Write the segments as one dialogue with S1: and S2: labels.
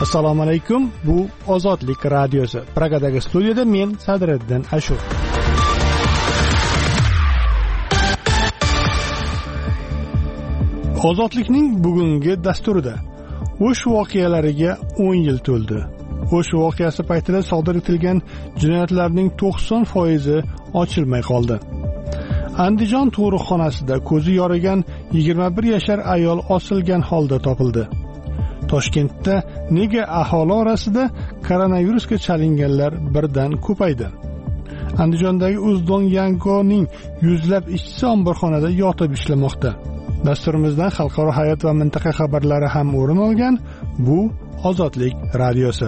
S1: Assalomu alaykum. Bu Ozodlik radiosi. Pragadagi studiyada men Sadriddin Ashur. Ozodlikning bugungi dasturida O'sh voqealariga 10 yil to'ldi. O'sh voqeasi paytida sodir etilgan jinoyatlarning 90% ochilmay qoldi. Andijon tug'ruqxonasida ko'zi yorigan 21 yashar ayol osilgan holda topildi. Toshkentda nega aholi orasida koronavirusga chalinganlar birdan ko'paydi? Andijondagi Uzdong Yangoning yuzlab ishchisi omborxonada yotib ishlamoqda. Dasturimizdan xalqaro hayot va mintaqa xabarlari ham o'rin olgan. Bu Ozodlik radiosi.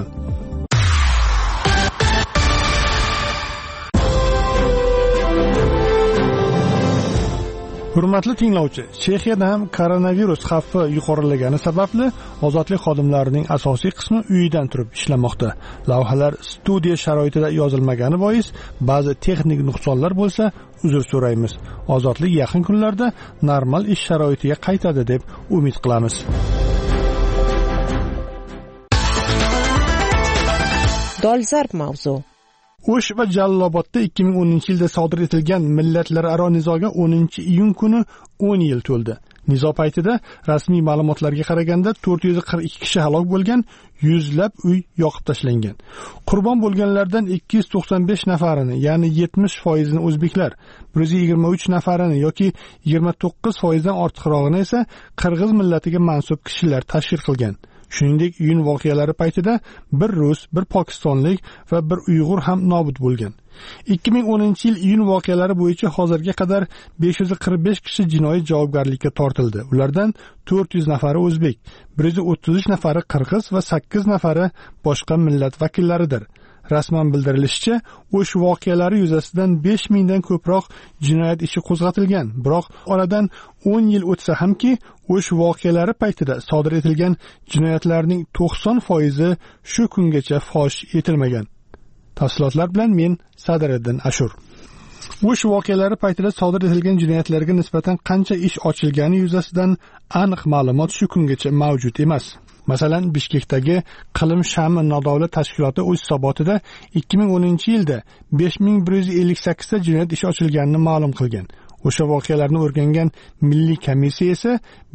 S1: Hurmatli tinglovchi, Chexiyada ham koronavirus xavfi yuqorilagani sababli ozodlik xodimlarining asosiy qismi uyidan turib ishlamoqda. Lavhalar studiya sharoitida yozilmagani bois ba'zi texnik nuqsonlar bo'lsa, uzr so'raymiz. Ozodlik yaqin kunlarda normal ish sharoitiga qaytadi deb umid qilamiz.
S2: Dolzarb mavzu.
S1: O'sh va Jalolobodda 2010-yilda sodir etilgan millatlararo nizoga 10-iyun kuni 10 yil to'ldi. Nizo paytida rasmiy ma'lumotlarga qaraganda 442 kishi halok bo'lgan, yuzlab uy yoqib tashlangan. Qurbon bo'lganlardan 295 nafarini, ya'ni 70% o'zbeklar, 123 nafarini yoki 29% dan ortiqrog'ini esa qirg'iz millatiga mansub kishilar tashkil qilgan. Shuningdek, iyun voqealari paytida bir rus, bir pokistonlik va bir uyg'ur ham nobud bo'lgan. 2010-yil iyun voqealari bo'yicha hozirga qadar 545 kishi jinoiy javobgarlikka tortildi. Ulardan 400 nafari o'zbek, 133 nafari qirg'iz va 8 nafari boshqa millat vakillaridir. Rasman bildirilishicha, o'sh voqealari yuzasidan 5000 dan ko'proq jinoyat ishi qo'zg'atilgan. Biroq oradan 10 yil o'tsa hamki, o'sh voqealari paytida sodir etilgan jinoyatlarning 90% shu kungacha fosh etilmagan. Tafsilotlar bilan men Sadriddin Ashur. O'sh voqealari paytida sodir etilgan jinoyatlarga nisbatan qancha ish ochilgani yuzasidan aniq ma'lumot shu kungacha mavjud emas. Masalan, Bishkekdagi Qilim Shami nodavlat tashkiloti o'z hisobotida 2010-yilda 5158 ta jinoyat ishi ochilganini ma'lum qilgan. O'sha voqealarni o'rgangan milliy komissiya esa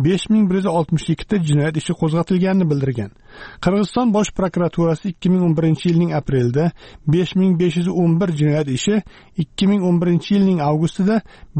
S1: 5162 ta jinoyat ishi qo'zg'atilganini bildirgan. Qirg'iziston bosh prokuraturasi 2011-yilning aprelida 5511 jinoyat ishi, 2011-yilning avgustida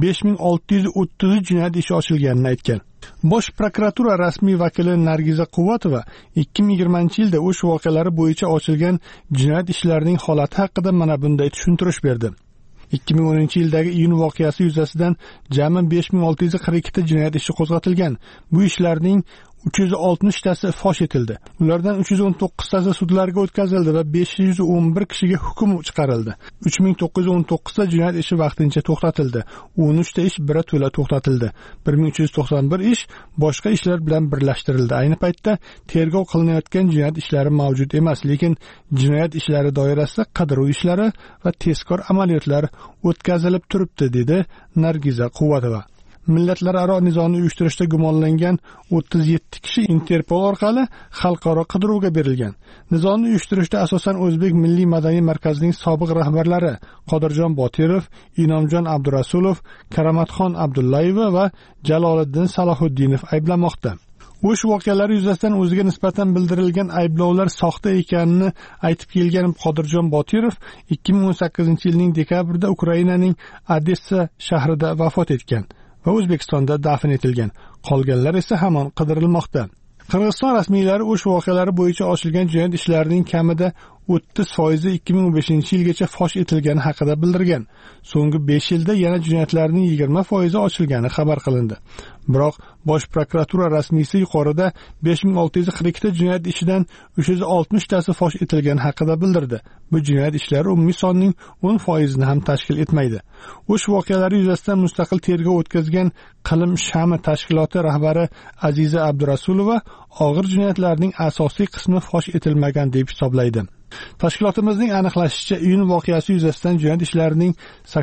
S1: 5630 jinoyat ishi ochilganini aytgan. Bosh prokuratura rasmiy vakili Nargiza Quvvatova 2020-yilda o'sh voqealari bo'yicha ochilgan jinoyat ishlarining holati haqida mana bunday tushuntirish berdi. 2010-yildagi iyun voqeasi yuzasidan jami 5642 ta jinoyat ishi qo'zg'atilgan. Bu ishlarning 360 tasi fosh etildi. Ulardan 319 tasi sudlarga o'tkazildi va 511 kishiga hukm chiqarildi. 3919 ta jinoyat ishi vaqtincha to'xtatildi. 13 ta ish birato'la to'xtatildi. 1391 ish boshqa ishlar bilan birlashtirildi. Ayni paytda tergov qilinayotgan jinoyat ishlari mavjud emas, lekin jinoyat ishlari doirasida qidiruv ishlari va tezkor amaliyotlar o'tkazilib turibdi, dedi Nargiza Quvvatova. Millatlararo nizoni uyushtirishda gumonlangan 37 kishi Interpol orqali xalqaro qidiruvga berilgan. Nizoni uyushtirishda asosan O'zbek Milliy madaniy markazining sobiq rahbarlari Qodirjon Botirov, Inomjon Abdurasulov, Karamatxon Abdullayeva va Jaloliddin Salohiddinov ayblanmoqda. O'sh voqealari yuzasidan o'ziga nisbatan bildirilgan ayblovlar soxta ekanini aytib kelgan Qodirjon Botirov 2018-yilning dekabrida Ukrainaning Odessa shahrida vafot etgan va O'zbekistonda dafn etilgan. Qolganlar esa hamon qidirilmoqda. Qirg'iziston rasmiylari o'sh voqealari bo'yicha ochilgan jinoyat ishlarining kamida 30% 2015-yilgacha fosh etilgani haqida bildirgan. So'nggi 5 yilda yana jinoyatlarning 20% ochilgani xabar qilindi. Biroq bosh prokuratura rasmiysi yuqorida 5642 ta jinoyat ishidan 360 tasi fosh etilgani haqida bildirdi. Bu jinoyat ishlari umumiy sonning 10% ni ham tashkil etmaydi. O'sh voqealari yuzasidan mustaqil tergov o'tkazgan Qilim Shami tashkiloti rahbari Aziza Abdurasulova og'ir jinoyatlarning asosiy qismi fosh etilmagan deb hisoblaydi. Tashkilotimizning aniqlashicha, iyun voqeasi yuzasidan jinoyat ishlarining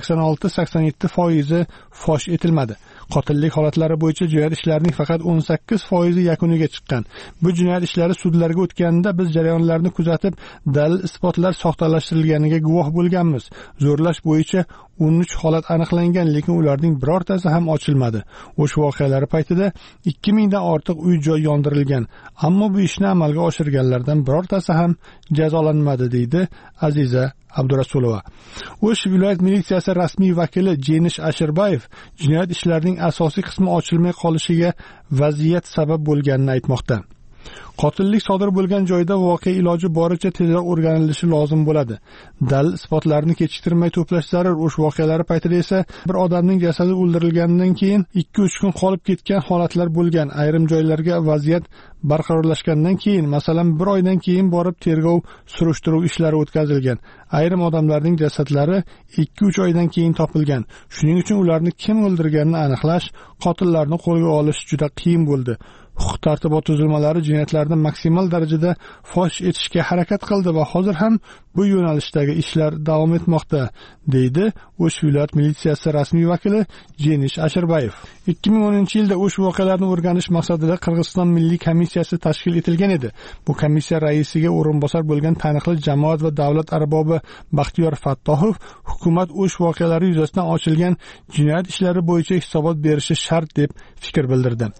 S1: 86-87% fosh etilmadi. Qotillik holatlari bo'yicha jinoyat ishlarining faqat 18% yakuniga chiqqan. Bu jinoyat ishlari sudlarga o'tganida biz jarayonlarni kuzatib, dalil isbotlar soxtalashtirilganiga guvoh bo'lganmiz. Zo'rlash bo'yicha 13 holat aniqlangan, lekin ularning birortasi ham ochilmadi. O'sh voqealari paytida 2000 dan ortiq uy-joy yondirilgan, ammo bu ishni amalga oshirganlardan birortasi ham jazolanmadi, deydi Aziza Abdurasulova. O'sh viloyat militsiyasi rasmiy vakili Jenish Ashirbayev jinoyat ishlarining asosiy qismi ochilmay qolishiga vaziyat sabab bo'lganini aytmoqda. Qotillik sodir bo'lgan joyda voqea iloji boricha tezroq o'rganilishi lozim bo'ladi. Dalil isbotlarni kechiktirmay to'plash zarur. O'sh voqealari paytida esa bir odamning jasadi o'ldirilganidan keyin 2-3 kun qolib ketgan holatlar bo'lgan. Ayrim joylarga vaziyat barqarorlashgandan keyin, masalan, 1 oydan keyin borib tergov, surishtiruv ishlari o'tkazilgan. Ayrim odamlarning jasadlari 2-3 oydan keyin topilgan. Shuning uchun ularni kim o'ldirganini aniqlash, qotillarni qo'lga olish juda qiyin bo'ldi. Huquq-tartibot tuzilmalari jinoyatlarni maksimal darajada fosh etishga harakat qildi va hozir ham bu yo'nalishdagi ishlar davom etmoqda, deydi O'sh viloyat militsiyasi rasmiy vakili Jenish Ashirbayev. 2010-yilda O'sh voqealarini o'rganish maqsadida Qirg'iziston milliy komissiyasi tashkil etilgan edi. Bu komissiya raisiga o'rinbosar bo'lgan taniqli jamoat va davlat arbobi Baxtiyor Fattohov hukumat O'sh voqealari yuzasidan ochilgan jinoyat ishlari bo'yicha hisobot berishi shart deb fikr bildirdi.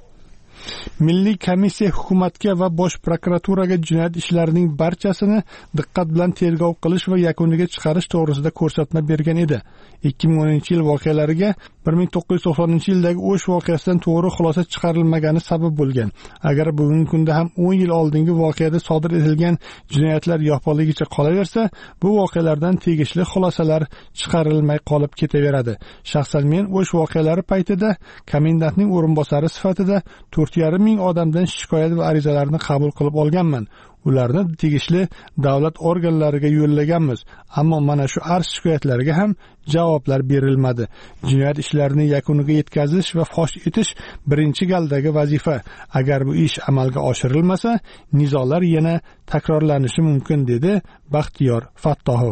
S1: Milliy komissiya hukumatga va bosh prokuraturaga jinoyat ishlarining barchasini diqqat bilan tergov qilish va yakuniga chiqarish to'g'risida ko'rsatma bergan edi. 2010-yil voqealariga 1990-yildagi O'sh voqeasidan to'g'ri xulosa chiqarilmagani sabab bo'lgan. Agar bugungi kunda ham 10 yil oldingi voqeada sodir etilgan jinoyatlar yopiqligicha qolaversa, bu voqealardan tegishli xulosalar chiqarilmay qolib ketaveradi. Shaxsan men O'sh voqealari paytida komendantning o'rinbosari sifatida 4,5 ming odamdan shikoyat va arizalarni qabul qilib olganman. Ularni tegishli davlat organlariga yo'llaganmiz, ammo mana shu arz shikoyatlarga ham javoblar berilmadi. Jinoyat ishlarini yakuniga yetkazish va fosh etish birinchi galdagi vazifa. Agar bu ish amalga oshirilmasa, nizolar yana takrorlanishi mumkin, dedi Baxtiyor Fattohov.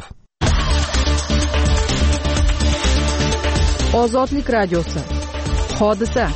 S2: Ozodlik radiosi. Hodisa.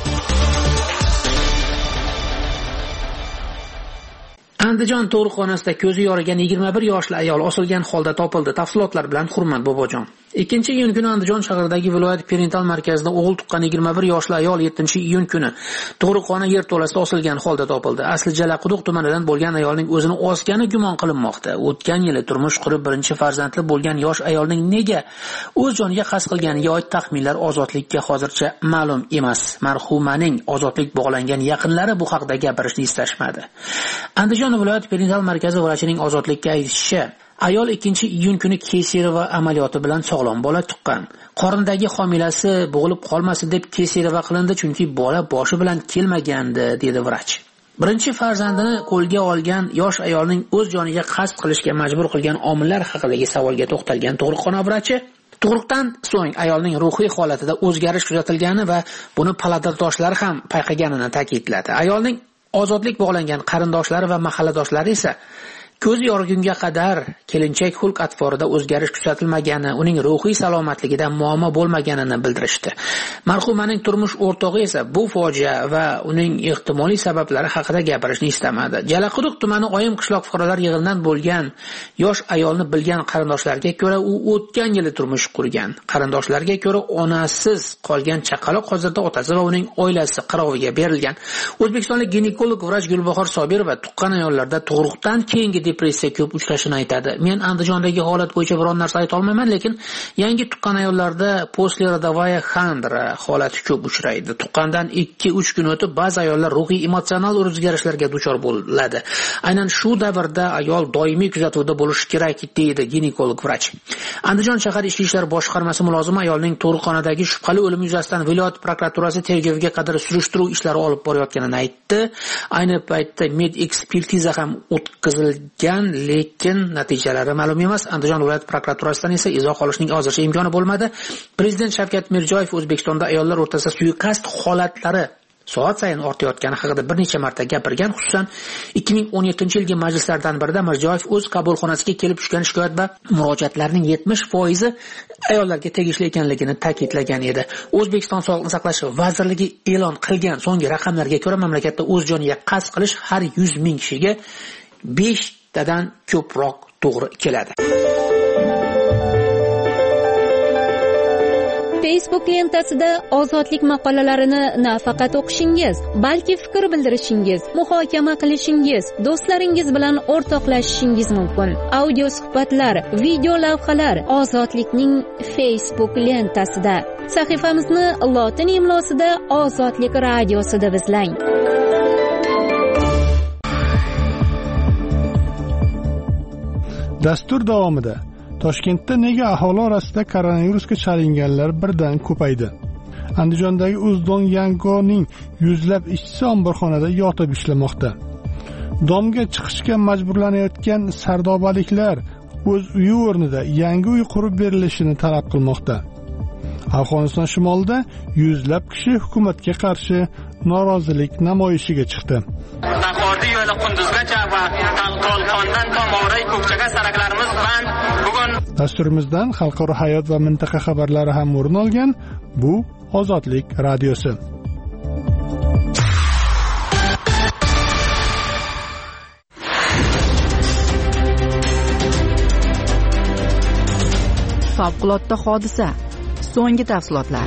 S3: Andijon tug'ruqxonasida ko'zi yorigan 21 yoshli ayol osilgan holda topildi. Tafsilotlar bilan Hurmat Bobojon. 2-iyun kuni Andijon shahridagi viloyat perintal markazida o'g'il tuqqan 21 yoshli ayol 7-iyun kuni tug'ruqxona yerto'lasida osilgan holda topildi. Asli Jalaquduq tumanidan bo'lgan ayolning o'zini osgani gumon qilinmoqda. O'tgan yili turmush qurib birinchi farzandli bo'lgan yosh ayolning nega o'z joniga qasd qilganiga oid taxminlar ozodlikka hozircha ma'lum emas. Marhumaning ozodlik bog'langan yaqinlari bu haqda gapirishni istashmadi. Andijon viloyat perintal markazi vrachining ozodlikka aytishicha, ayol 2-iyun kuni kesareva amaliyoti bilan sog'lom bola tuqqan. Qornidagi homilasi bo'g'ilib qolmasin deb kesareva qilindi, chunki bola boshi bilan kelmagandi, dedi vrach. Birinchi farzandini qo'lga olgan yosh ayolning o'z joniga qasd qilishga majbur qilgan omillar haqidagi savolga to'xtalgan tug'ruqxona vrachi, tug'ruqdan so'ng ayolning ruhiy holatida o'zgarish kuzatilgani va buni palatardoshlari ham payqaganini ta'kidladi. Ayolning ozodlik bog'langan qarindoshlari va mahalladoshlari esa ko'z yorgunga qadar kelinchak xulq atvorida o'zgarish kuzatilmagani, uning ruhiy salomatligida muammo bo'lmaganini bildirishdi. Marhumaning turmush o'rtog'i esa bu fojia va uning ehtimoliy sabablari haqida gapirishni istamadi. Jalaquduq tumani Oyim qishloq fuqarolar yig'inidan bo'lgan yosh ayolni bilgan qarindoshlarga ko'ra, u o'tgan yili turmush qurgan. Qarindoshlarga ko'ra, onasiz qolgan chaqaloq hozirda otasi va uning oilasi qaroviga berilgan. O'zbekistonlik ginekolog vrach Gulbahor Sobirova tuqqan ayollarda tug'ruqdan keyingi depressiya ko'p uchrashini aytadi. Men Andijondagi holat bo'yicha biror narsa ayta olmayman, lekin yangi tuqqan ayollarda poslerodovaya xandra holati ko'p uchraydi. Tuqqandan 2-3 kun o'tib ba'zi ayollar ruhiy emotsional o'zgarishlarga duchor bo'ladi. Aynan shu davrda ayol doimiy kuzatuvda bo'lishi kerak, deydi ginekolog vrach. Andijon shahar ichki ishlar boshqarmasi mulozimi ayolning tug'ruqxonadagi shubhali o'limi yuzasidan viloyat prokuraturasi tergovga qadar surishtiruv ishlari olib borayotganini aytdi. Ayni paytda med ekspertiza ham o'tkazilgan, lekin natijalari ma'lum emas. Andijon viloyat prokuraturasidan esa izoh olishning hozircha imkoni bo'lmadi. Prezident Shavkat Mirziyoyev O'zbekistonda ayollar o'rtasida suiqasd holatlari soat sayin ortayotgani haqida bir necha marta gapirgan, xususan 2017-yilgi majlislardan birida Mirziyoyev o'z qabulxonasiga kelib tushgan shikoyat va murojaatlarning 70% ayollarga tegishli ekanligini ta'kidlagan edi. O'zbekiston Sog'liqni saqlash vazirligi e'lon qilgan so'nggi raqamlarga ko'ra, mamlakatda o'z joniga qasd qilish har 100 ming kishiga 5 tadan ko'proq to'g'ri keladi.
S4: Facebook lentasida ozodlik maqolalarini nafaqat o'qishingiz, balki fikr bildirishingiz, muhokama qilishingiz, do'stlaringiz bilan o'rtoqlashishingiz mumkin. Audio suhbatlar, video lavhalar Ozodlikning Facebook lentasida. Sahifamizni lotin imlosida Ozodlik radiosida izlang.
S1: Dastur davomida Toshkentda nega aholi orasida koronavirusga chalinganlar birdan ko'paydi? Andijondagi Uzdon Yangoning yuzlab ishchisi omborxonada yotib ishlamoqda. Domga chiqishga majburlanayotgan sardobaliklar o'z uyi o'rnida yangi uy qurib berilishini talab qilmoqda. Afg'oniston shimolida yuzlab kishi hukumatga qarshi norozilik namoyishiga chiqdi.
S5: Naqordi yo'li Qunduzgacha va Talqondan Tomoray ko'kchaga saraklarimiz bilan bugun
S1: dasturimizdan xalqaro hayot va mintaqa xabarlari ham o'rin olgan. Bu Ozodlik radiosi.
S2: Favqulodda hodisa. So'nggi tafsilotlar.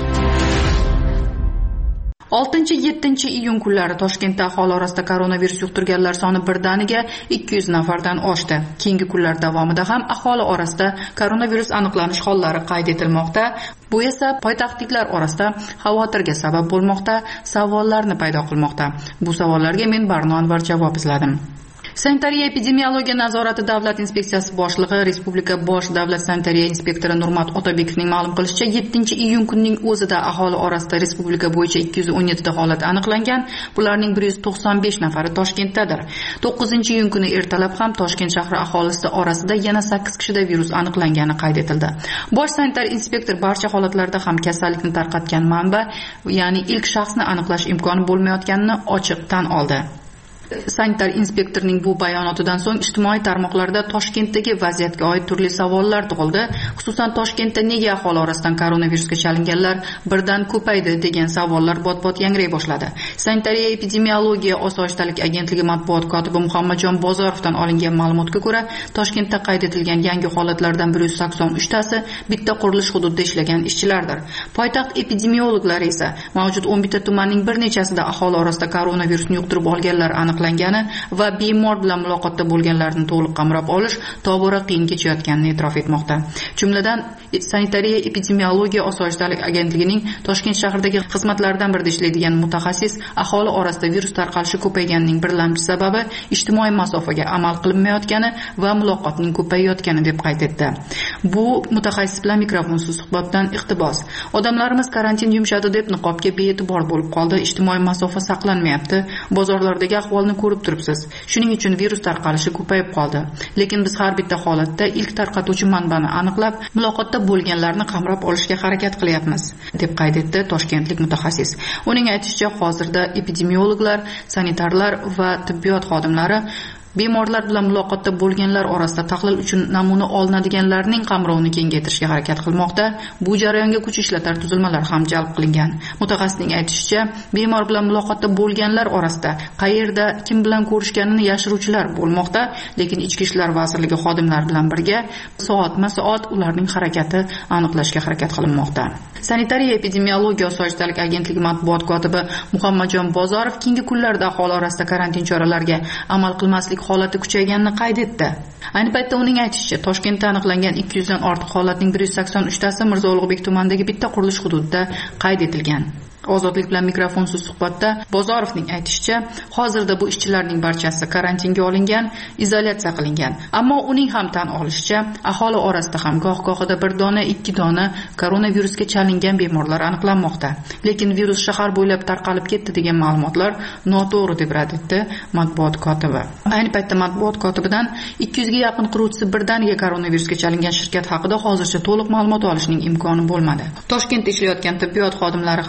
S6: 6-7 iyun kunlari Toshkentda aholi orasida koronavirus yuqtirganlar soni birdaniga 200 nafardan oshdi. Keyingi kunlar davomida ham aholi orasida koronavirus aniqlanish hollari qayd etilmoqda. Bu esa poytaxtliklar orasida xavotirga sabab bo'lmoqda, savollarni paydo qilmoqda. Bu savollarga men Barno Anvar javob izladim. Sanitariya epidemiologiya nazorati davlat inspeksiyasi boshlig'i, Respublika bosh davlat sanitariya inspektori Nurmat Otabekovning ma'lum qilishicha, 7-iyun kunining o'zida aholi orasida respublika bo'yicha 217 ta holat aniqlangan. Bularning 195 nafari Toshkentdadir. 9-iyun kuni ertalab ham Toshkent shahri aholisi orasida yana 8 kishida virus aniqlangani qayd etildi. Bosh sanitar inspektor barcha holatlarda ham kasallikni tarqatgan manba, ya'ni ilk shaxsni aniqlash imkoni bo'lmayotganini ochiq tan oldi. Sanitar inspektorning bu bayonotidan so'ng ijtimoiy tarmoqlarda Toshkentdagi vaziyatga oid turli savollar tug'ildi. Xususan Toshkentda nega aholi orasidan koronavirusga chalinganlar birdan ko'paydi degan savollar bot-bot yangray boshladi. Sanitariya epidemiologiya osoyishtalik agentligi matbuot kotibi Muhammadjon Bozorovdan olingan ma'lumotga ko'ra, Toshkentda qayd etilgan yangi holatlardan 183 tasi bitta qurilish hududida ishlagan ishchilardir. Poytaxt epidemiologlari esa mavjud 11 tumanning bir nechasida aholi orasida koronavirusni yuqtirib olganlar aniqlangani va bemor bilan muloqotda bo'lganlarni to'liq qamrab olish tobora qiyin kechayotganini e'tirof etmoqda. Jumladan, Sanitariya epidemiologiya osoyishtalik agentligining Toshkent shahridagi xizmatlardan birida ishlaydigan mutaxassis aholi orasida virus tarqalishi ko'payganining birlamchi sababi ijtimoiy masofaga amal qilinmayotgani va muloqotning ko'payayotgani deb qayd etdi. Bu mutaxassis bilan mikrofonsiz suhbatdan iqtibos. Odamlarimiz karantin yumshadi deb niqobga bee'tibor bo'lib qoldi, ijtimoiy masofa saqlanmayapti, bozorlardagi ahvolni ko'rib turibsiz. Shuning uchun virus tarqalishi ko'payib qoldi. Lekin biz har bitta holatda ilk tarqatuvchi manbani aniqlab, muloqotda bo'lganlarni qamrab olishga harakat qilyapmiz, deb qayd etdi toshkentlik mutaxassis. Uning aytishicha, hozirda epidemiologlar, sanitarlar va tibbiyot xodimlari bemorlar bilan muloqotda bo'lganlar orasida tahlil uchun namuna olinadiganlarning qamrovini kengaytirishga harakat qilmoqda. Bu jarayonga kuch ishlatar tuzilmalar ham jalb qilingan. Mutaxassisning aytishicha, bemor bilan muloqotda bo'lganlar orasida qayerda, kim bilan ko'rishganini yashiruvchilar bo'lmoqda, lekin Ichki ishlar vazirligi xodimlari bilan birga soatma-soat ularning harakati aniqlashga harakat qilinmoqda. Sanitariya epidemiologiya osoyishtalik agentligi matbuot kotibi Muhammadjon Bozorov keyingi kunlarda aholi orasida karantin choralariga amal qilmaslik holati kuchayganini qayd etdi. Ayni paytda uning aytishicha, Toshkentda aniqlangan 200 dan ortiq holatning 183 tasi Mirzo Ulug'bek tumanidagi bitta qurilish hududida qayd etilgan. Ozodlik bilan mikrofonsiz suhbatda Bozorovning aytishicha, hozirda bu ishchilarning barchasi karantinga olingan, izolyatsiya qilingan. Ammo uning ham tan olishicha, aholi orasida ham goh-gohida 1 dona, 2 dona koronavirusga chalingan bemorlar aniqlanmoqda. Lekin virus shahar bo'ylab tarqalib ketdi degan ma'lumotlar noto'g'ri deb rad etdi matbuot kotibi. Ayni paytda matbuot kotibidan 200 ga yaqin quruvchisi birdaniga koronavirusga chalingan shirkat haqida hozircha to'liq ma'lumot olishning imkoni bo'lmadi. Toshkentda ishlayotgan tibbiyot xodimlari hamda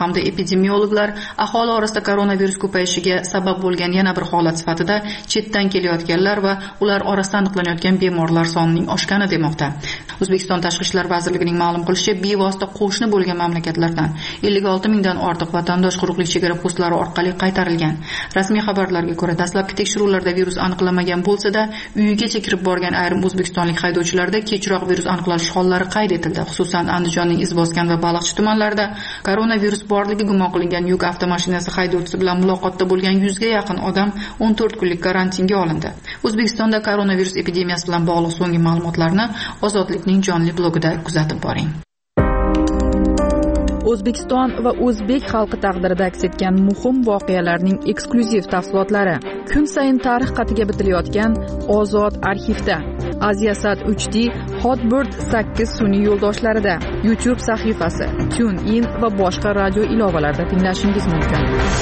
S6: epidemiologlar aholi orasida koronavirus ko'payishiga sabab bo'lgan yana bir holat sifatida chetdan kelayotganlar va ular orasida aniqlanayotgan bemorlar sonining oshgani demoqda. O'zbekiston Tashqi ishlar vazirligining ma'lum qilishicha, bevosita qo'shni bo'lgan mamlakatlardan 56 mingdan ortiq vatandosh quruqlik chegara postlari orqali qaytarilgan. Rasmiy xabarlarga ko'ra, dastlabki tekshiruvlarda virus aniqlanmagan bo'lsa-da, uyigacha kirib borgan ayrim o'zbekistonlik haydovchilarda kechroq virus aniqlanish hollari qayd etildi. Xususan, Andijonning Izboskan va Baliqchi tumanlarida koronavirus borligi gumon qilingan yuk avtomashinasi haydovchisi bilan muloqotda bo'lgan 100 ga yaqin odam 14 kunlik karantinga olindi. O'zbekistonda koronavirus epidemiyasi bilan bog'liq so'nggi ma'lumotlarni Ozodlikning jonli blogida kuzatib boring.
S2: O'zbekiston va o'zbek xalqi taqdirida aks etgan muhim voqealarning eksklyuziv tafsilotlari kun sayin tarix qatiga bitilayotgan Ozod arxivda, Aziasat 3D Hotbird 8 sun'iy yo'ldoshlarida, YouTube sahifasi, TuneIn va boshqa radio ilovalarida tinglashingiz mumkin.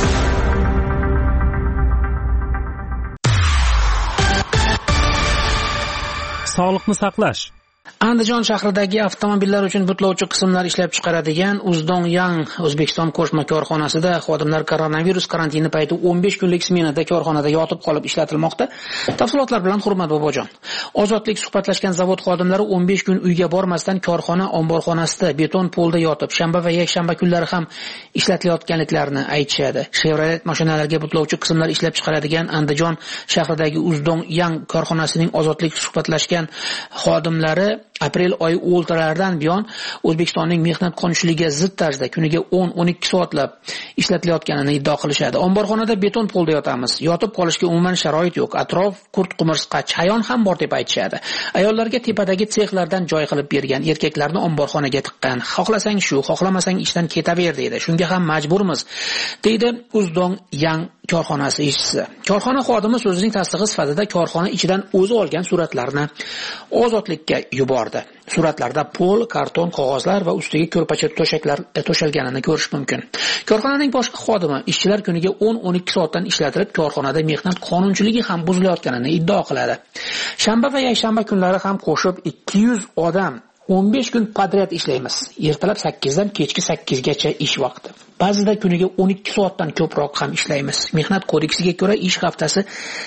S7: Sog'liqni saqlash.
S3: Andijon shahridagi avtomobillar uchun butlovchi qismlar ishlab chiqaradigan Uzdong Yang O'zbekiston qo'shma korxonasida xodimlar koronavirus karantini payti 15 kunlik smenada korxonada yotib qolib ishlatilmoqda. Tafsilotlar bilan Hurmat Bobojon. Ozodlik suhbatlashgan zavod xodimlari 15 kun uyga bormasdan korxona omborxonasida beton polda yotib, shanba va yakshanba kunlari ham ishlatilayotganliklarini aytishadi. Chevrolet mashinalarga butlovchi qismlar ishlab chiqaradigan Andijon shahridagi Uzdong Yang korxonasining ozodlik suhbatlashgan xodimlari aprel oyi o'rtalaridan buyon O'zbekistonning mehnat qonunchiligiga zid tarzda kuniga 10-12 soatlab ishlatilayotganini iddao qilishadi. Omborxonada beton polda yotamiz. Yotib qolishga umuman sharoit yo'q. Atrof qurt-qumursqa, chayon ham bor deb aytishadi. Ayollarga tepadagi sexlardan joy qilib bergan, erkaklarni omborxonaga tiqqan. Xohlasang shu, xohlamasang ishdan ketaver deydi. Shunga ham majburmiz, deydi Uzdong Yang korxonasi ishchisi. Korxona xodimi so'zining tasdig'i sifatida korxona ichidan o'zi olgan suratlarni Ozodlikka yubordi. Suratlarda pol, karton, qog'ozlar va ustiga ko'rpacha to'shaklar to'shalganini ko'rish mumkin. Korxonaning boshqa xodimi ishchilar kuniga 10-12 soatdan ishlatilib, korxonada mehnat qonunchiligi ham buzilayotganini iddao qiladi. Shanba va yakshanba kunlari ham qo'shib 200 odam 15 kun podriyat ishlaymiz. Ertalab 8 dan kechki 8 gacha ish vaqti. Ba'zida kuniga 12 soatdan ko'proq ham ishlaymiz. Mehnat kodeksiga ko'ra ish haftasi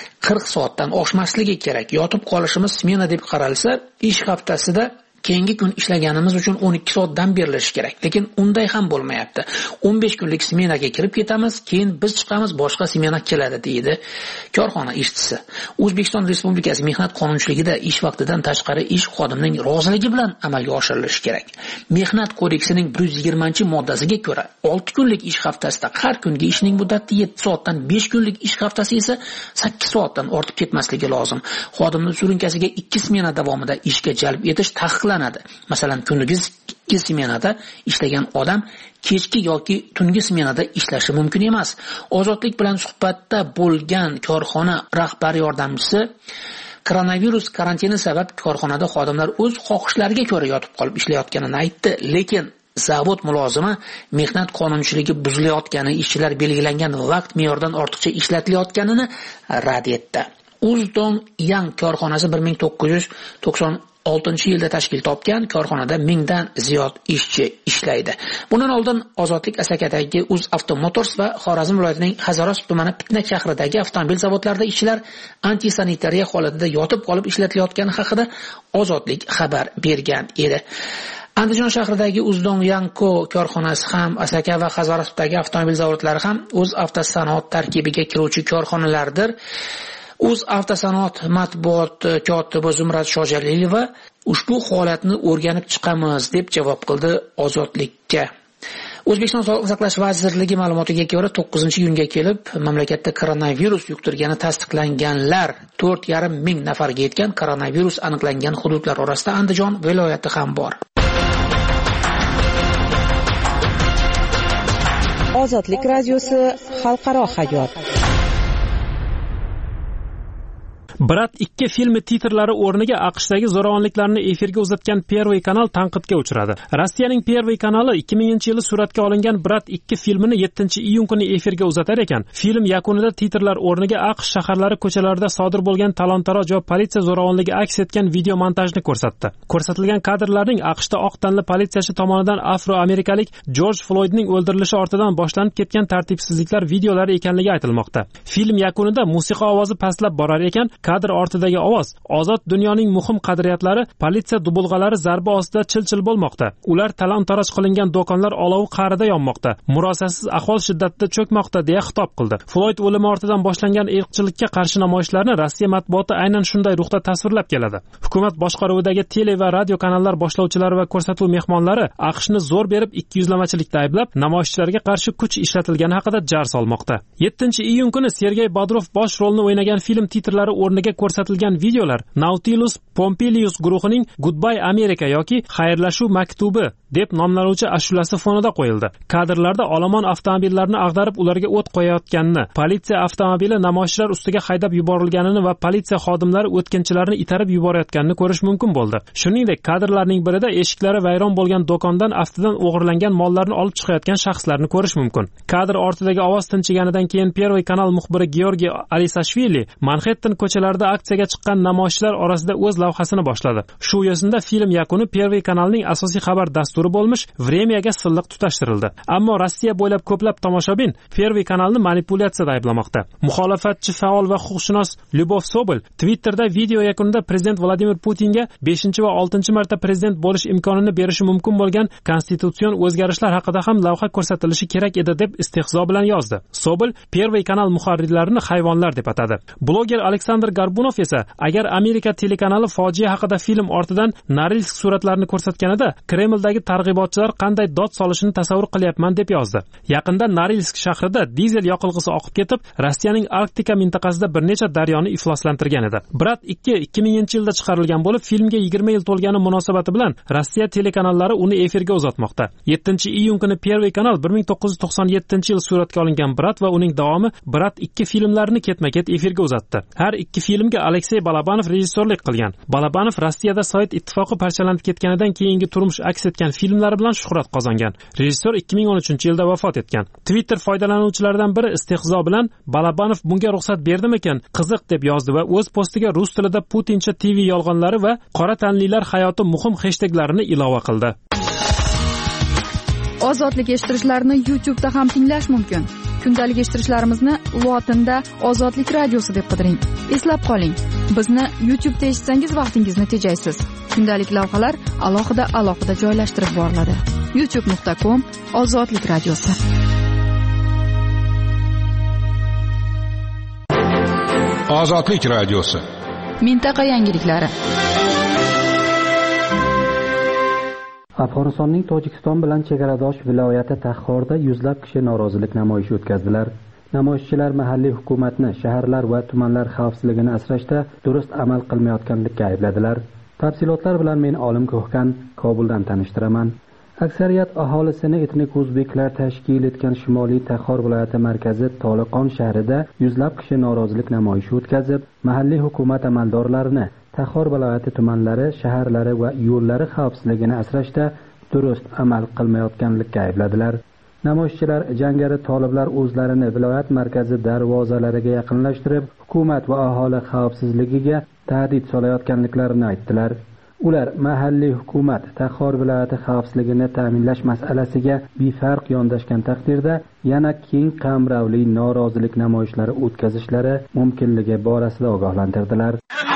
S3: 40 soatdan oshmasligi kerak. Yotib qolishimiz smena deb qaralsa, ish haftasida keyingi kun ishlaganimiz uchun 12 soat dam berilishi kerak. Lekin unday ham bo'lmayapti. 15 kunlik smenaga kirib ketamiz, keyin biz chiqamiz, boshqa smena keladi, deydi korxona ishchisi. O'zbekiston Respublikasi mehnat qonunchiligida ish vaqtidan tashqari ish xodimning roziligi bilan amalga oshirilishi kerak. Mehnat kodeksining 120-moddasiga ko'ra 6 kunlik ish haftasida har kungi ishning muddati 7 soatdan 5 kunlik ish haftasi esa 8 soatdan ortib ketmasligi lozim. Xodimning surunkasiga 2 smena davomida ishga jalb etish taqiqlanadi. Masalan, kunduzgi smenada ishlagan odam kechki yoki tungi smenada ishlashi mumkin emas. Ozodlik bilan suhbatda bo'lgan korxona rahbar yordamchisi koronavirus karantini sabab korxonada xodimlar o'z xohishlariga ko'ra yotib qolib ishlayotganini aytdi, lekin zavod mulozimi mehnat qonunchiligi buzilayotgani, ishchilar belgilangan vaqt me'yoridan ortiqcha ishlatilayotganini rad etdi. Uzdong Yang korxonasi 1996-yilda tashkil topgan. Korxonada 1000 dan ziyod ishchi ishlaydi. Bundan oldin Ozodlik Asakadagi UzAvto Motors va Xorazm viloyatining Hazaros tumani Pitnak shahridagi avtomobil zavodlarida ishchilar antisanitariya holatida yotib qolib ishlatilayotgani haqida Ozodlik xabar bergan edi. Andijon shahridagi Uzdong Yang korxonasi ham, Asaka va Hazorasdagi avtomobil zavodlari ham o'z avtosanoat tarkibiga kiruvchi korxonalardir. UzAvtosanoat matbuot kotibi Zumrat Shojaliyeva ushbu holatni o'rganib chiqamiz deb javob qildi Ozodlikka. O'zbekiston Sog'liqni saqlash vazirligi ma'lumotiga ko'ra 9-iyunga kelib mamlakatda koronavirus yuqtirgani tasdiqlanganlar 4,5 ming nafarga yetgan. Koronavirus aniqlangan hududlar orasida Andijon viloyati ham bor.
S8: Ozodlik radiosi xalqaro hayot.
S7: Brat 2 filmi titrlari o'rniga AQShdagi zo'ravonliklarni efirga uzatgan Первый kanal tanqidga uchradi. Rossiyaning Первый kanali 2000-yili suratga olingan Brat 2 filmini 7-iyun kuni efirga uzatar ekan, film yakunida titrlar o'rniga AQSh shaharlari ko'chalarida sodir bo'lgan talon-taroj va politsiya zo'ravonligi aks etgan video montajni ko'rsatdi. Ko'rsatilgan kadrlarning AQShda oq tanli politsiyachi tomonidan afroamerikalik Jorj Floydning o'ldirilishi ortidan boshlanib ketgan tartibsizliklar videolari ekanligi aytilmoqda. Film yakunida musiqa ovozi pastlab borar ekan, kadr ortidagi ovoz ozod dunyoning muhim qadriyatlari politsiya dubulg'alari zarba ostida chil-chil bo'lmoqda. Ular talon-taroj qilingan do'konlar olov qa'rida yonmoqda. Murosasiz ahvol shiddatda cho'kmoqda deya xitob qildi. Floyd o'limi ortidan boshlangan irqchilikka qarshi namoyishlarni Rossiya matbuoti aynan shunday ruhda tasvirlab keladi. Hukumat boshqaruvidagi tele va radio kanallar boshlovchilari va ko'rsatuv mehmonlari AQShni zo'r berib 200lamachilikda ayblab, namoyishchilarga qarshi kuch ishlatilgani haqida jar solmoqda. 7-iyun kuni Sergey Bodrov bosh rolni o'ynagan film titrlari o'rniga ko'rsatilgan videolar Nautilus Pompilius guruhining Goodbye America yoki Xayrlashuv maktubi deb nomlanuvchi ashulasi fonida qo'yildi. Kadrlarda olomon avtomobillarni ag'darib ularga o't qo'yayotganini, politsiya avtomobili namoyishchilar ustiga haydab yuborilganini va politsiya xodimlari o'tkinchilarni itarib yuborayotganini ko'rish mumkin bo'ldi. Shuningdek, kadrlarning birida eshiklari vayron bo'lgan do'kondan aftidan o'g'irlangan mollarni olib chiqayotgan shaxslarni ko'rish mumkin. Kadr ortidagi ovoz tinchiganidan keyin Первый kanal muxbiri Georgiy Alisashvili Manhattan ko'chalarida aksiyaga chiqqan namoyishchilar orasida o'z lavhasini boshladi. Shu yo'sinda film yakuni Первый kanalning asosiy xabar dasturi bo'lmish Vremyaga silliq tutashtirildi. Ammo Rossiya bo'ylab ko'plab tomoshabin Первый kanalni manipulyatsiyada ayblamoqda. Muxolifatchi faol va huquqshunos Lyubov Sobol Twitterda video yakunida prezident Vladimir Putinga 5 va 6 marta prezident bo'lish imkonini berishi mumkin bo'lgan konstitutsion o'zgarishlar haqida ham lavha ko'rsatilishi kerak edi deb istehzo bilan yozdi. Sobol Первый kanal muharrirlarini hayvonlar deb atadi. Bloger Aleksandr Garbunov esa agar Amerika telekanali fojia haqida film ortidan Norilsk suratlarini ko'rsatganida Kremldagi targ'ibotchilar qanday dod solishini tasavvur qilyapman deb yozdi. Yaqinda Norilsk shahrida dizel yoqilg'isi oqib ketib, Rossiyaning Arktika mintaqasida bir necha daryoni ifloslantirgan edi. Brat 2 2000-yilda chiqarilgan bo'lib, filmga 20 yil to'lgani munosabati bilan Rossiya telekanallari uni efirga uzatmoqda. 7-iyun kuni Первый kanal 1997-yil suratga olingan Brat va uning davomi Brat 2 filmlarini ketma-ket efirga uzatdi. Har ikki filmga Aleksey Balabanov rejissyorlik qilgan. Balabanov Rossiyada Sovet ittifoqi parchalanib ketganidan keyingi turmush aks etgan filmlari bilan shuhrat qozongan. Rejissyor 2013-yilda vafot etgan. Twitter foydalanuvchilaridan biri istehzo bilan Balabanov bunga ruxsat berdimikan, qiziq deb yozdi va o'z postiga rus tilida Putincha TV yolg'onlari va qora tanlilar hayoti muhim hashtaglarini ilova qildi.
S2: Ozodlik eshittirishlarni YouTube'da ham tinglash mumkin. Kundalik eshittirishlarimizni lotinda Ozodlik radiosi deb qidiring. Eslab qoling, bizni YouTube'da eshitsangiz vaqtingizni tejaysiz. Kundalik lavhalar alohida joylashtirib boriladi. youtube.com/Ozodlik radiosi.
S8: Ozodlik radiosi.
S2: Mintaqa yangiliklari.
S9: Afg'onistonning Tojikiston bilan chegaradosh viloyati Taxxorda yuzlab kishi norozilik namoyishi o'tkazdilar. Namoyishchilar mahalliy hukumatni shaharlar va tumanlar xavfsizligini asrashda durust amal qilmayotganlikka aybladilar. Tafsilotlar bilan men Olim Ko'hkan Kobuldan tanishtiraman. Aksariyat aholisini etnik o'zbeklar tashkil etgan Shimoliy Taxxor viloyati markazi Toliqon shahrida yuzlab kishi norozilik namoyishi o'tkazib, mahalliy hukumat amaldorlarini Taxxor viloyati tumanlari, shaharlari va yo'llari xavfsizligini asrashda durust amal qilmayotganlikka aybladilar. Namoyishchilar jangari toliblar o'zlarini viloyat markazi darvozalariga yaqinlashtirib, hukumat va aholi xavfsizligiga tahdid solayotganliklarini aytdilar. Ular mahalliy hukumat Taxxor viloyati xavfsizligini ta'minlash masalasiga befarq yondashgan taqdirda yana keng qamrovli norozilik namoyishlari o'tkazishlari mumkinligi borasida ogohlantirdilar.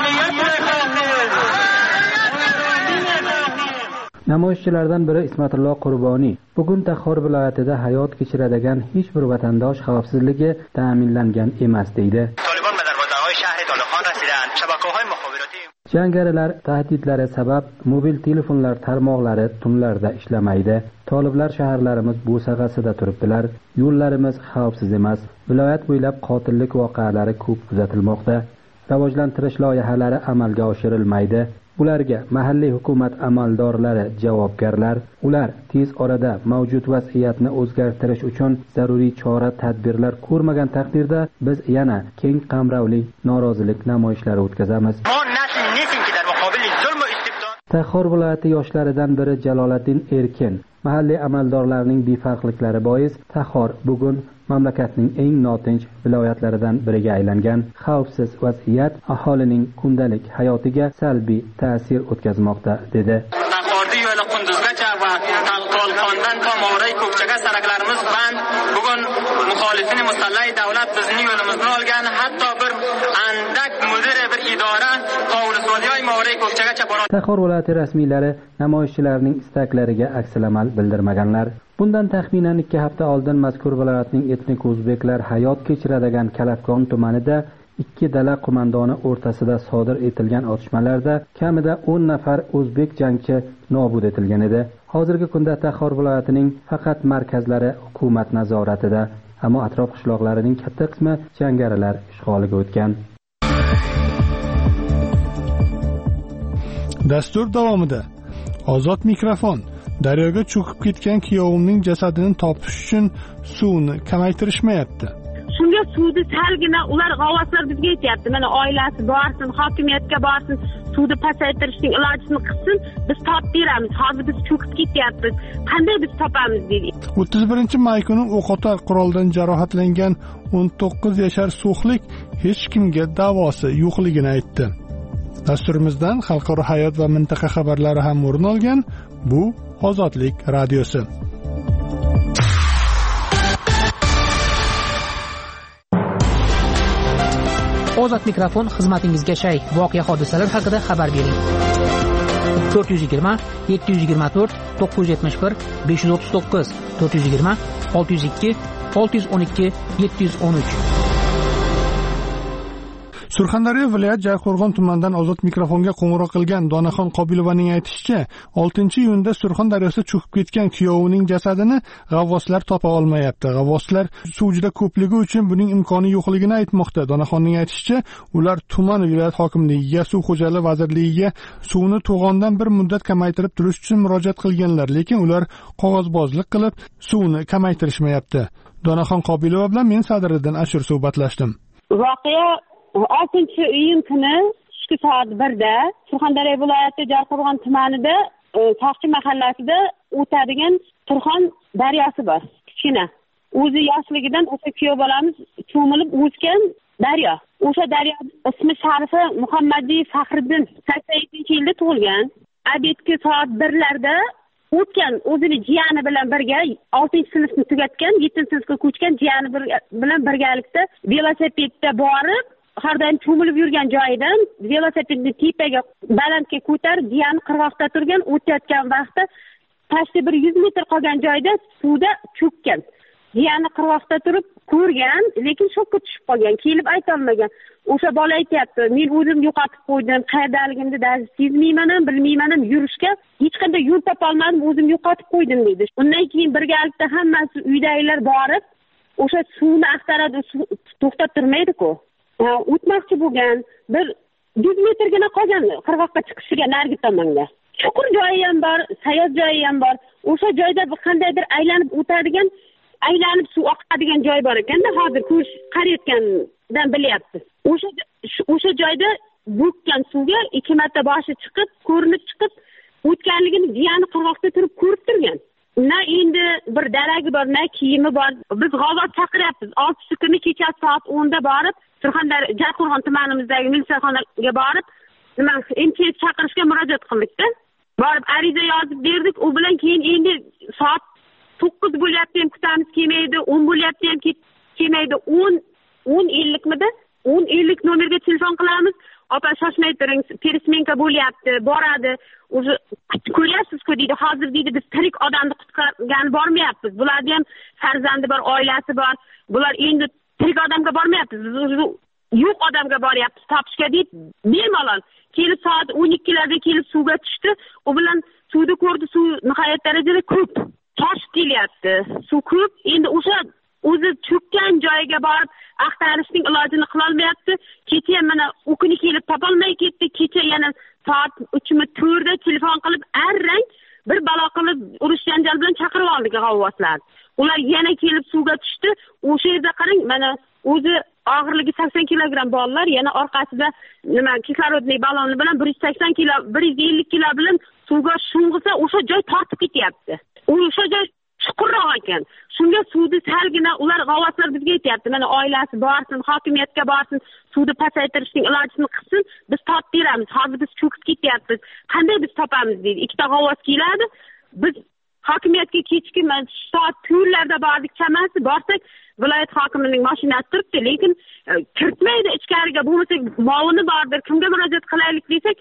S9: Namoyishchilardan biri Ismatullo Qurboniy bugun Taxxor viloyatida hayot kechiradigan hech bir vatandosh xavfsizligi ta'minlangan emas deydi. Jangarilar tahdidlari sabab mobil telefonlar tarmoqlari tunlarda ishlamaydi. Toliblar shaharlarimiz bo'sag'asida turibdilar. Yo'llarimiz xavfsiz emas. Viloyat bo'ylab qotillik voqealari ko'p kuzatilmoqda. rivojlantirish loyihalari amalga oshirilmaydi. Ularga mahalliy hukumat amaldorlari javobgarlar. Ular tez orada mavjud vaziyatni o'zgartirish uchun zaruriy chora-tadbirlar ko'rmagan taqdirda biz yana keng qamrovli norozilik namoyishlari o'tkazamiz. Taxor viloyati yoshlaridan biri Jaloliddin Erkin mahalliy amaldorlarning befarqliklari bois Taxor bugun mamlakatning eng notinch viloyatlaridan biriga aylangan. Xavfsiz vaziyat aholining kundalik hayotiga salbiy ta'sir o'tkazmoqda, dedi.
S5: Taxorda yo'li Qunduzgacha va Talqolxondan to Moray Ko'kchaga saraklarimiz band. Bugun muxolifini musallay davlat bizning yo'limizni olgan, hatto bir andak mudiri bir idora Hovlisvoyoy Moray Ko'kchagacha boradi.
S9: Taxor viloyati rasmiylari namoyishchilarning istaklariga aksalamal bildirmaganlar. Bundan taxminan 2 hafta oldin mazkur viloyatning etnik o'zbeklar hayot kechiradigan Kalafkon tumanida 2 dala qo'mondoni o'rtasida sodir etilgan otishmalarda kamida 10 nafar o'zbek jangchi nobud etilgan edi. Hozirgi kunda Taxor viloyatining faqat markazlari hukumat nazoratida, ammo atrof qishloqlarining katta qismi jangarilar ishg'oliga o'tgan.
S1: Dastur davomida Ozod mikrofon. Daryoga cho'kib ketgan kuyovimning jasadini topish uchun suvni kamaytirishmayapti.
S10: Shunga suvni salgina ular g'avvoslar bizga aytayapti. Mana oilasi borsin, hokimiyatga borsin, suvni pasaytirishning ilojini qilsin, biz topib beramiz. Hozir biz cho'kib ketyapmiz. Qanday biz topamiz dedi.
S1: 31-may kuni o'qotar quroldan jarohatlangan 19 yashar so'xlik hech kimga da'vosi yo'qligini aytdi. Dasturimizdan xalqaro hayot va mintaqa xabarlari ham o'rin olgan. Bu Ozodlik radiosi.
S3: Ozod mikrofon xizmatingizga shay. Voqea hodisalar haqida xabar bering. 420 724 971 539 420 602 612 713.
S1: Surxondaryo viloyat Jarqo'rg'on tumanidan Ozod mikrofonga qo'ng'iroq qilgan Donaxon Qobilovaning aytishicha, 6-iyunda Surxondaryosida cho'kib ketgan kuyovining jasadini g'avvoslar topa olmayapti. G'avvoslar suv juda ko'pligi uchun buning imkoni yo'qligini aytmoqda. Donaxonning aytishicha, ular tuman viloyat hokimligiga, suv xo'jaligi vazirligiga suvni to'g'ondan bir muddat kamaytirib turish uchun murojaat qilganlar, lekin ular qog'ozbozlik qilib suvni kamaytirishmayapti. Donaxon Qobilova bilan men Sadriddin Ashur suhbatlashdim.
S10: Voqea 6-iyun kuni tushki soat 1da Surxondaryo viloyati Jarqo'rg'on tumanida Soqchi mahallasida o'tadigan Turxon daryosi bor. Kichkina. O'zi yoshligidan o'sha kuyov bolamiz cho'milib o'sgan daryo. O'sha daryo ismi sharifi Muhammadiy Faxriddin 87-yilda tug'ilgan. Abedki soat 1larda o'tgan o'zini jiyani bilan birga 6-sinfni tugatgan, 7-sinfga ko'chgan jiyani bilan birgalikda velosipedda borib har doim cho'milib yurgan joyidan velosipedni tepaga balandga ko'tarib jiyani qirg'oqda turgan, o'tayotgan vaqtda pastda bir 100 metr qolgan joyda suvda cho'kkan. Jiyani qirg'oqda turib ko'rgan, lekin shokka tushib qolgan, kelib ayta olmagan. O'sha bola aytayapti, men o'zim yo'qotib qo'ydim, qayerdaligimni sezmayman ham, bilmayman ham, yurishga hech qanday yo'l topa olmadim, o'zim yo'qotib qo'ydim dedi. Undan keyin birgalikda hammasi uydagilar borib, o'sha suvni axtaradi, to'xtab turmaydi-ku. O'tmoqchi bo'lgan, bir 100 metrgina qolgan qirg'oqqa chiqishiga narigi tomonga. Chuqur joyi ham bor, sayoz joyi ham bor. O'sha joyda qandaydir aylanib o'tadigan, aylanib suv oqadigan joy bor ekanda, hozir ko'z qarayotgandan bilyapti. O'sha joyda bo'kkan suvga 2 marta boshi chiqib, ko'rinib chiqib, o'tganligini jiyani qirg'oqda turib ko'rib turgan. Na endi bir daragi bor, na kiyimi bor. Biz g'avvos chaqiryapmiz. 6 kuni kecha soat 10da borib, Surxondaryo Jarqo'rg'on tumanimizdagi militsiyaxonaga borib, MTS chaqirishga murojaat qildik-da. Borib ariza yozib berdik. U bilan keyin endi soat 9 bo'lyapti ham kutamiz kelmaydi, 10 bo'lyapti ham kelmaydi. 10:50midi? 10:50 nomerga telefon qilamiz. Opa, shoshmay turing, peresmenka bo'lyapti, boradi. O'zi ko'ryapsiz-ku deydi. Hozir deydi, biz tirik odamni qutqargan bormayapmiz. Bularga ham farzandi bor, oilasi bor. Bular endi tirik odamga bormayapmiz. Biz yo'q odamga boryapmiz topishga deb bemalol kelib soat 12larda kelib suvga tushdi. U bilan suvni ko'rdi, suv nihoyat darajada ko'p. Toshib kelyapti. Suv ko'p. Endi o'sha o'zi cho'kkan joyiga borib axtarishning ilojini qilolmayapti. Kecha mana u kuni kelib topolmay ketdi. Kecha yana soat 3-4da telefon qilib arrang bir balo qilib urush janjal bilan chaqirib oldik g'avvoslar. Ular yana kelib suvga tushdi. O'sha yerda qarang, mana o'zi og'irligi 80 kilogramm bolalar yana orqasida nima kislorodli balloni bilan 180 kilo, 150 kilo bilan suvga sho'ng'isa o'sha joy tortib ketyapti. O'sha joy chuqurroq ekan. Shunga suvni salgina ular g'avvoslar bizga aytayapti. Mana oilasi borsin, hokimiyatga borsin, suvni pasaytirishning ilojini qilsin, biz topib beramiz. Hozir biz cho'kib ketyapmiz. Qanday biz topamiz deydi. Ikkita g'avvos keladi. Biz hokimiyatga kechki soat 4larda bordik, chamasi borsak viloyat hokimining mashinasi turibdi, lekin kiritmaydi ichkariga. Bo'lmasa muavini bordir, kimga murojaat qilaylik desak,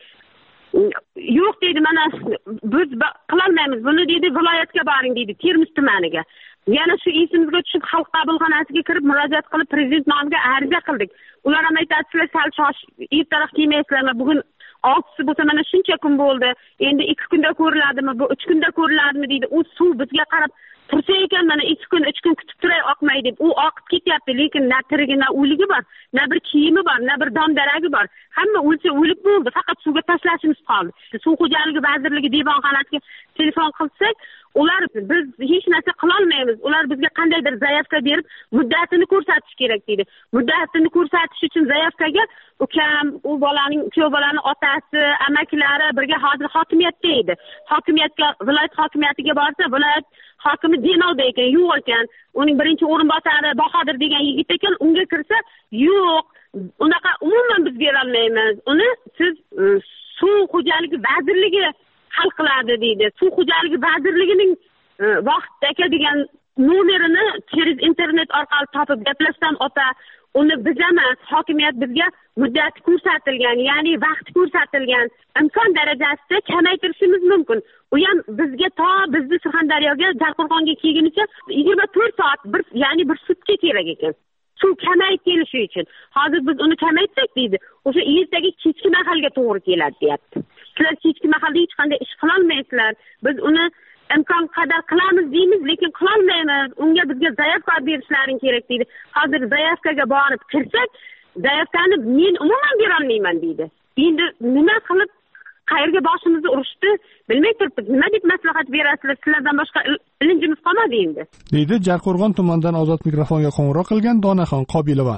S10: yo'q deydi, mana biz qilolmaymiz buni deydi, viloyatga boring deydi, Termiz tumaniga. Yana shu esimizga tushib xalq qabulxonasiga kirib murojaat qilib prezident nomiga ariza qildik. Ular ham aytadi, sizlar sal ertaroq kelmaysizlarmi? Bugun 6 bo'lsa mana shuncha kun bo'ldi. Endi 2 kunda ko'riladimi, bu 3 kunda ko'riladimi deydi. U suv bizga qarab tursa ekan, mana 2 kun 3 kun kutib turay oqmay deb u oqib ketyapti, lekin na tirigi na o'ligi bor, na bir kiyimi bor, na bir dom-daragi bor. Hamma o'lsa o'lib bo'ldi, faqat suvga tashlashimiz qoldi. Suv xo'jaligi vazirligi devonxonasiga telefon qilsak, ular biz hech narsa qila olmaymiz. Ular bizga qandaydir zayavka berib, muddatini ko'rsatish kerak deydi. Muddatini ko'rsatish uchun zayavkaga ukam, u bolaning, kuyov bolaning otasi, amakilari birga hozir hokimiyatda edi. Hokimiyatga, viloyat hokimiyatiga borsa, viloyat hokimi Denovda ekan, yo'q ekan. Uning birinchi o'rinbosari Bahodir degan yigit ekan, unga kirsa, yo'q, unaqa umuman biz bera olmaymiz. Uni siz suv xo'jaligi vazirligi hal qiladi deydi. Suv xo'jaligi vazirligining vaqt aka degan nomerini через internet orqali topib gaplashsam, ota, uni biz emas, hokimiyat bizga muddat ko'rsatilgan, ya'ni vaqt ko'rsatilgan, imkon darajasida kamaytirishimiz mumkin. U ham bizga to bizni Surxondaryoga, Jarqo'rg'onga kelgunicha 24 soat, ya'ni bir sutka kerak ekan. Suv kamayib kelishi uchun. Hozir biz uni kamaytsak deydi, o'sha ertaga kechki mahalga to'g'ri keladi deyapti. Sizlar kechki mahalda hech qanday ish qila olmaysizlar. Biz uni imkon qadar qilamiz deymiz, lekin qila olmaymiz. Unga bizga zayavka berishlaring kerak deydi. Hozir zayavkaga borib kirsak, zayavkani men umuman bera olmayman deydi. Endi nima qilib qayerga boshimizni urishdi, bilmay turibmiz. Nima deb maslahat berasizlar? Sizlardan boshqa ilinjimiz qolmadi endi. Deydi Jarqo'rg'on tumanidan Ozod mikrofonga qo'ng'iroq qilgan Donaxon Qobilova.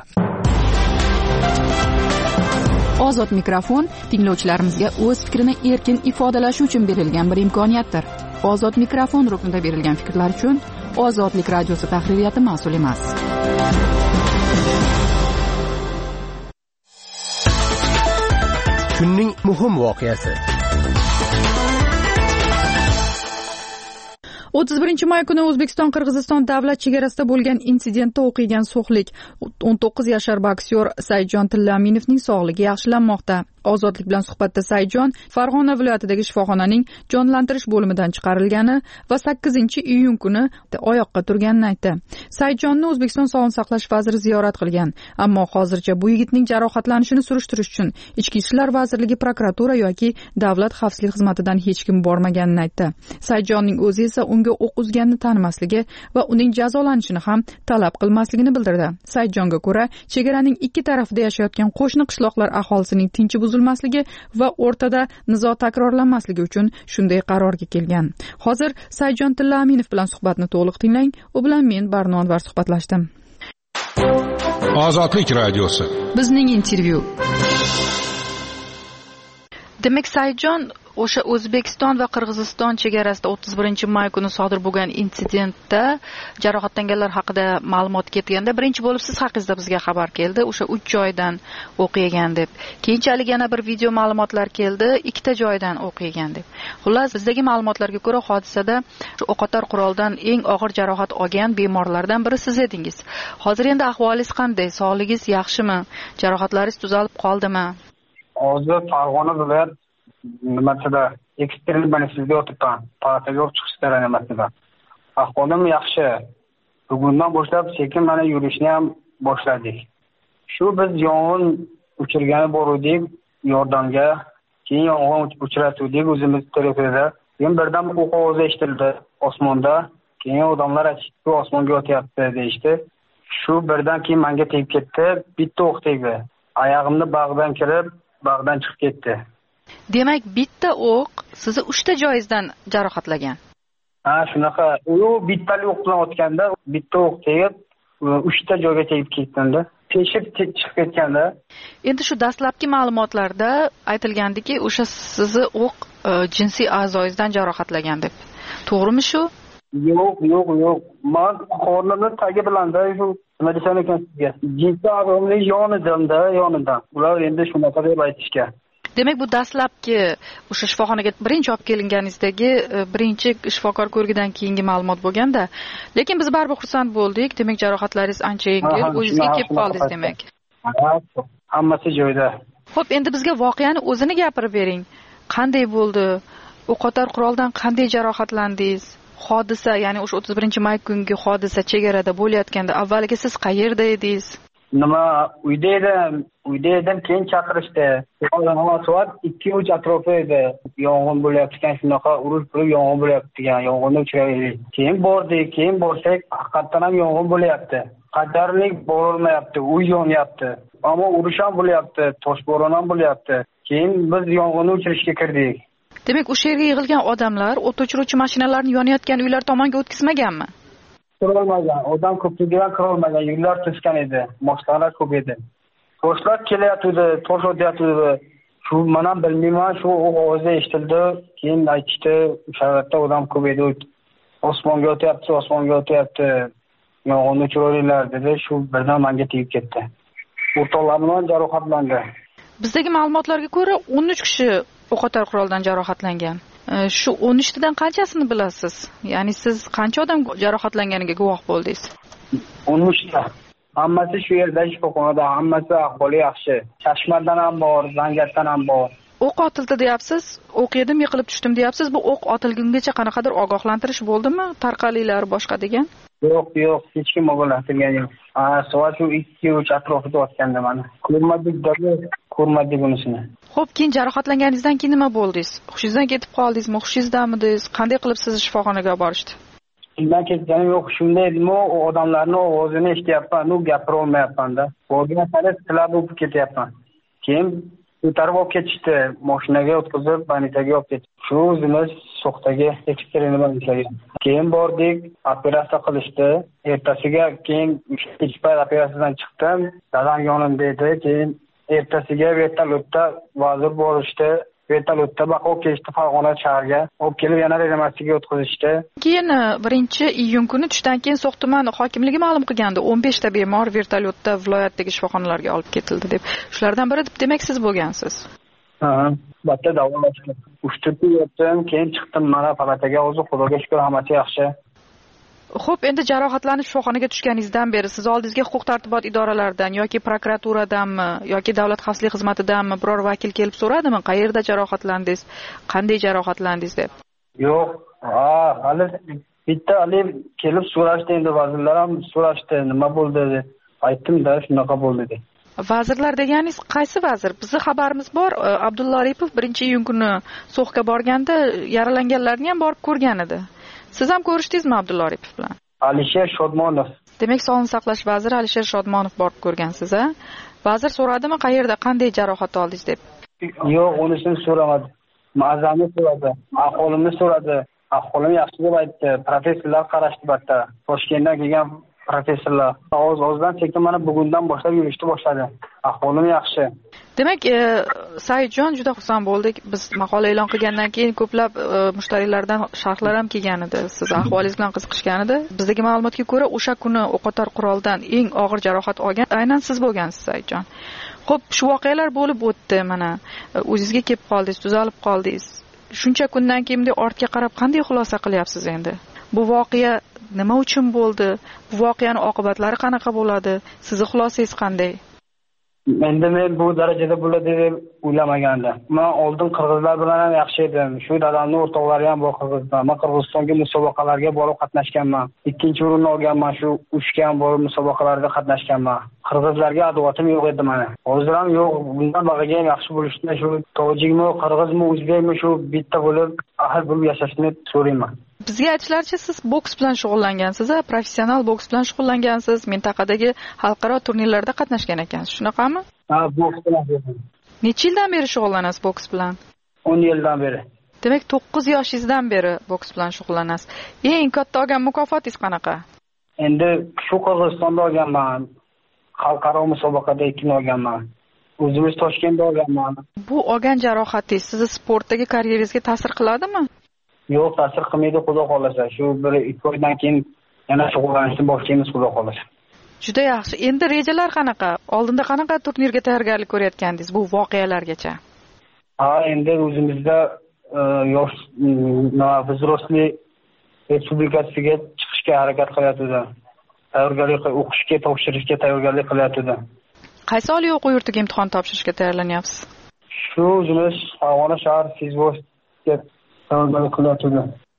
S2: Ozod mikrofon tinglovchilarimizga o'z fikrini erkin ifodalashi uchun berilgan bir imkoniyatdir. Ozod mikrofon ruknida berilgan fikrlar uchun Ozodlik radiosi tahririyati mas'ul emas.
S11: Kunning muhim voqeasi.
S2: 31 may kuni O'zbekiston-Qirg'iziston davlat chegarasida bo'lgan insidentda o'qigan so'xlik 19 yashar boksyor Saidjon Tillaminovning sog'ligi yaxshilanmoqda. Ozodlik bilan suhbatda Saidjon Farg'ona viloyatidagi shifoxonaning jonlantirish bo'limidan chiqarilgani va 8-iyun kuni oyoqqa turganini aytdi. Saidjonni O'zbekiston Sog'liqni saqlash vaziri ziyorat qilgan, ammo hozircha bu yigitning jarohatlanishini surishtirish uchun Ichki ishlar vazirligi, prokuratura yoki davlat xavfsizlik xizmatidan hech kim bormaganini aytdi. Saidjonning o'zi esa unga o'q uzganini tanimasligi va uning jazolanishini ham talab qilmasligini bildirdi. Saidjonga ko'ra, chegaraning ikki tarafida yashayotgan qo'shni qishloqlar aholisining tinchi buzilmasligi va o'rtada nizo takrorlanmasligi uchun shunday qarorga kelgan. Hozir Saidjon Tillaminov bilan suhbatni to'liq tinglang. U bilan men Barno Anvar suhbatlashdim.
S8: Ozodlik radiosi.
S2: Bizning intervyu. Demak, Saidjon o'sha O'zbekiston va Qirg'iziston chegarasida 31 may kuni sodir bo'lgan insidentda jarohatlanganlar haqida ma'lumot ketganda birinchi bo'lib siz haqingizda bizga xabar keldi, o'sha 3 joydan o'q yegan deb. Keyinchalik yana bir video ma'lumotlar keldi, 2 joydan o'q yegan deb. Xullas, bizdagi ma'lumotlarga ko'ra hodisada o'qotar quroldan eng og'ir jarohat olgan bemorlardan biri siz edingiz. Hozir endi ahvolingiz qanday? Sog'lig'ingiz yaxshimi? Jarohatlaringiz tuzalib qoldimi?
S12: Hozir Farg'ona viloyat nimasida ekstrem bo'lishga o'tibman. Palataga olib chiqishlar nimasida. Ahvolim yaxshi. Bugundan boshlab sekin mana yurishni ham boshladik. Shu biz yong'in o'chirgani bordik, yordamga, keyin yong'in o'chiratdik o'zimiz tarafida. Keyin birdan o'q ovozi eshitildi osmonda. Keyin odamlar aytishdi, osmonga o'tyapti deyishdi. Shu birdan keyin menga tegib ketdi. Bitta o'q tegdi. Oyog'imni bag'dan kirib, bag'dan chiqib ketdi.
S6: Demak, bitta o'q sizni 3 ta joyingizdan jarohatlagan.
S12: Ha, shunaqa. U bittali o'q bilan otganda, bitta o'q tegib, 3 ta joyga tegib ketganda, teshib chiqib ketganda.
S6: Endi shu dastlabki ma'lumotlarda aytilgandiki, o'sha sizni o'q jinsiy a'zoyingizdan jarohatlagan deb. To'g'rimi shu?
S12: Yo'q. Men qornimni tagi bilanda shu nima desam ekan sizga? Jinsiy a'zomning yonidan. Ular endi shunaqa deb aytishgan.
S6: Demak, bu dastlabki o'sha shifoxonaga birinchi olib kelinganingizdagi birinchi shifokor ko'rgidan keyingi ma'lumot bo'lganda, lekin biz baribir xursand bo'ldik. Demak, jarohatlaringiz ancha yengil, o'zingizga kelib qoldingiz demak.
S12: Hammasi joyida.
S6: Xo'p, endi bizga voqeani o'zini gapirib bering. Qanday bo'ldi? O'qotar quroldan qanday jarohatlandingiz? Hodisa, ya'ni o'sha 31-may kungi hodisa chegarada bo'layotganda avvaliga siz qayerda edingiz?
S12: Nima, uyda edim, keyin chaqirishdi. Soat 2-3 atrofi edi. Yong'in bo'layotgan, shunaqa urush bo'lib yong'in bo'layapti degan, yong'inni o'chiraylik. Keyin borsak, haqiqatan ham yong'in bo'layapti. Qadarlik borolmayapti, uy yonyapti. Ammo urush ham bo'layapti, toshbo'ron ham bo'layapti. Keyin biz yong'inni o'chirishga kirdik.
S6: Demak, o'sha yerga yig'ilgan odamlar o't o'chiruvchi mashinalarni yonayotgan uylar tomonga o'tkazmaganmi?
S12: Kirolmagan, odam ko'pligidan kirolmagan, yo'llar to'sgan edi, mashinalar ko'p edi. Toshlar kelyapti, tosh o'tyapti. Shu men ham bilmayman, shu ovozi eshitildi, keyin aytishdi, o'sha yerda odam ko'p edi. Osmonga o'tyapti. Yong'inni o'chirayliklar dedi, shu birdan menga tegib ketdi. O'rtoqlarim jarohatlandi.
S6: Bizdagi ma'lumotlarga ko'ra 13 kishi o'qotar quroldan jarohatlangan. Shu 13 tadan qanchasini bilasiz? Ya'ni siz qancha odam jarohatlanganiga guvoh bo'ldingiz?
S12: 13 ta. Hammasi shu yerda shifoxonada, hammasi ahvoli yaxshi. Chashmadan ham bor, Zangiotdan ham bor.
S6: O'q otildi deyapsiz, o'q yedim, yiqilib tushdim deyapsiz. Bu o'q otilgungacha qanaqadir ogohlantirish bo'ldimi? Tarqalinglar boshqa degan?
S12: Yo'q, hech kim ogohlantirgan yo'q. Soat shu 2-3 atrofida o'tganda mana. Ko'rmadik unisini.
S6: Xo'p, keyin jarohatlanganingizdan keyin nima bo'ldingiz? Hushingizdan ketib qoldingizmi? Hushingizdamidingiz? Qanday qilib sizni shifoxonaga olib borishdi?
S12: Shundan ketganim yo'q, shunday edimi, odamlarning ovozini eshityapman, gapira olmayapman-da. Borgan sari tilab o'tib ketyapman. Keyin ko'tarib olib ketishdi, mashinaga o'tkazib, banitaga olib ketdi. Shu o'zimiz So'xdagi ekstremal banitaga. Keyin bordik, operatsiya qilishdi. Ertasiga keyin kechpayt operatsiyadan chiqdim, dadam yonimda edi. Keyin ertasiga vertolyotda vazir borishdi. Vertolyotda olib kelishdi Farg'ona shaharga. Olib kelib yana reanimatsiyaga o'tkazishdi.
S6: Keyin 1-iyun kuni tushdan keyin So'x tumani hokimligi ma'lum qilgandi, 15 ta bemor vertolyotda viloyatdagi shifoxonalarga olib ketildi deb. Shulardan biri demak siz bo'lgansiz.
S12: Bitta davolashdi. 3-4 kun yotdim, keyin chiqdim mana palataga. O'zi Xudoga shukr, hammasi yaxshi.
S6: Xo'p, endi jarohatlanib shifoxonaga tushganingizdan beri siz oldingizga huquq-tartibot idoralaridan yoki prokuraturadanmi yoki davlat xavfsizlik xizmatidanmi biror vakil kelib so'radimi, qayerda jarohatlandingiz, qanday jarohatlandingiz deb?
S12: Yo'q, hali bitta kelib so'rashdi, endi vazirlar ham so'rashdi, nima bo'ldi deb. Aytdim-da, shunaqa bo'ldi deb.
S6: Vazirlar deganingiz qaysi vazir? Bizning xabarimiz bor, Abdulla Aripov 1-iyun kuni So'xga borganda yaralanganlarni ham borib ko'rgan edi. Siz ham ko'rishdingizmi Abdulla Aripov bilan?
S12: Alisher Shodmonov.
S6: Demak, sog'liqni saqlash vaziri Alisher Shodmonov borib ko'rgansiz, a? Vazir so'radimi, qayerda, qanday jarohat oldingiz deb?
S12: Yo'q, unisini so'ramadi. Ma'zamni so'radi, ahvolimni so'radi. Ahvolim yaxshi deb aytdi. Professorlar qarashdi battar. Toshkentdan kelgan professorlar. O'z-o'zidan sekin mana bugundan boshlab yurishni boshladi. Ahvolim yaxshi.
S6: Demak, Saidjon, juda xursand bo'ldik. Biz maqola e'lon qilgandan keyin ko'plab mushtariylardan sharhlar ham kelgan edi. Siz ahvolingiz bilan qiziqishgan edi. Bizdagi ma'lumotga ko'ra, o'sha kuni o'qotar quroldan eng og'ir jarohat olgan aynan siz bo'lgansiz, Saidjon. Xo'p, shu voqealar bo'lib o'tdi, mana o'zingizga kelib qoldingiz, tuzalib qoldingiz. Shuncha kundan keyin ortga qarab qanday xulosa qilyapsiz endi? Bu voqea nima uchun bo'ldi? Bu voqeaning oqibatlari qanaqa bo'ladi? Sizning xulosangiz qanday?
S12: Endi men bu darajada bo'ladi deb o'ylamagandim. Men oldin qirg'izlar bilan ham yaxshi edim. Shu dadamning o'rtoqlari ham bor Qirg'iziston. Men Qirg'izistonga musobaqalarga borib qatnashganman. 2-o'rinni olganman, shu ushga ham borib musobaqalarda qatnashganman. Qirg'izlarga adovatim yo'q edi mana. Hozir ham yo'q. Bundan bog'iga ham yaxshi bo'lishni, shu tojikmi, qirg'izmi, o'zbekmi shu bitta bo'lib, ahil bo'lib yashashni so'rayman.
S2: Bizga aytishlaricha, siz boks bilan shug'ullangansiz, professional boks bilan shug'ullangansiz, mintaqadagi xalqaro turnirlarda qatnashgan ekansiz, shunaqami?
S12: Ha, boks bilan.
S2: Necha yildan beri shug'ullanasiz boks bilan?
S12: 10 yildan beri.
S2: Demak, 9 yoshingizdan beri boks bilan shug'ullanasiz. Eng katta olgan mukofotingiz qanaqa?
S12: Endi shu Qozog'istonda olganman. Xalqaro musobaqada 2 olganman. O'zimiz Toshkentda olganman.
S2: Bu olgan jarohatingiz sizni sportdagi karyeringizga ta'sir qiladimi?
S12: Yo'q, ta'sir qilmaydi, xudo xolasa. Shu 1-2 oydan keyin yana shug'ullanishni boshlaymiz, xudo xolasa.
S2: Juda yaxshi. Endi rejalar qanaqa? Oldinda qanaqa turnirga tayyorgarlik ko'rayotgandingiz bu voqealargacha?
S12: Ha, endi o'zimizda yosh vzrostli respublikasiga chiqishga harakat qilyapti. Tayyorgarlik o'qishga, topshirishga tayyorgarlik qilyapti.
S2: Qaysi oliy o'quv yurtiga imtihon topshirishga tayyorlanyapsiz?
S12: Shu o'zimiz Farg'ona shahar Fizvostga tayyorgarlik qilyapti.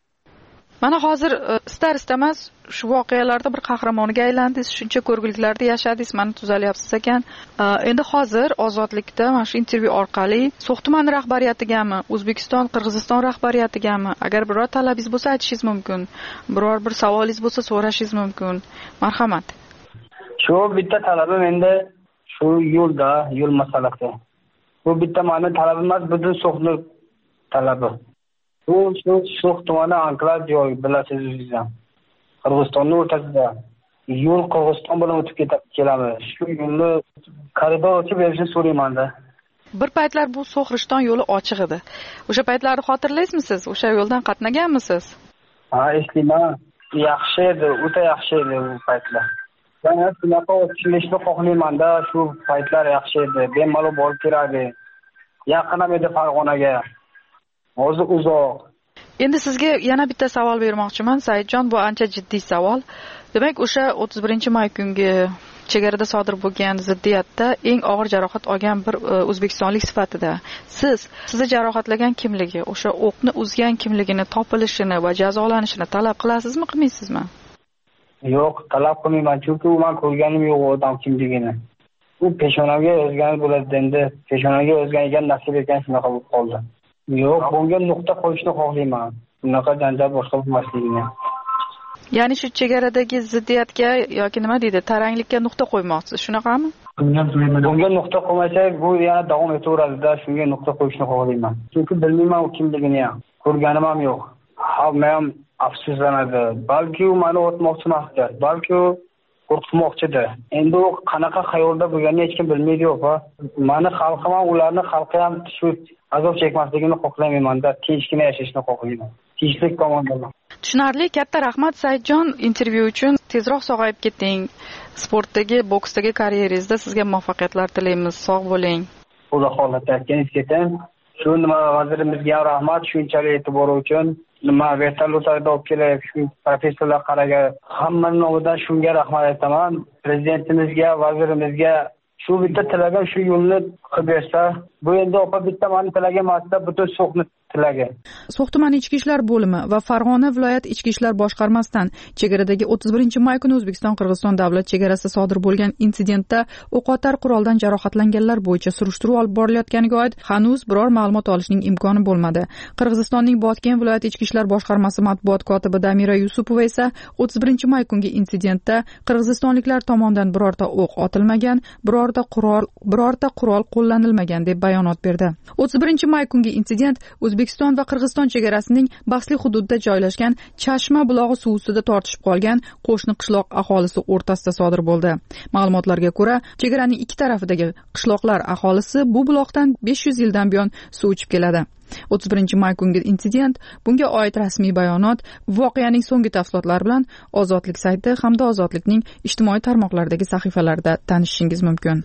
S2: Mana hozir istar-istamas shu voqealarda bir qahramoniga aylandingiz, shuncha ko'rguliklarda yashadingiz, mana tuzalyapsiz ekan. Endi hozir Ozodlikda mana shu intervyu orqali So'x tumani rahbariyatigami, O'zbekiston, Qirg'iziston rahbariyatigami agar biror talabingiz bo'lsa aytishingiz mumkin, biror bir savolingiz bo'lsa so'rashingiz mumkin. Marhamat.
S12: Shu bitta talabim endi shu yo'l masalasi. Bu bitta meni talabim emas, butun So'xning talabi. Bu So'x tumani anklav joy, bilasiz o'zingizdan. Qirg'izistonning o'rtasida yo'l Qirg'iziston bilan o'tib kelamiz. Shu yo'lni koridor ochib berishni so'rayman-da.
S2: Bir paytlar bu So'x-Rishton yo'li ochiq edi. O'sha paytlarni xotirlaysizmi siz? O'sha yo'ldan qatnaganmisiz?
S12: Ha, eslayman. Yaxshi edi, o'ta yaxshi edi u paytlar. Men shunaqa o'tishni xohlayman-da, shu paytlar yaxshi edi. Bemalol borib kirardi. Yaqin ham edi Farg'onaga. Hozir uzoq.
S2: Endi sizga yana bitta savol bermoqchiman, Saidjon, bu ancha jiddiy savol. Demak, o'sha 31-may kungi chegarada sodir bo'lgan ziddiyatda eng og'ir jarohat olgan bir o'zbekistonlik sifatida sizni jarohatlagan kimligi, o'sha o'qni uzgan kimligini topilishini va jazolanishini talab qilasizmi, qilmaysizmi?
S12: Yo'q, talab qilmayman, chunki men ko'rganim yo'q odam kimligini. U peshonamga yozgan bo'ladi, endi peshonamga yozgan ekan, nasib ekan shunaqa bo'lib qoldi. Yo'q, bunga nuqta qo'yishni xohlayman. Bunaqa janjal boshqa bo'lmasligini.
S2: Ya'ni shu chegaradagi ziddiyatga yoki nima deydi, taranglikka nuqta qo'ymoqchisiz, shunaqami?
S12: Bunga nuqta qo'ymasak, bu yana davom etaveradi-da, shunga nuqta qo'yishni xohlayman. Chunki bilmayman u kimligini ham, ko'rganim ham yo'q. Hamma ham afsuslanadi. Balki u meni o'tmoqchi emasdir, balki u qo'rqmoqchidir. Endi u qanaqa xayolda bo'lganini hech kim bilmaydi, yo'q. Meni xalqim ham, ularni xalqi ham shu azob chekmasligini xohlamayman-da, tinchgina yashashni xohlayman. Tinchlik tomondan.
S2: Tushunarli, katta rahmat Saidjon intervyu uchun. Tezroq sog'ayib keting. Sportdagi, boksdagi karyeringizda sizga muvaffaqiyatlar tilaymiz. Sog' bo'ling.
S12: Xudo xohlasa aytganingiz ketin. Shu nima vazirimizga ham rahmat, shunchalik e'tibor uchun. Nima vertolyotlarda olib kelib, shu professorlar qaragan hammaning nomidan shunga rahmat aytaman. Prezidentimizga, vazirimizga shu bitta tilagim shu yo'lni qilib bersa, bu endi opa bitta meni tilagim emasda, butun So'xni tilagi.
S2: So'x tumani ichki ishlar bo'limi va Farg'ona viloyat ichki ishlar boshqarmasidan chegaradagi 31-may kuni O'zbekiston-Qirg'iziston davlat chegarasida sodir bo'lgan insidentda o'qotar quroldan jarohatlanganlar bo'yicha surishtiruv olib borilayotganiga oid hanuz biror ma'lumot olishning imkoni bo'lmadi. Qirg'izistonning Botken viloyat ichki ishlar boshqarmasi matbuot kotibi Damira Yusupova esa 31-may kungi insidentda qirg'izistonliklar tomonidan birorta o'q otilmagan, birorta qurol qo'llanilmagan deb bayonot berdi. 31-may kungi insident O'zbekiston va Qirg'iziston chegarasining bahsli hududida joylashgan Chashma bulog'i suv ustida tortishib qolgan qo'shni qishloq aholisi o'rtasida sodir bo'ldi. Ma'lumotlarga ko'ra, chegaraning ikki tarafidagi qishloqlar aholisi bu buloqdan 500 yildan buyon suv ichib keladi. 31-may kungi insident, bunga oid rasmiy bayonot, voqeaning so'nggi tafsilotlari bilan Ozodlik sayti hamda Ozodlikning ijtimoiy tarmoqlardagi sahifalarida tanishishingiz mumkin.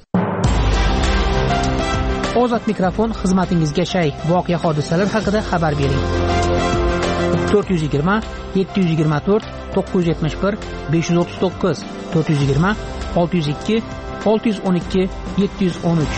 S3: Ozod mikrofon xizmatingizga shay. Voqea hodisalar haqida xabar bering. 420 724 971 539 420 602 612 713.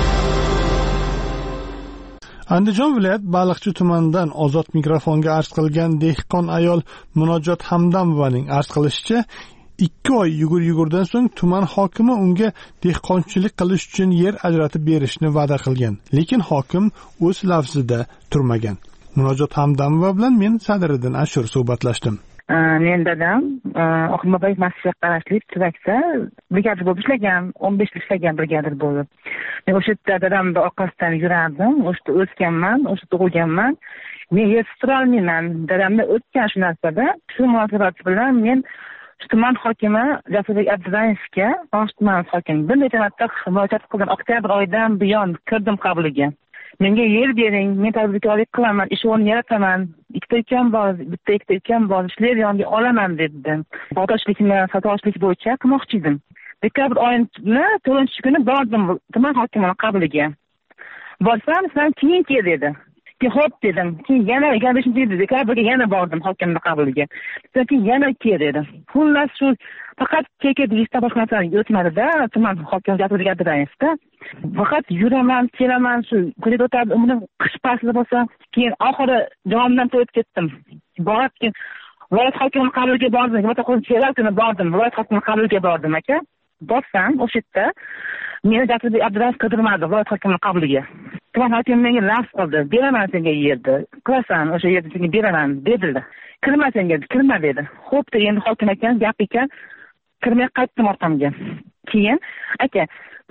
S1: Andijon viloyat Baliqchi tumanidan Ozod mikrofonga arz qilgan dehqon ayol Munojot Hamdamovaning arz qilishicha, 2 oy yugurdan so'ng tuman hokimi unga dehqonchilik qilish uchun yer ajratib berishni va'da qilgan, lekin hokim o'z lafzida turmagan. Munojot Hamdamova bilan men Sadiriddin Ashur suhbatlashdim.
S11: Men dadam Oqimboboyev masjidga qarashli Tuvakda brigadir bo'lib ishlagan, 15 yil ishlagan brigadir bo'lib. Men o'sha yerda dadamni orqasidan yurardim, o'sha yerda o'sganman, o'sha yerda tug'ilganman. Men yetib tura olmayman. Dadamda o'tgan shu narsada. Shu munosabat bilan men tuman hokimi Jasurbek Abdurayevga, tuman hokim bir necha marta murojaat qildim. Oktyabr oyidan buyon kirdim qabuliga. Menga yer bering, men tadbirkorlik qilaman, ish o'rni yarataman. Bitta ukam bor, ishlar yonga olaman dedim. Bog'dorchilikni sotuvchilik bo'yicha qilmoqchi edim. Dekabr oyini 4-kuni bordim tuman hokimining qabuliga. Borsam, "Sen keyin kel" dedi. Xo'p dedim. Keyin yana 25 dekabrga yana bordim hokimning qabuliga. Keyin yana kel dedi. Xullas shu faqat keka deyishda boshqa narsa o'tmadi-da, tuman hokimi Jasurbek Abdurayevda. Faqat yuraman, kelaman, shu ko'chada o'tardim, uni qish fasli bo'lsa, keyin oxiri jonimdan to'yib ketdim. Borib keyin viloyat hokimining qabuliga bordim. Nima qilib kelarkuni bordim, viloyat hokimining qabuliga bordim aka. Borsam, o'sha yerda meni Jasurbek Abdurayev qidirmadi viloyat hokimining qabuliga. Tuman hokimi menga laf qildi. "Beraman senga yerni. Qilasan, o'sha yerni senga beraman" dedilar. "Kirma senga, kirma" dedi. Xo'p, endi hokim ekan, gap ekan. Kirmay qaytdim orqamga. Keyin aka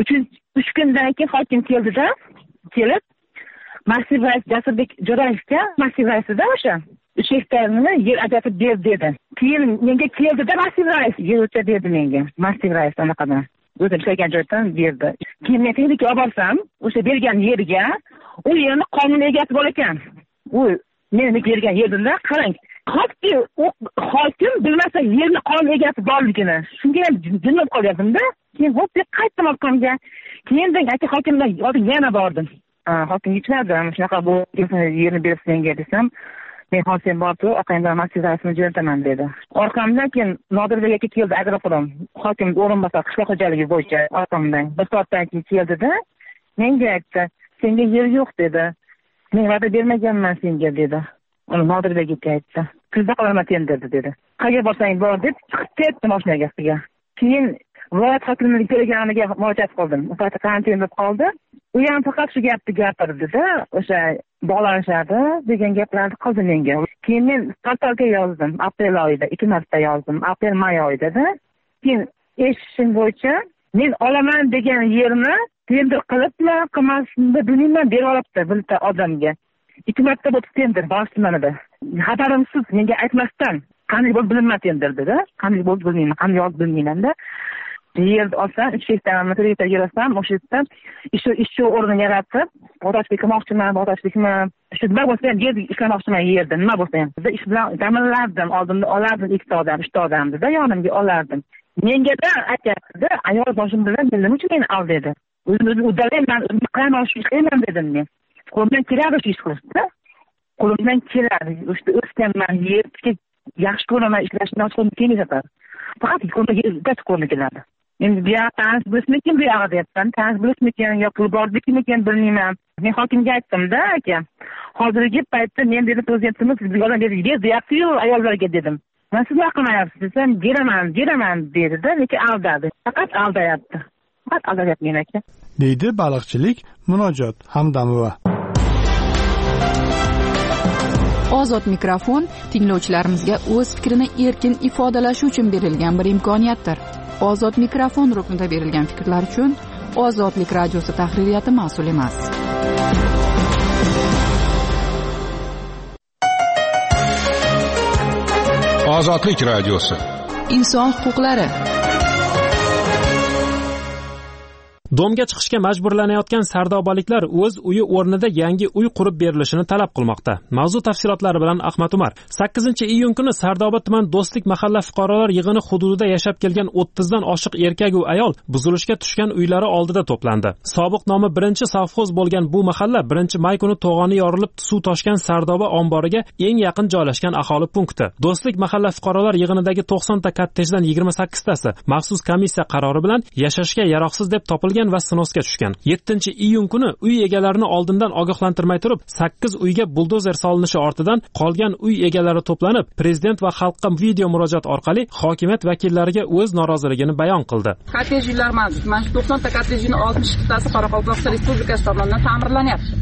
S11: 3 kundan keyin hokim keldi-da, kelib massiv rais Jasurbek Jo'rayevga, massiv raisida o'sha 3 hektarni yer ajratib ber dedi. Keyin menga keldi-da massiv rais yer o'cha berdi menga. Massiv rais anaqadan o'zim ishlagan joydan berdi. Keyin men texnika olib borsam, o'sha bergan yerga, u yerni qonun egasi bor ekan. U menga bergan yerda qarang, hatto hokim bilmasa yerni qonun egasi borligini. Shunga ham jinnib qolyaptim-da. Keyin hop deb qaytdim orqamga. Keyin aka hokimdan yana bordim. Hokim yechmadim. Shunaqa bu yerni berib senga desam, men hozir borib orqamdan massiv raisni jo'nataman dedi. Orqamdan keyin Nodirbek aka keldi, agronom hokim o'rinbosar qishloq xo'jaligi bo'yicha orqamdan. Bir soatdan keyin keldida, menga aytdi, "Senga yer yo'q" dedi. "Men va'da bermaganman senga" dedi. Uni Nodirbek aka aytdi. "Kuzda qolaman tenderda" dedi. "Qayerga borsang bor" deb chiqib ketdi mashinaga. Keyin viloyat hokimining telegramiga murojaat qildim. U paytda karantin bo'lib qoldi. U ham faqat shu gapni gapirdi-da, o'sha bog'lanishadi degan gaplarni qildi menga. Keyin men portalga yozdim, aprel oyida 2 marta yozdim, aprel-may oyida-da. Keyin eshitishim bo'yicha men olaman degan yerni tender qilibmi, qilmasmi bilmayman, berib olibdi bitta odamga. 2 marta bo'lib tender Bosh tumanida. Xabarimsiz, menga aytmasdan, qanday bo'lib bilinmas tenderda-da, qanday bo'lib bilmayman, qanday olib bilmayman-da. Yerni olsam, 3 hektarni kreditga yurasam, o'sha yerda ish o'rni yaratib, bog'dorchilik qilmoqchiman, bog'dorchilikmi, shu nima bo'lsa ham yer ishlamoqchiman yerda, nima bo'lsa ham. Biz ish bilan ta'minlardim, oldimda olardim 2 odam, 3 odamni-da yonimga olardim. Menga-da aytdi, ayol boshim bilan nima uchun meni ol dedi. O'zim uddalayman, o'zim qilaman, shu ishlayman dedim men. Qo'limdan keladi shu ish qilishda. Qo'limdan keladi. O'sha o'sganman, yerga yaxshi ko'raman, ishlashni qo'limdan kelmaydi. Faqat qo'limdan keladi. Endi bu yoqda tanış bo'lishmikin, bu yoqda deyapman. Tanış bo'lishmikin, yo pul bordikmikin bilmayman. Men hokimga aytdim-da aka. Hozirgi paytda men dedi prezidentimiz bizga odam berdi deyapti-yu ayollarga dedim. Men siz nima qilmayapsiz desam, beraman dedi-da, lekin aldadi. Faqat aldayapti. Faqat aldayapti men aka.
S1: Deydi baliqchilik Munojot Hamdamova.
S2: Ozod mikrofon tinglovchilarimizga o'z fikrini erkin ifodalashi uchun berilgan bir imkoniyatdir. Ozod mikrofon ruknida berilgan fikrlar uchun Ozodlik radiosi tahririyati mas'ul emas.
S8: Ozodlik radiosi.
S2: Inson huquqlari.
S7: Domga chiqishga majburlanayotgan sardobaliklar o'z uyi o'rnida yangi uy qurib berilishini talab qilmoqda. Mavzu tafsilotlari bilan Ahmad Umar. 8-iyun kuni Sardoba tuman Do'stlik mahalla fuqarolar yig'ini hududida yashab kelgan 30 dan oshiq erkak va ayol buzilishga tushgan uylari oldida to'plandi. Sobiq nomi 1-sovxoz bo'lgan bu mahalla 1-may kuni to'g'oni yorilib suv toshgan Sardoba omboriga eng yaqin joylashgan aholi punkti. Do'stlik mahalla fuqarolar yig'inidagi 90 ta kottejdan 28 tasi maxsus komissiya qarori bilan yashashga yaroqsiz deb topilgan va sinosga tushgan. 7-iyun kuni uy egalarini oldindan ogohlantirmay turib 8 uyga buldozer solinishi ortidan qolgan uy egalari to'planib, prezident va xalqqa video murojaat orqali hokimiyat vakillariga o'z noroziligini bayon qildi.
S13: Kottej uylar mavjud. Mana shu 90 ta kottejning 62 tasi Qoraqalpog'iston Respublikasi tomonidan ta'mirlanyapti.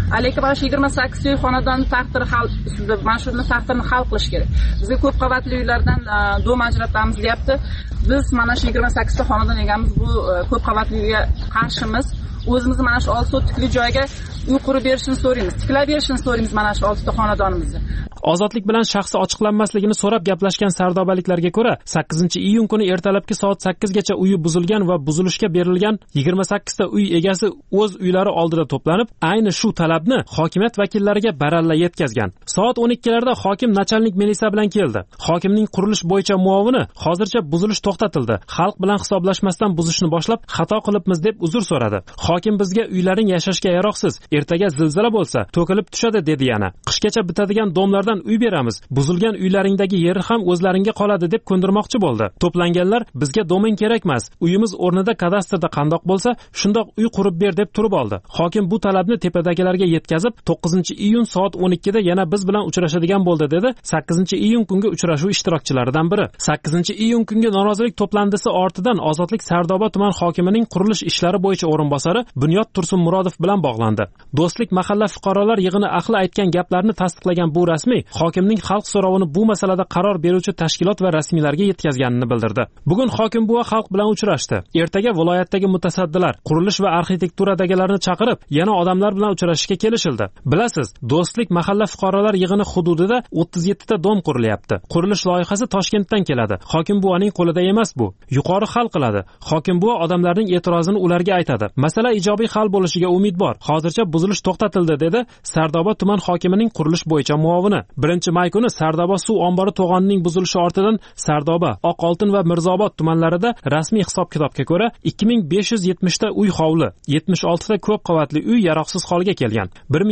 S13: lekin mana shu 28 uy xonadonni taqdiri mana shuni taqdirini hal qilish kerak. Bizga ko'p qavatli uylardan dom ajratamiz deyapti. Biz mana shu 28 ta xonadon egamiz bu ko'p qavatli uyga qarshimiz. O'zimiz mana shu 6 sotikli joyga uy qurib berishni so'raymiz. Tiklab berishni so'raymiz mana shu 6 ta xonadonimizni.
S7: Ozodlik bilan shaxsi ochiqlanmasligini so'rab gaplashgan sardobaliklarga ko'ra 8-iyun kuni ertalabki soat 8 gacha uyi buzilgan va buzilishga berilgan 28 ta uy egasi o'z uylari oldida to'planib, ayni shu talabni hokimiyat vakillariga baralla yetkazgan. Soat 12 larda hokim nachalnik militsiya bilan keldi. Hokimning qurilish bo'yicha muovini hozircha buzilish to'xtatildi. Xalq bilan hisoblashmasdan buzishni boshlab xato qilibmiz deb uzr so'radi. Hokim bizga uylaring yashashga yaroqsiz, ertaga zilzila bo'lsa to'kilib tushadi dedi yana. Qishgacha bitadigan domlardan uy beramiz. Buzilgan uylaringdagi yeri ham o'zlaringga qoladi deb ko'ndirmoqchi bo'ldi. To'planganlar bizga domen kerak emas. Uyimiz o'rnida kadastrda qandoq bo'lsa, shundoq uy qurib ber deb turib oldi. Hokim bu talabni tepadagilarga yetkazib, 9-iyun soat 12 da yana biz bilan uchrashadigan bo'ldi dedi 8-iyun kungi uchrashuv ishtirokchilaridan biri. 8-iyun kungi norozilik to'plandisi ortidan Ozodlik Sardoba tuman hokimining qurilish ishlari bo'yicha o'rinbosari Bunyod Tursunmurodov bilan bog'landi. Do'stlik mahalla fuqarolar yig'ini ahli aytgan gaplarni tasdiqlagan bu rasmiy hokimning xalq so'rovini bu masalada qaror beruvchi tashkilot va rasmiylarga yetkazganini bildirdi. Bugun hokim buva xalq bilan uchrashdi. Ertaga viloyatdagi mutasaddilar, qurilish va arxitekturadagilarni chaqirib, yana odamlar bilan uchrashishga kelishildi. Bilasiz, Do'stlik mahalla fuqarolar yig'ini hududida 37 ta dom qurilyapti. Qurilish loyihasi Toshkentdan keladi. Hokim buvaning qo'lida emas bu. Yuqori hal qiladi. Hokim buva odamlarning e'tirozini ularga aytadi. Masala ijobiy hal bo'lishiga umid bor. Hozircha buzilish to'xtatildi dedi Sardoba tuman hokimining qurilish bo'yicha muovini. 1-may kuni Sardoba suv ombori to'g'onining buzilishi ortidan Sardoba, Oqoltin va Mirzobod tumanlarida rasmiy hisob-kitobga ko'ra 2570 ta uy hovli, 76 ta ko'p qavatli uy yaroqsiz holga kelgan.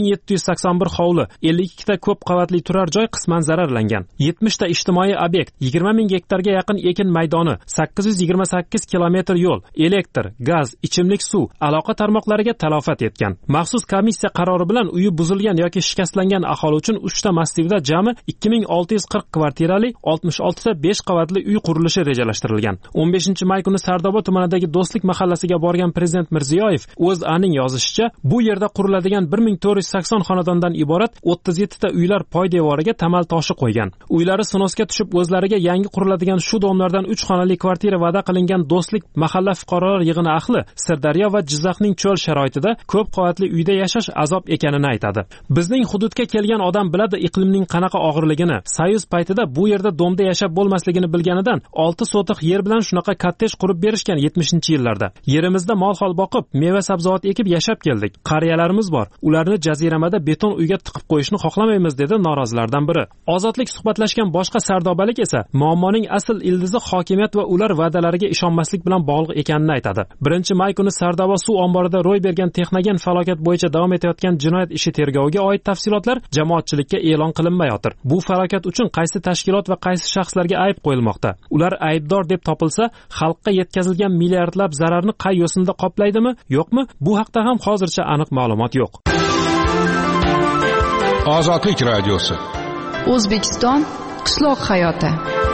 S7: 1781 hovli, 52 ta ko'p qavatli turar joy qisman zararlangan. 70 ta ijtimoiy obyekt, 20 ming gektarga yaqin ekin maydoni, 828 kilometr yo'l, elektr, gaz, ichimlik suv, aloqa tarmoqlariga talofat yetgan. Maxsus komissiya qarori bilan uyi buzilgan yoki shikastlangan aholi uchun 3 ta massivda jami 2640 kvartirali 66 ta 5 qavatli uy qurilishi rejalashtirilgan. 15-may kuni Sardoba tumanidagi Do'stlik mahallasiga borgan prezident Mirziyoyev O'zAning yozishicha, bu yerda quriladigan 1480 xonadondan iborat 37 ta uylar poydevoriga tamal toshi qo'ygan. Uylari sinosga tushib o'zlariga yangi quriladigan shu domlardan 3 xonali kvartira va'da qilingan Do'stlik mahalla fuqarolar yig'ini ahli Sirdaryo va Jizzaxning cho'l sharoitida ko'p qavatli uyda yashash azob ekanini aytadi. Bizning hududga kelgan odam biladi iqlimning qanaqa og'irligini. Soyuz paytida bu yerda domda yashab bo'lmasligini bilganidan 6 sotiq yer bilan shunaqa kottej qurib berishgan 70-yillarda. Yerimizda mol-hol boqib, meva sabzavot ekib yashab keldik. Qariyalarimiz bor. Ularni jaziramada beton uyga tiqib qo'yishni xohlamaymiz dedi norozilardan biri. Ozodlik suhbatlashgan boshqa sardobalik esa muammoning asl ildizi hokimiyat va ular va'dalariga ishonmaslik bilan bog'liq ekanini aytadi. 1-may kuni Sardoba suv omborida ro'y bergan texnogen falokat bo'yicha davom etayotgan jinoyat ishi tergoviga oid tafsilotlar jamoatchilikka e'lon qilinmayotir. Bu falokat uchun qaysi tashkilot va qaysi shaxslarga ayb qo'yilmoqda? Ular aybdor deb topilsa, xalqqa yetkazilgan milliardlab zararni qay yo'sinda qoplaydimi, yo'qmi? Bu haqda ham hozircha aniq ma'lumot yo'q.
S8: Ozodlik radiosi.
S2: O'zbekiston qishloq hayoti.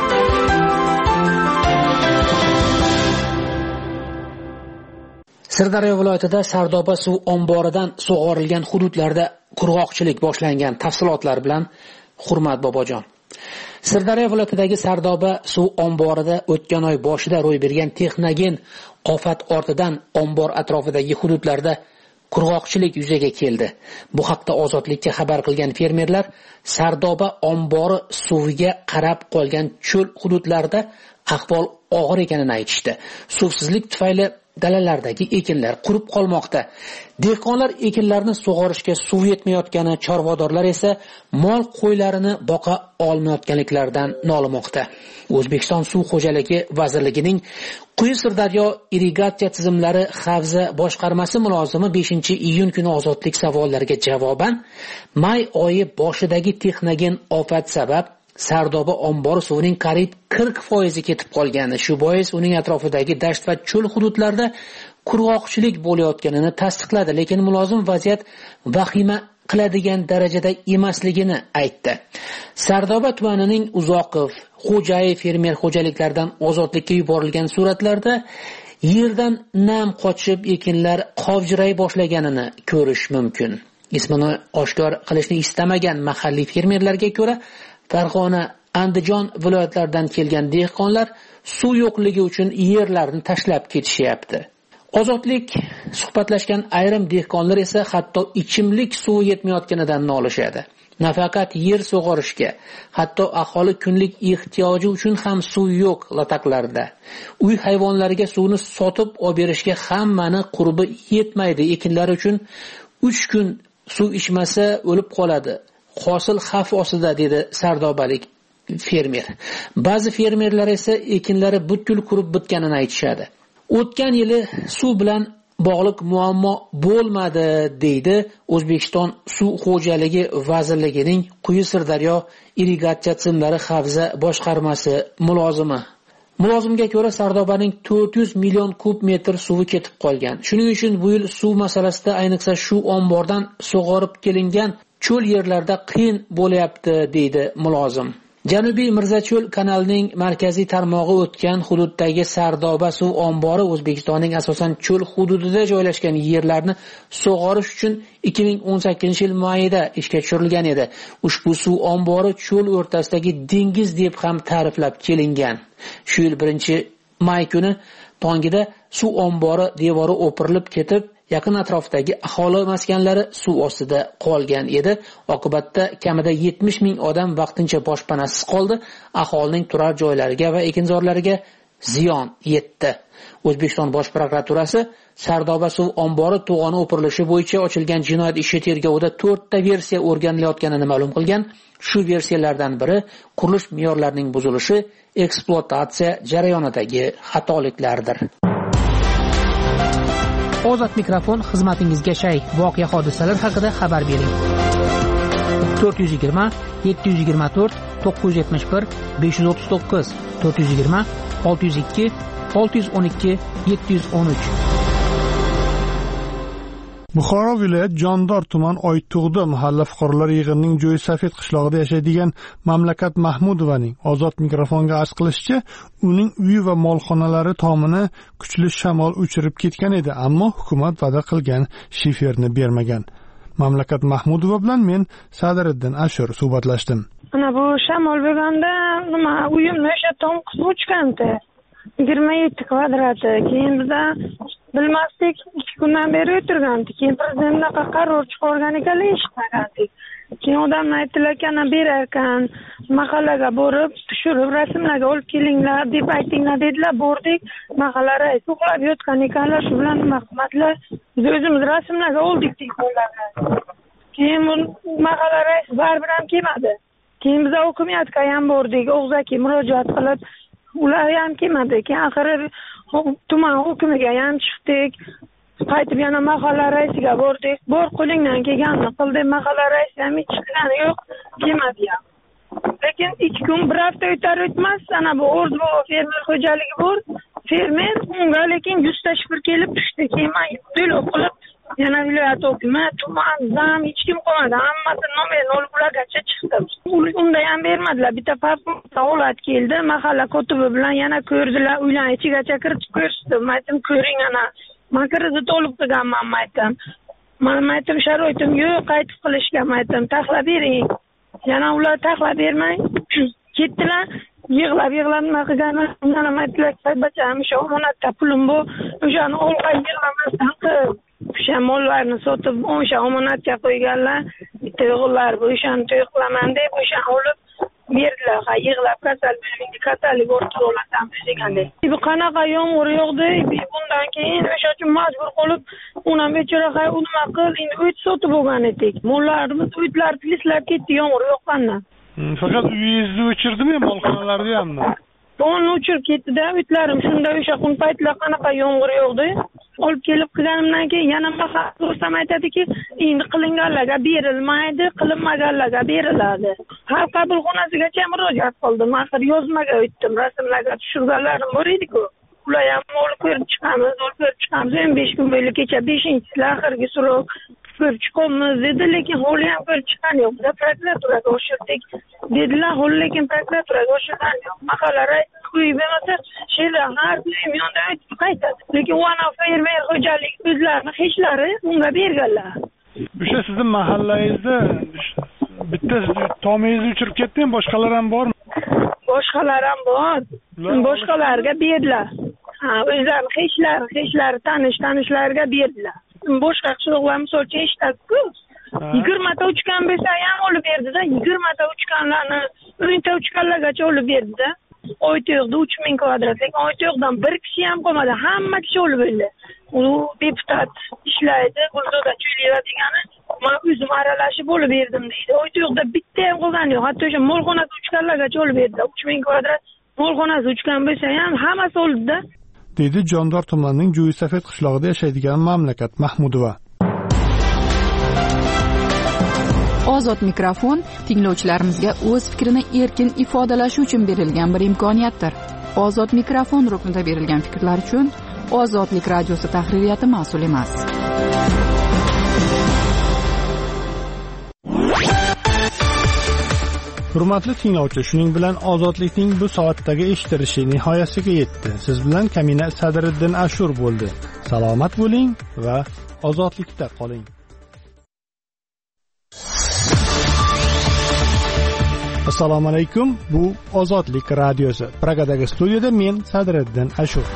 S3: Sirdaryo viloyatida Sardoba suv omboridan sug'orilgan hududlarda qurg'oqchilik boshlangan. Tafsilotlar bilan Hurmat Bobojon. Sirdaryo viloyatidagi Sardoba suv omborida o'tgan oy boshida ro'y bergan texnogen ofat ortidan ombor atrofidagi hududlarda qurg'oqchilik yuzaga keldi. Bu haqda Ozodlikka xabar qilgan fermerlar Sardoba ombori suviga qarab qolgan cho'l hududlarda ahvol og'ir ekanini aytishdi. Suvsizlik tufayli dalalardagi ekinlar qurib qolmoqda. Dehqonlar ekinlarni sug'orishga suv yetmayotgani, chorvadorlar esa mol qo'ylarini boqa olmayotganliklaridan nolimoqda. O'zbekiston suv xo'jaligi vazirligining Quyi Sirdaryo irrigatsiya tizimlari havza boshqarmasi mulozimi 5-iyun kuni Ozodlik savollariga javoban may oyi boshidagi texnogen ofat sabab Sardoba ombori suvining qariyb 40% ketib qolgani, shu bois uning atrofidagi dasht va cho'l hududlarda qurg'oqchilik bo'layotganini tasdiqladi, lekin mulozim vaziyat vahima qiladigan darajada emasligini aytdi. Sardoba tumanining Uzoqov, Xo'jayev fermer xo'jaliklaridan Ozodlikka yuborilgan suratlarda yerdan nam qochib ekinlar qovjiray boshlaganini ko'rish mumkin. Ismini oshkor qilishni istamagan mahalliy fermerlarga ko'ra, Farg'ona, Andijon viloyatlaridan kelgan dehqonlar suv yo'qligi uchun yerlarni tashlab ketishyapti. Ozodlik suhbatlashgan ayrim dehqonlar esa hatto ichimlik suvi yetmayotganidan nolishadi. Nafaqat yer sug'orishga, hatto aholi kunlik ehtiyoji uchun ham suv yo'q lataqlarda. Uy hayvonlariga suvni sotib olib berishga hammani qurbi yetmaydi. Ekinlar uchun 3 kun suv ichmasa o'lib qoladi. Hosil xavf ostida, dedi sardobalik fermer. Ba'zi fermerlar esa ekinlari butkul qurib bitganini aytishadi. O'tgan yili suv bilan bog'liq muammo bo'lmadi, deydi O'zbekiston Suv xo'jaligi vazirligining Quyi Sirdaryo irrigatsiya tizimlari havza boshqarmasi mulozimi. Mulozimga ko'ra, Sardobaning 400 million kub metr suvi ketib qolgan. Shuning uchun bu yil suv masalasida, ayniqsa shu ombordan sug'orib kelingan cho'l yerlarda qiyin bo'layapti, deydi mulozim. Janubiy Mirzacho'l kanalining markaziy tarmog'i o'tgan hududdagi Sardoba suv ombori O'zbekistonning asosan cho'l hududida joylashgan yerlarni sug'orish uchun 2018-yil mayida ishga tushirilgan edi. Ushbu suv ombori cho'l o'rtasidagi dengiz deb ham ta'riflab kelingan. Shu yil 1-may kuni tongida suv ombori devori o'pirilib ketib, yaqin atrofdagi aholi maskanlari suv ostida qolgan edi. Oqibatda kamida 70 ming odam vaqtincha boshpanasiz qoldi. Aholining turar joylariga va ekinzorlariga ziyon yetdi. O'zbekiston Bosh prokuraturasi Sardoba suv ombori to'g'oni o'pirilishi bo'yicha ochilgan jinoyat ishi tergovida 4 ta versiya o'rganilayotganini ma'lum qilgan. Shu versiyalardan biri qurilish me'yorlarining buzilishi, ekspluatatsiya jarayonidagi xatoliklardir. Ozod mikrofon xizmatingizga shay. Voqea hodisalar haqida xabar bering. 420 724 971 539 420 602 612 713.
S1: Buxoro viloyat Jondor tuman Oytug'da mahalla fuqarolar yig'inining Jo'ysafet qishlog'ida yashaydigan Mamlakat Mahmudovaning Ozod mikrofonga arz qilishicha, uning uyi va molxonalari tomini kuchli shamol uchirib ketgan edi, ammo hukumat va'da qilgan shiferni bermagan. Mamlakat Mahmudova bilan men Sadiriddin Ashur suhbatlashdim.
S14: Ana bu shamol bo'lganda nima uyimni o'sha tom qisib o'chgandi. 27 kvadrati. Keyin bizda bilmasdik, 2 kundan beri o'tirgandik. Keyin prezidentga qaror chiqargan ekanlar, eshitmagandik. Keyin odamlar aytdilar, "Kana berar ekan, mahallaga borib, tushirib rasmlarga olib kelinglar" deb aytinglar dedilar. Bordik, mahalla raisi uxlab yotgan ekanlar. Shu bilan mahmatlar biz o'zimiz rasmlarga oldik deydilar. Keyin mahalla raisi baribir ham kelmadi. Keyin biz hokimiyatga ham bordik, o'g'zaki murojaat qilib, ular ham kelmadi. Keyin oxiri tuman hokimiga ham chiqdik. Qaytib yana mahalla raisiga bordik. Bor qo'lingdan kelganini qildi. Mahalla raisi ham hech qilgani yo'q, kelmadi ham. Lekin 2 kun bir hafta o'tar o'tmas, ana bu O'rzbo fermer xo'jaligi bor. Fermer unga lekin 100 ta shifr kelib tushdi. Keyin men to'lov qilib yana viloyat hokimi, tuman, zam hech kim qolmadi. Hammasi nomer 0 bo'lagacha chiqdi. Unda ham bermadilar. Bitta holat keldi. Mahalla kotibi bilan yana ko'rdilar. Uylar ichigacha kirib ko'rsatdi. Men aytdim, "Ko'ring ana. Men kredit olib qilganman", aytdim. Men aytdim, "Sharoitim yo'q, qaytib qilishga", aytdim. "Taxlab bering". Yana ular taxlab bermay ketdilar. Yig'lab nima qilganman, undan aytdilar, "Bacham, o'sha omonatda pulim bor, o'shani olg'a yig'lamasdan qil". O'sha mollarni sotib, o'sha omonatga qo'yganlar. Bitta o'g'illar bu o'shani to'y qilaman deb o'shani olib berdilar. Yig'lab kasallik o'rtib olasan degandek. Bu qanaqa yomg'ir yog'di, bundan keyin o'sha uchun majbur qilib, undan bechora nima qil, endi o't sotib olgan edik. Mollarimiz, o'tlar, plislar ketdi yomg'ir yoqqandan.
S1: Faqat uyingizni o'chirdimi, molxonalarni hammi?
S14: Uni o'chirib ketdi-da, o'tlarim shunda o'sha kun paytlar qanaqa yomg'ir yog'di. Olib kelib qilganimdan keyin yana mahallada aytadiki, endi qilinganlarga berilmaydi, qilinmaganlarga beriladi. Xalq qabulxonasigacha murojaat qildim. Axir yozmaga o'tdim, rasmlarga tushirganlarim bor edi-ku. Ular ham olib ko'rib chiqamiz. 15 kun bo'yi kecha 5-chi oxirgi so'roq ko'rib chiqamiz dedi, lekin holi ham ko'rib chiqqan yo'q. Biz prokuraturaga o'shirdik dedilar, holi lekin prokuraturaga o'shirgan yo'q. Mahalla raisi uy bermasa, she'rlar har uyim yondan o'tib qaytadi. Lekin u ana fermer xo'jalik o'zlarini hechlari unga berganlar.
S1: O'sha siz sizni mahallangizda bitta tomingizni uchirib ketdimi, boshqalar ham bormi?
S14: Boshqalar ham bor. Boshqalarga berdilar. O'zlari hechlari tanishlariga berdilar. Boshqa qishloqlar misol uchun eshitasiz-ku. 20 ta uchgan bo'lsa ham olib berdi-da, 20 ta uchganlarni 10 ta uchganlargacha olib berdi-da. Oyto'qda 3000 kvadratlik Oyto'qdan bir kishi ham qolmadi, hamma kishi olib berdi. U deputat ishlaydi, Gulzoda Cho'liyeva degani, men o'zim aralashib olib berdim deydi. Oyto'qda bitta ham qolgani yo'q, hatto o'sha molxonasi uchganlargacha olib berdi. 3000 kvadrat molxonasi uchgan bo'lsa ham hammasi oldi-da.
S1: Dedi Jondor tumanining Jo'ysafet qishlog'ida yashaydigan Mamlakat Mahmudova.
S2: Ozod mikrofon tinglovchilarimizga o'z fikrini erkin ifodalashi uchun berilgan bir imkoniyatdir. Ozod mikrofon ruknida berilgan fikrlar uchun Ozodlik radiosi tahririyati mas'ul emas.
S1: Hurmatli tinglovchi, shuning bilan Ozodlikning bu soatdagi eshitilishi nihoyasiga yetdi. Siz bilan Kamina Sadriddin Ashur bo'ldi. Salomat bo'ling va ozodlikda qoling. Assalomu alaykum. Bu Ozodlik radiosi. Pragadagi studiyada men Sadriddin Ashur.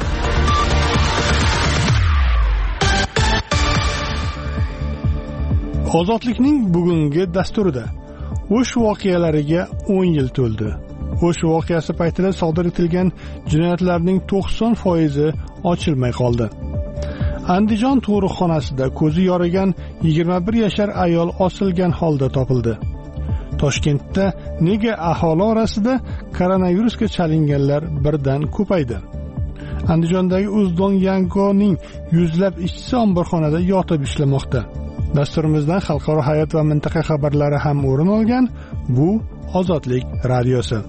S1: Ozodlikning bugungi dasturida O'sh voqealariga 10 yil to'ldi. O'sh voqeasi paytida sodir etilgan jinoyatlarning 90% ochilmay qoldi. Andijon tug'ruqxonasida ko'zi yorigan 21 yashar ayol osilgan holda topildi. Toshkentda nega aholi orasida koronavirusga chalinganlar birdan ko'paydi? Andijondagi Uzdon Yangoning yuzlab ishchisi omborxonada yotib ishlamoqda. Dasturimizdan xalqaro hayot va mintaqa xabarlari ham o'rin olgan. Bu Ozodlik radiosi.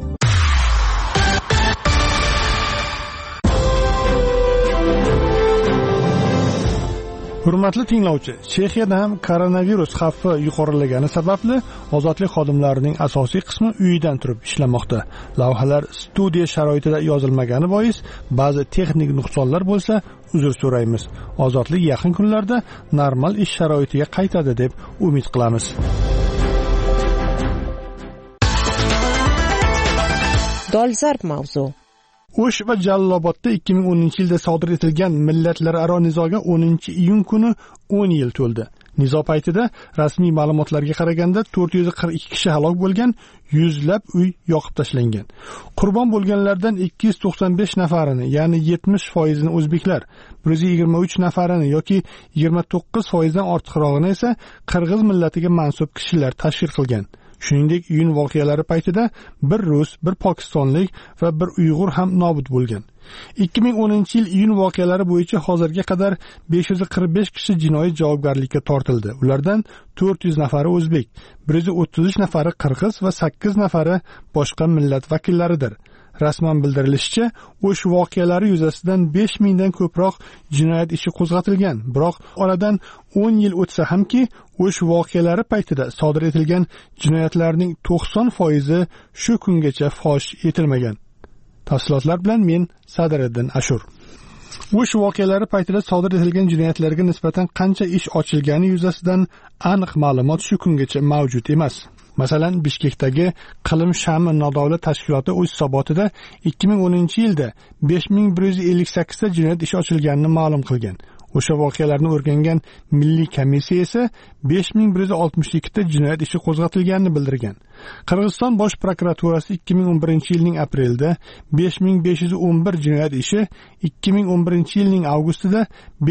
S1: Hurmatli tinglovchi, Chexiyada ham koronavirus xavfi yuqorilagani sababli ozodlik xodimlarining asosiy qismi uyidan turib ishlamoqda. Lavhalar studiya sharoitida yozilmagani bois ba'zi texnik nuqsonlar bo'lsa, uzr so'raymiz. Ozodlik yaqin kunlarda normal ish sharoitiga qaytadi deb umid qilamiz.
S15: Dolzarb mavzu.
S1: O'sh va Jallobodda 2010-yilda sodir etilgan millatlararo nizoga 10-iyun kuni 10 yil to'ldi. Nizo paytida rasmiy ma'lumotlarga qaraganda 442 kishi halok bo'lgan, yuzlab uy yoqib tashlangan. Qurbon bo'lganlardan 295 nafarini, ya'ni 70% ni o'zbeklar, 123 nafarini yoki 29% dan ortiqrog'ini esa qirg'iz millatiga mansub kishilar tashkil qilgan. Shuningdek, iyun voqealari paytida bir rus, bir pokistonlik va bir uyg'ur ham nobud bo'lgan. 2010-yil iyun voqealari bo'yicha hozirga qadar 545 kishi jinoiy javobgarlikka tortildi. Ulardan 400 nafari o'zbek, 133 nafari qirg'iz va 8 nafari boshqa millat vakillaridir. Rasman bildirilishicha, o'sh voqealari yuzasidan 5000 dan ko'proq jinoyat ishi qo'zg'atilgan. Biroq oradan 10 yil o'tsa hamki, o'sh voqealari paytida sodir etilgan jinoyatlarning 90% shu kungacha fosh etilmagan. Tafsilotlar bilan men Sadriddin Ashur. O'sh voqealari paytida sodir etilgan jinoyatlarga nisbatan qancha ish ochilgani yuzasidan aniq ma'lumot shu kungacha mavjud emas. Masalan, Bishkekdagi Qilim Shami nodavlat tashkiloti o'z hisobotida 2010-yilda 5158 ta jinoyat ishi ochilganini ma'lum qilgan. O'sha voqealarni o'rgangan milliy komissiya esa 5162 ta jinoyat ishi qo'zg'atilganini bildirgan. Qirg'iziston bosh prokuraturasi 2011-yilning aprelida 5511 jinoyat ishi, 2011-yilning avgustida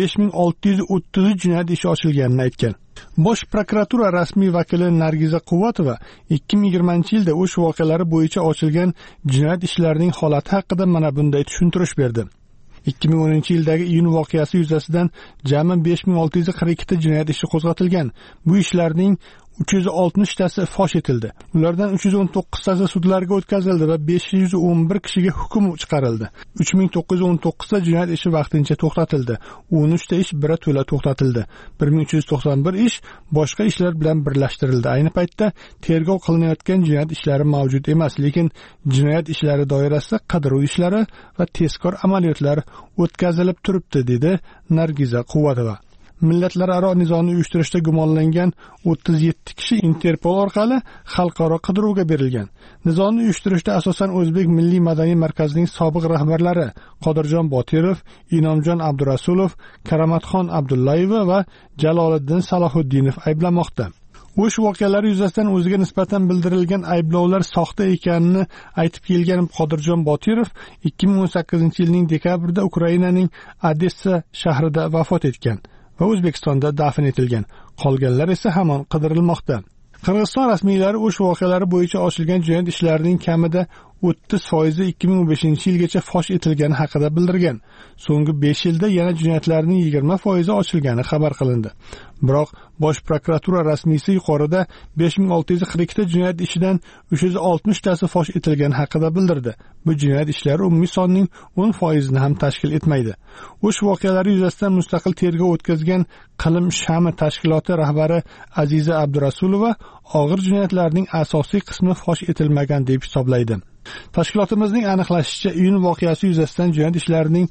S1: 5630 jinoyat ishi ochilganini aytgan. Bosh prokuratura rasmiy vakili Nargiza Quvvatova 2020-yilda o'sh voqealari bo'yicha ochilgan jinoyat ishlarining holati haqida mana bunday tushuntirish berdi. 2010-yildagi iyun voqeasi yuzasidan jami 5642 ta jinoyat ishi qo'zg'atilgan. Bu ishlarning 360 tasi fosh etildi. Ulardan 319 tasi sudlarga o'tkazildi va 511 kishiga hukm chiqarildi. 3919 ta jinoyat ishi vaqtincha to'xtatildi. 13 ta ish birato'la to'xtatildi. 1391 ish boshqa ishlar bilan birlashtirildi. Ayni paytda tergov qilinayotgan jinoyat ishlari mavjud emas, lekin jinoyat ishlari doirasida qidiruv ishlari va tezkor amaliyotlar o'tkazilib turibdi, dedi Nargiza Quvvatova. millatlararo nizoni uyushtirishda gumonlangan 37 kishi Interpol orqali xalqaro qiduruvga berilgan. Nizoni uyushtirishda asosan O'zbek Milliy madaniy markazining sobiq rahbarlari Qodirjon Botirov, Inomjon Abdurasulov, Karamatxon Abdullayeva va Jaloliddin Salohiddinov ayblanmoqda. O'sh voqealari yuzasidan o'ziga nisbatan bildirilgan ayblovlar soxta ekanini aytib kelgan Qodirjon Botirov 2018-yilning dekabrida Ukrainaning Odessa shahrida vafot etgan va O'zbekistonda dafn etilgan. Qolganlar esa hamon qidirilmoqda. Qirg'iziston rasmiylari o'sh voqealari bo'yicha ochilgan jinoyat ishlarining kamida 30% 2015-yilgacha fosh etilgani haqida bildirgan. So'nggi 5 yilda yana jinoyatlarning 20% ochilgani xabar qilindi. Biroq Bosh prokuratura rasmiysi yuqorida 5642 ta jinoyat ishidan 360 tasi fosh etilgani haqida bildirdi. Bu jinoyat ishlari umumiy sonning 10% ni ham tashkil etmaydi. O'sh voqealari yuzasidan mustaqil tergov o'tkazgan Qilim Shami tashkiloti rahbari Aziza Abdurasulova og'ir jinoyatlarning asosiy qismi fosh etilmagan deb hisoblaydi. Tashkilotimizning aniqlashicha, iyun voqeasi yuzasidan jinoyat ishlarining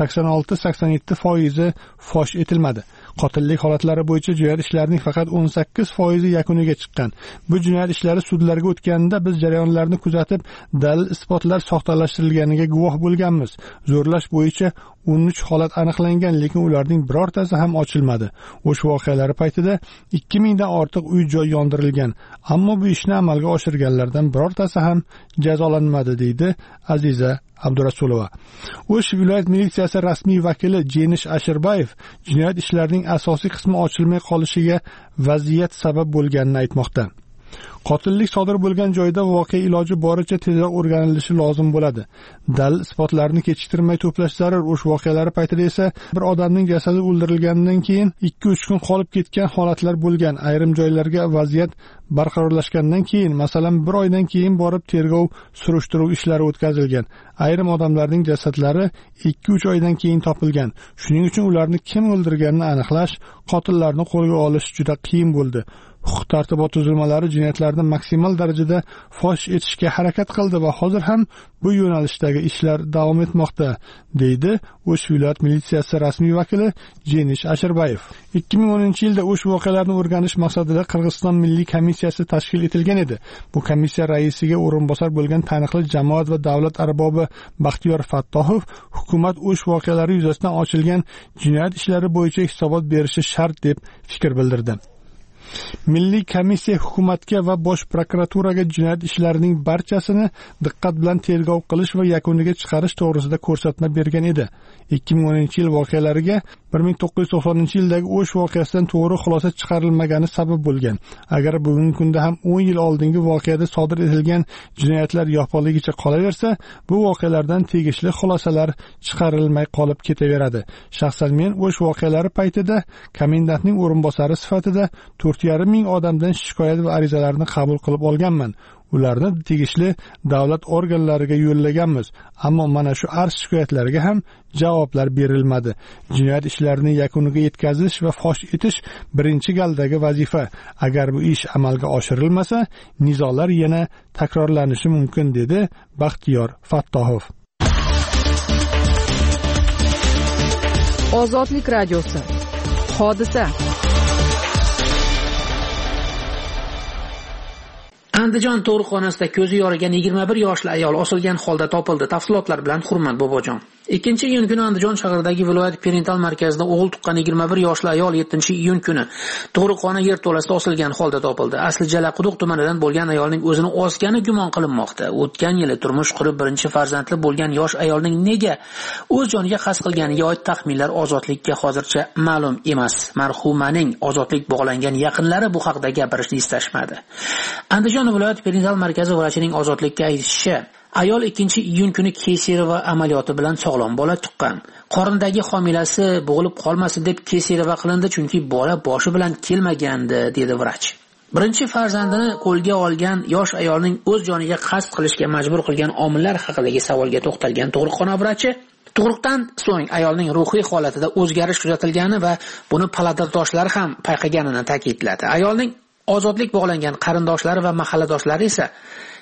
S1: 86-87% fosh etilmadi. Qotillik holatlari bo'yicha jinoyat ishlarining faqat 18% yakuniga chiqqan. Bu jinoyat ishlari sudlarga o'tganida biz jarayonlarni kuzatib, dalil isbotlar soxtalashtirilganiga guvoh bo'lganmiz. Zo'rlash bo'yicha 13 holat aniqlangan, lekin ularning birortasi ham ochilmadi. O'sh voqealari paytida 2000 dan ortiq uy-joy yondirilgan, ammo bu ishni amalga oshirganlardan birortasi ham jazolanmadi, deydi Aziza Abdurasulova. O'sh viloyat militsiyasi rasmiy vakili Jenish Ashirbayev jinoyat ishlarining asosiy qismi ochilmay qolishiga vaziyat sabab bo'lganini aytmoqda. Qotillik sodir bo'lgan joyda voqea iloji boricha tezroq o'rganilishi lozim bo'ladi. Dalil isbotlarni kechiktirmay to'plash zarur. O'sh voqealari paytida esa bir odamning jasadi o'ldirilganidan keyin 2-3 kun qolib ketgan holatlar bo'lgan. Ayrim joylarga vaziyat barqarorlashgandan keyin, masalan, 1 oydan keyin borib tergov, surishtiruv ishlari o'tkazilgan. Ayrim odamlarning jasadlari 2-3 oydan keyin topilgan. Shuning uchun ularni kim o'ldirganini aniqlash, qotillarni qo'lga olish juda qiyin bo'ldi. Huquq-tartibot tuzilmalari jinoyatlarni maksimal darajada fosh etishga harakat qildi va hozir ham bu yo'nalishdagi ishlar davom etmoqda, deydi O'sh viloyat militsiyasi rasmiy vakili Jenish Ashirbayev. 2010-yilda o'sh voqealarini o'rganish maqsadida Qirg'iziston milliy komissiyasi tashkil etilgan edi. Bu komissiya raisiga o'rinbosar bo'lgan taniqli jamoat va davlat arbobi Baxtiyor Fattohov hukumat o'sh voqealari yuzasidan ochilgan jinoyat ishlari bo'yicha hisobot berishi shart deb fikr bildirdi. Milliy komissiya hukumatga va Bosh prokuraturaga jinoyat ishlarining barchasini diqqat bilan tergov qilish va yakuniga chiqarish to'g'risida ko'rsatma bergan edi. 2010-yil voqealariga 1990-yildagi o'sh voqeasidan to'g'ri xulosa chiqarilmagani sabab bo'lgan. Agar bugungi kunda ham 10 yil oldingi voqeada sodir etilgan jinoyatlar yopiqligicha qolaversa, bu voqealardan tegishli xulosalar chiqarilmay qolib ketaveradi. Shaxsan men o'sh voqealari paytida komendantning o'rinbosari sifatida 4,5 ming odamdan shikoyat va arizalarni qabul qilib olganman. Ularni tegishli davlat organlariga yo'llaganmiz, ammo mana shu arz shikoyatlarga ham javoblar berilmadi. Jinoyat ishlarini yakuniga yetkazish va fosh etish birinchi galdagi vazifa. Agar bu ish amalga oshirilmasa, nizolar yana takrorlanishi mumkin, dedi Baxtiyor Fattohov.
S2: Ozodlik radiosi. Hodisa.
S3: Andijon tug'ruqxonasida ko'zi yorigan 21 yoshli ayol osilgan holda topildi. Tafsilotlar bilan Hurmat Bobojon. 2-iyun kuni Andijon shahridagi viloyat perintal markazida o'g'il tuqqan 21 yoshli ayol 7-iyun kuni tug'ruqxona yerto'lasida osilgan holda topildi. Asli Jalaquduq tumanidan bo'lgan ayolning o'zini osgani gumon qilinmoqda. O'tgan yili turmush qurib birinchi farzandli bo'lgan yosh ayolning nega o'z joniga qasd qilganiga oid taxminlar ozodlikka hozircha ma'lum emas. Marhumaning ozodlik bog'langan yaqinlari bu haqda gapirishni istashmadi. Andijon viloyat perintal markazi vrachining ozodlikka aytishicha, ayol 2-iyun kuni kesareva amaliyoti bilan sog'lom bola tuqqan. Qornidagi homilasi bo'g'ilib qolmasin deb kesareva qilindi, chunki bola boshi bilan kelmagandi, dedi vrach. Birinchi farzandini qo'lga olgan yosh ayolning o'z joniga qasd qilishga majbur qilgan omillar haqidagi savolga to'xtalgan tug'ruqxona vrachi, tug'ruqdan so'ng ayolning ruhiy holatida o'zgarish kuzatilgani va buni palatardoshlar ham payqaganini ta'kidladi. Ayolning ozodlik bog'langan qarindoshlari va mahalladoshlari esa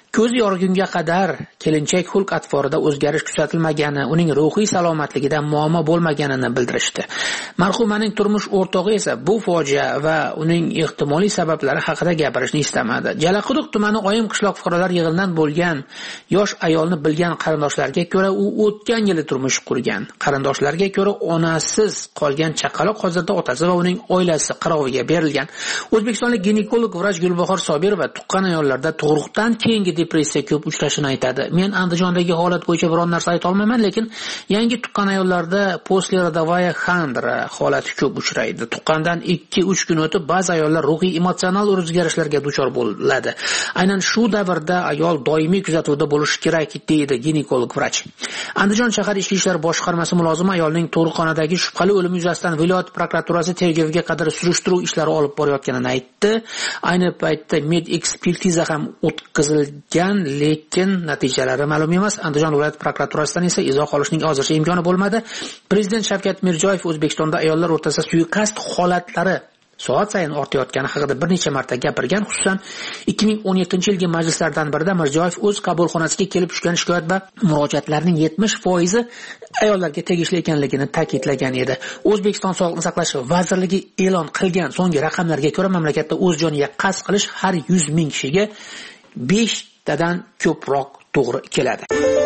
S3: Ko'z yorgunga qadar kelinchak xulq atvorida o'zgarish kuzatilmagani, uning ruhiy salomatligida muammo bo'lmaganini bildirishdi. Marhumaning turmush o'rtog'i esa bu fojia va uning ehtimoliy sabablari haqida gapirishni istamadi. Jalaquduq tumani Oyim qishloq fuqarolar yig'inidan bo'lgan yosh ayolni bilgan qarindoshlarga ko'ra, u o'tgan yili turmush qurgan. Qarindoshlarga ko'ra, onasiz qolgan chaqaloq hozirda otasi va uning oilasi qaroviga berilgan. O'zbekistonlik ginekolog vrach Gulbahor Sobirova tuqqan ayollarda tug'ruqdan keyingi depressiya ko'p uchrashini aytadi. Men Andijondagi holat bo'yicha biror narsa ayta olmayman, lekin yangi tuqqan ayollarda poslerodovaya xandra holati ko'p uchraydi. Tuqqandan 2-3 kun o'tib ba'zi ayollar ruhiy emotsional o'zgarishlarga duchor bo'ladi. Aynan shu davrda ayol doimiy kuzatuvda bo'lishi kerak deydi ginekolog vrach. Andijon shahar ichki ishlar boshqarmasi mulozimi ayolning tug'ruqxonadagi shubhali o'limi yuzasidan viloyat prokuraturasi tergovga qadar surishtiruv ishlari olib borayotganini aytdi. Ayni paytda med ekspertiza ham o'tkazilgan, lekin natijalari ma'lum emas. Andijon viloyat prokuraturasidan esa izoh olishning hozircha imkoni bo'lmadi. Prezident Shavkat Mirziyoyev O'zbekistonda ayollar o'rtasida suiqasd holatlari soat sayin ortayotgani haqida bir necha marta gapirgan. Xususan 2017-yilgi majlislardan birida Mirziyoyev o'z qabulxonasiga kelib tushgan shikoyat va murojaatlarning 70% ayollarga tegishli ekanligini ta'kidlagan edi. O'zbekiston Sog'liqni saqlash vazirligi e'lon qilgan so'nggi raqamlarga ko'ra, mamlakatda o'z joniga qasd qilish har 100 ming kishiga 5 tadan ko'proq to'g'ri keladi.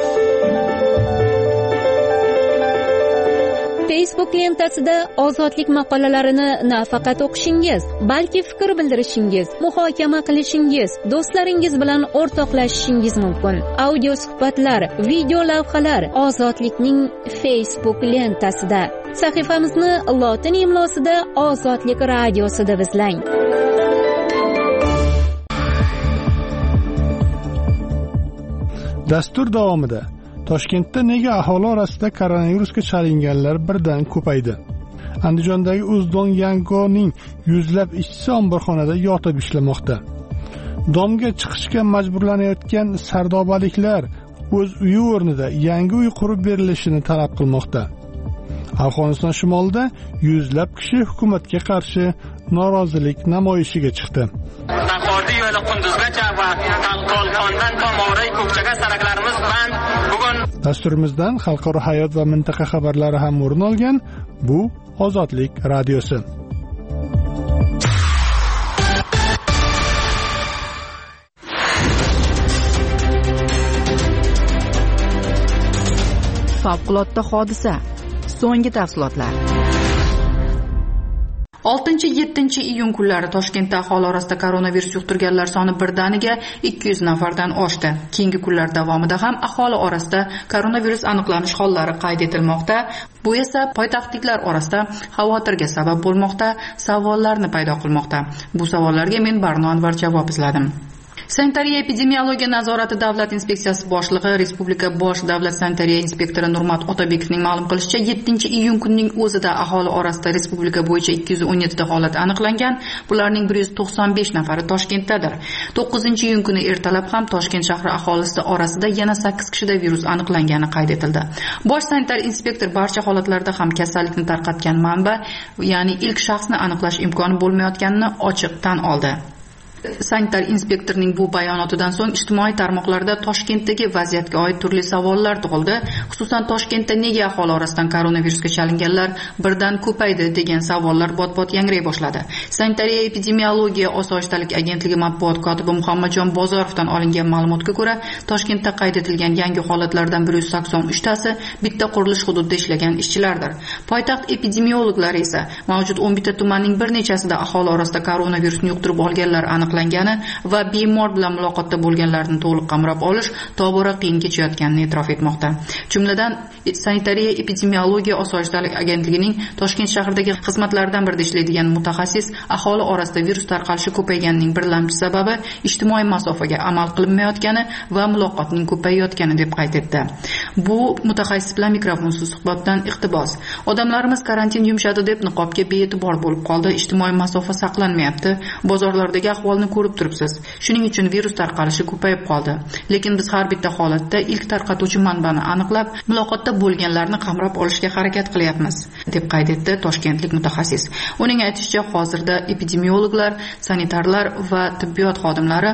S4: Facebook lentasida ozodlik maqolalarini nafaqat o'qishingiz, balki fikr bildirishingiz, muhokama qilishingiz, do'stlaringiz bilan o'rtoqlashishingiz mumkin. Audio suhbatlar, video lavhalar Ozodlikning Facebook lentasida. Sahifamizni lotin imlosida Ozodlik radiosida izlang.
S1: Dastur davomida Toshkentda nega aholi orasida koronavirusga chalinganlar birdan ko'paydi? Andijondagi Uzdon Yangoning yuzlab ishchisi omborxonada yotib ishlamoqda. Domga chiqishga majburlanayotgan sardobaliklar o'z uyi o'rnida yangi uy qurib berilishini talab qilmoqda. Afg'oniston shimolida yuzlab kishi hukumatga qarshi norozilik namoyishiga chiqdi.
S5: Naqordi yo'li Qunduzgacha va Qalqondan to Moray ko'kchaga saraklarimiz band. Bugun
S1: dasturimizdan xalqaro hayot va mintaqa xabarlari ham o'rin olgan. Bu Ozodlik radiosi.
S2: Favqulodda hodisa. So'nggi tafsilotlar.
S6: 6-7 iyun kunlari Toshkentda aholi orasida koronavirus yuqtirganlar soni birdaniga 200 nafardan oshdi. Keyingi kunlar davomida ham aholi orasida koronavirus aniqlanish hollari qayd etilmoqda. Bu esa poytaxtliklar orasida xavotirga sabab bo'lmoqda, savollarni paydo qilmoqda. Bu savollarga men Barno Anvar javob izladim. Sanitariya epidemiologiya nazorati davlat inspeksiyasi boshlig'i Respublika bosh davlat sanitariya inspektori Nurmat Otabekovning ma'lum qilishicha, 7-iyun kunining o'zida aholi orasida respublika bo'yicha 217 ta holat aniqlangan. Bularning 195 nafari Toshkentdadir. 9-iyun kuni ertalab ham Toshkent shahri aholisi orasida yana 8 kishida virus aniqlangani qayd etildi. Bosh sanitar inspektor barcha holatlarda ham kasallikni tarqatgan manba, ya'ni ilk shaxsni aniqlash imkoni bo'lmayotganini ochiq tan oldi. Sanitar inspektorning bu bayonotidan so'ng ijtimoiy tarmoqlarda Toshkentdagi vaziyatga oid turli savollar tug'ildi. Xususan Toshkentda nega aholi orasidan koronavirusga chalinganlar birdan ko'paydi degan savollar bot-bot yangray boshladi. Sanitariya epidemiologiya osoyishtalik agentligi matbuot kotibi Muhammadjon Bozorovdan olingan ma'lumotga ko'ra, Toshkentda qayd etilgan yangi holatlardan 183 tasi bitta qurilish hududida ishlagan ishchilardir. Poytaxt epidemiologlari esa mavjud 11 ta tumanning bir nechasida aholi orasida koronavirusni yuqtirib olganlar aniqlangani va bemor bilan muloqotda bo'lganlarni to'liq qamrab olish tobora qiyin kechayotganini e'tirof etmoqda. Jumladan, Sanitariya epidemiologiya osoyishtalik agentligining Toshkent shahridagi xizmatlardan birida ishlaydigan mutaxassis aholi orasida virus tarqalishi ko'payganining birlamchi sababi ijtimoiy masofaga amal qilinmayotgani va muloqotning ko'payayotgani deb qayd etdi. Bu mutaxassis bilan mikrofonsiz suhbatdan iqtibos. Odamlarimiz karantin yumshadi deb niqobga bee'tibor bo'lib qoldi, ijtimoiy masofa saqlanmayapti, bozorlardagi ahvolni ko'rib turibsiz. Shuning uchun virus tarqalishi ko'payib qoldi. Lekin biz har bitta holatda ilk tarqatuvchi manbani aniqlab, muloqotda bo'lganlarni qamrab olishga harakat qilyapmiz, deb qayd etdi toshkentlik mutaxassis. Uning aytishicha, hozirda epidemiologlar, sanitarlar va tibbiyot xodimlari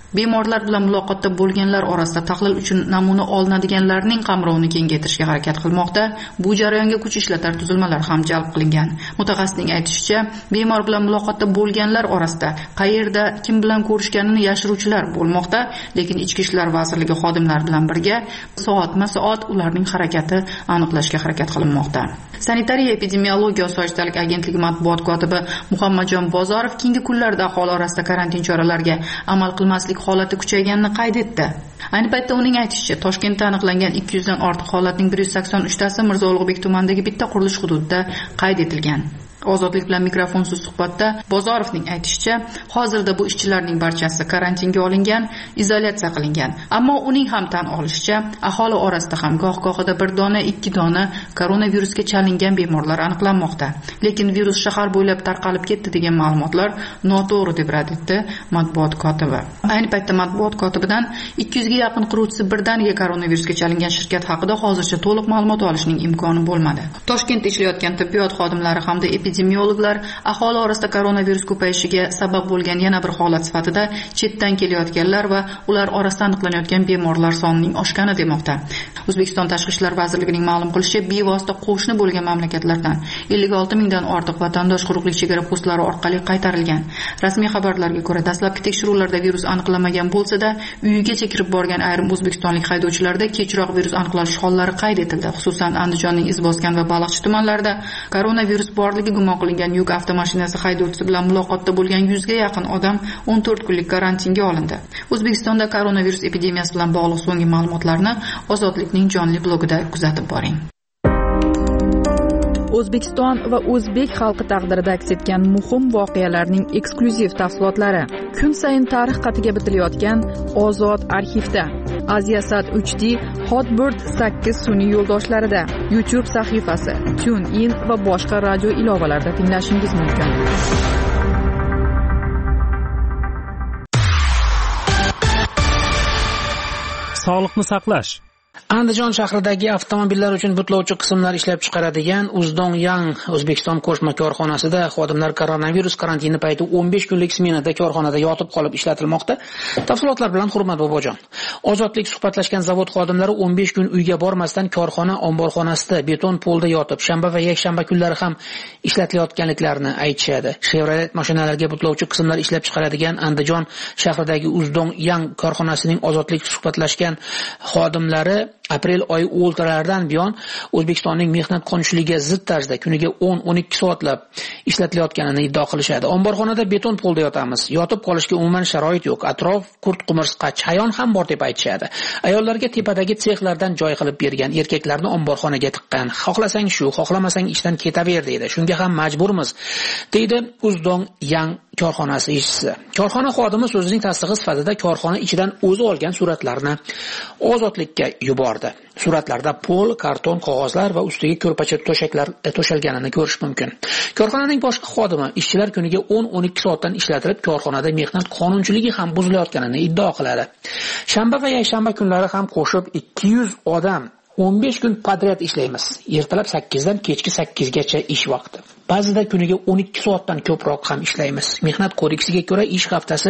S6: Bemorlar bilan muloqotda bo'lganlar orasida tahlil uchun namuna olinadiganlarning qamrovini kengaytirishga harakat qilmoqda. Bu jarayonga kuch ishlatar tuzilmalar ham jalb qilingan. Mutaxassisning aytishicha, bemor bilan muloqotda bo'lganlar orasida qayerda, kim bilan ko'rishganini yashiruvchilar bo'lmoqda, lekin Ichki ishlar vazirligi xodimlari bilan birga soatma-soat ularning harakati aniqlashga harakat qilinmoqda. Sanitariya epidemiologiya osoyishtalik agentligi matbuot kotibi Muhammadjon Bozorov keyingi kunlarda aholi orasida karantin choralariga amal qilmaslik holati kuchayganini qayd etdi. Ayni paytda uning aytishicha, Toshkentda aniqlangan 200 dan ortiq holatning 183 tasi Mirzo Ulug'bek tumanidagi bitta qurilish hududida qayd etilgan. Ozodlik bilan mikrofonsiz suhbatda Bozorovning aytishicha, hozirda bu ishchilarning barchasi karantinga olingan, izolyatsiya qilingan. Ammo uning ham tan olishicha, aholi orasida ham goh-gohida 1 dona, 2 dona koronavirusga chalingan bemorlar aniqlanmoqda. Lekin virus shahar bo'ylab tarqalib ketdi degan ma'lumotlar noto'g'ri deb rad etdi matbuot kotibi. Ayni paytda matbuot kotibidan 200 ga yaqin quruvchisi birdaniga koronavirusga chalingan shirkat haqida hozircha to'liq ma'lumot olishning imkoni bo'lmadi. Toshkentda ishlayotgan tibbiyot xodimlari hamda epidemiologlar aholi orasida koronavirus ko'payishiga sabab bo'lgan yana bir holat sifatida chetdan kelayotganlar va ular orasida aniqlanayotgan bemorlar sonining oshgani demoqda. O'zbekiston Tashqi ishlar vazirligining ma'lum qilishicha, bevosita qo'shni bo'lgan mamlakatlardan 56 mingdan ortiq vatandosh quruqlik chegara postlari orqali qaytarilgan. Rasmiy xabarlarga ko'ra, dastlabki tekshiruvlarda virus aniqlanmagan bo'lsa-da, uyigacha kirib borgan ayrim o'zbekistonlik haydovchilarda kechroq virus aniqlanish hollari qayd etildi. Xususan, Andijonning Izboskan va Baliqchi tumanlarida koronavirus borligi gumon qilingan yuk avtomashinasi haydovchisi bilan muloqotda bo'lgan 100 ga yaqin odam 14 kunlik karantinga olindi. O'zbekistonda koronavirus epidemiyasi bilan bog'liq so'nggi ma'lumotlarni Ozodlikning jonli blogida kuzatib boring.
S2: O'zbekiston va o'zbek xalqi taqdirida aks etgan muhim voqealarning eksklyuziv tafsilotlari kun sayin tarix qatiga bitilayotgan Ozod arxivda, Aziasat 3D Hotbird 8 sun'iy yo'ldoshlarida, YouTube sahifasi, TuneIn va boshqa radio ilovalarida tinglashingiz mumkin.
S7: Sog'liqni saqlash.
S3: Andijon shahridagi avtomobillar uchun butlovchi qismlar ishlab chiqaradigan Uzdong-Yang O'zbekiston qo'shma korxonasida xodimlar koronavirus karantini payti 15 kunlik smenada korxonada yotib qolib ishlatilmoqda. Tafsilotlar bilan Hurmat Bobojon. Ozodlik suhbatlashgan zavod xodimlari 15 kun uyga bormasdan korxona omborxonasida beton polda yotib, shanba va yakshanba kunlari ham ishlatilayotganliklarini aytishadi. Chevrolet mashinalariga butlovchi qismlar ishlab chiqaradigan Andijon shahridagi Uzdong-Yang korxonasining ozodlik suhbatlashgan xodimlari aprel oyi o'rtalaridan buyon O'zbekistonning mehnat qonunchiligiga zid tarzda kuniga 10-12 soatlab ishlatilayotganini iddao qilishadi. Omborxonada beton polda yotamiz. Yotib qolishga umuman sharoit yo'q. Atrof qurt-qumursqa, chayon ham bor deb aytishadi. Ayollarga tepadagi sexlardan joy qilib bergan, erkaklarni omborxonaga tiqqan. Xohlasang shu, xohlamasang ishdan ketaver deydi. Shunga ham majburmiz, deydi Uzdong-Yang korxonasi ishchisi. Korxona xodimi so'zining tasdig'i sifatida korxona ichidan o'zi olgan suratlarni Ozodlikka yubordi. Suratlarda pol, karton, qog'ozlar va ustiga ko'rpacha to'shaklar to'shalganini ko'rish mumkin. Korxonaning boshqa xodimi ishchilar kuniga 10-12 soatdan ishlatilib, korxonada mehnat qonunchiligi ham buzilayotganini iddao qiladi. Shanba va yakshanba kunlari ham qo'shib 200 odam 15 kun podriyat ishlaymiz. Ertalab 8 dan kechki 8 gacha ish vaqti. Ba'zida kuniga 12 soatdan ko'proq ham ishlaymiz. Mehnat kodeksiga ko'ra ish haftasi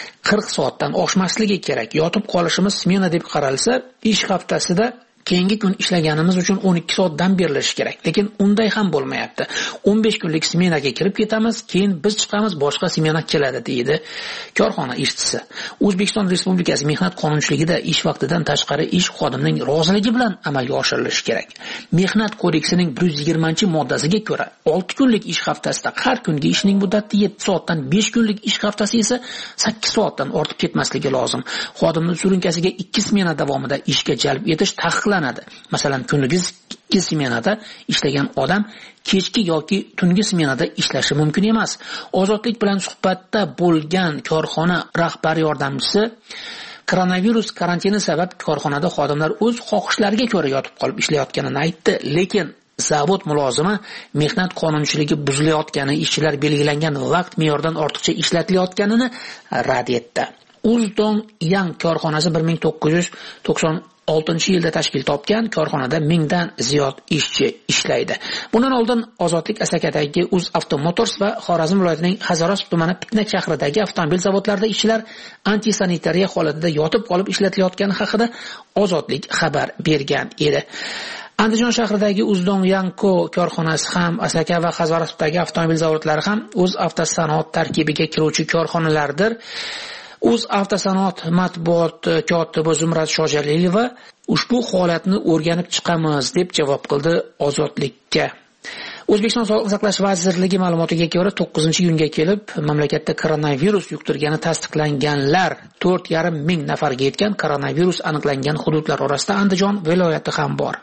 S3: 40 soatdan oshmasligi kerak. Yotib qolishimiz smena deb qaralsa, ish haftasida keyingi kun ishlaganimiz uchun 12 soatdan berilishi kerak. Lekin unday ham bo'lmayapti. 15 kunlik smenaga kirib ketamiz, keyin biz chiqamiz, boshqa smena keladi, deydi korxona ishchisi. O'zbekiston Respublikasi mehnat qonunchiligida ish vaqtidan tashqari ish xodimning roziligi bilan amalga oshirilishi kerak. Mehnat kodeksining 120-moddasiga ko'ra 6 kunlik ish haftasida har kungi ishning muddati 7 soatdan 5 kunlik ish haftasi esa 8 soatdan ortib ketmasligi lozim. Xodimning surunkasiga 2 smena davomida ishga jalb etish taqiqlanadi. Masalan, kunduzgi smenada ishlagan odam kechki yoki tungi smenada ishlashi mumkin emas. Ozodlik bilan suhbatda bo'lgan korxona rahbar yordamchisi koronavirus karantini sabab korxonada xodimlar o'z xohishlariga ko'ra yotib qolib ishlayotganini aytdi, lekin zavod mulozimi mehnat qonunchiligi buzilayotgani, ishchilar belgilangan vaqt me'yoridan ortiqcha ishlatilayotganini rad etdi. Uzdong-Yang korxonasi 1990 2006-yilda tashkil topgan korxonada 1000 dan ziyod ishchi ishlaydi. Bundan oldin Ozodlik Asakadagi UzAvto Motors va Xorazm viloyatining Hazorasp tumani Pitnak shahridagi avtomobil zavodlarida ishchilar antisanitariya holatida yotib qolib ishlatilayotgani haqida Ozodlik xabar bergan edi. Andijon shahridagi Uzdong-Yanko korxonasi ham, Asaka va Hazorasbdagi avtomobil zavodlari ham UzAvtosanoat tarkibiga kiruvchi korxonalardir. UzAvtosanoat matbuot kotibi Zumrat Shojaliyeva ushbu holatni o'rganib chiqamiz deb javob qildi Ozodlikka. O'zbekiston Sog'liqni saqlash vazirligi ma'lumotiga ko'ra 9-iyunga kelib mamlakatda koronavirus yuqtirgani tasdiqlanganlar 4,5 ming nafarga yetgan. Koronavirus aniqlangan hududlar orasida Andijon viloyati ham bor.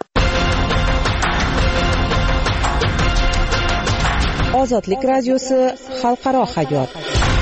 S15: Ozodlik radiosi xalqaro hayot.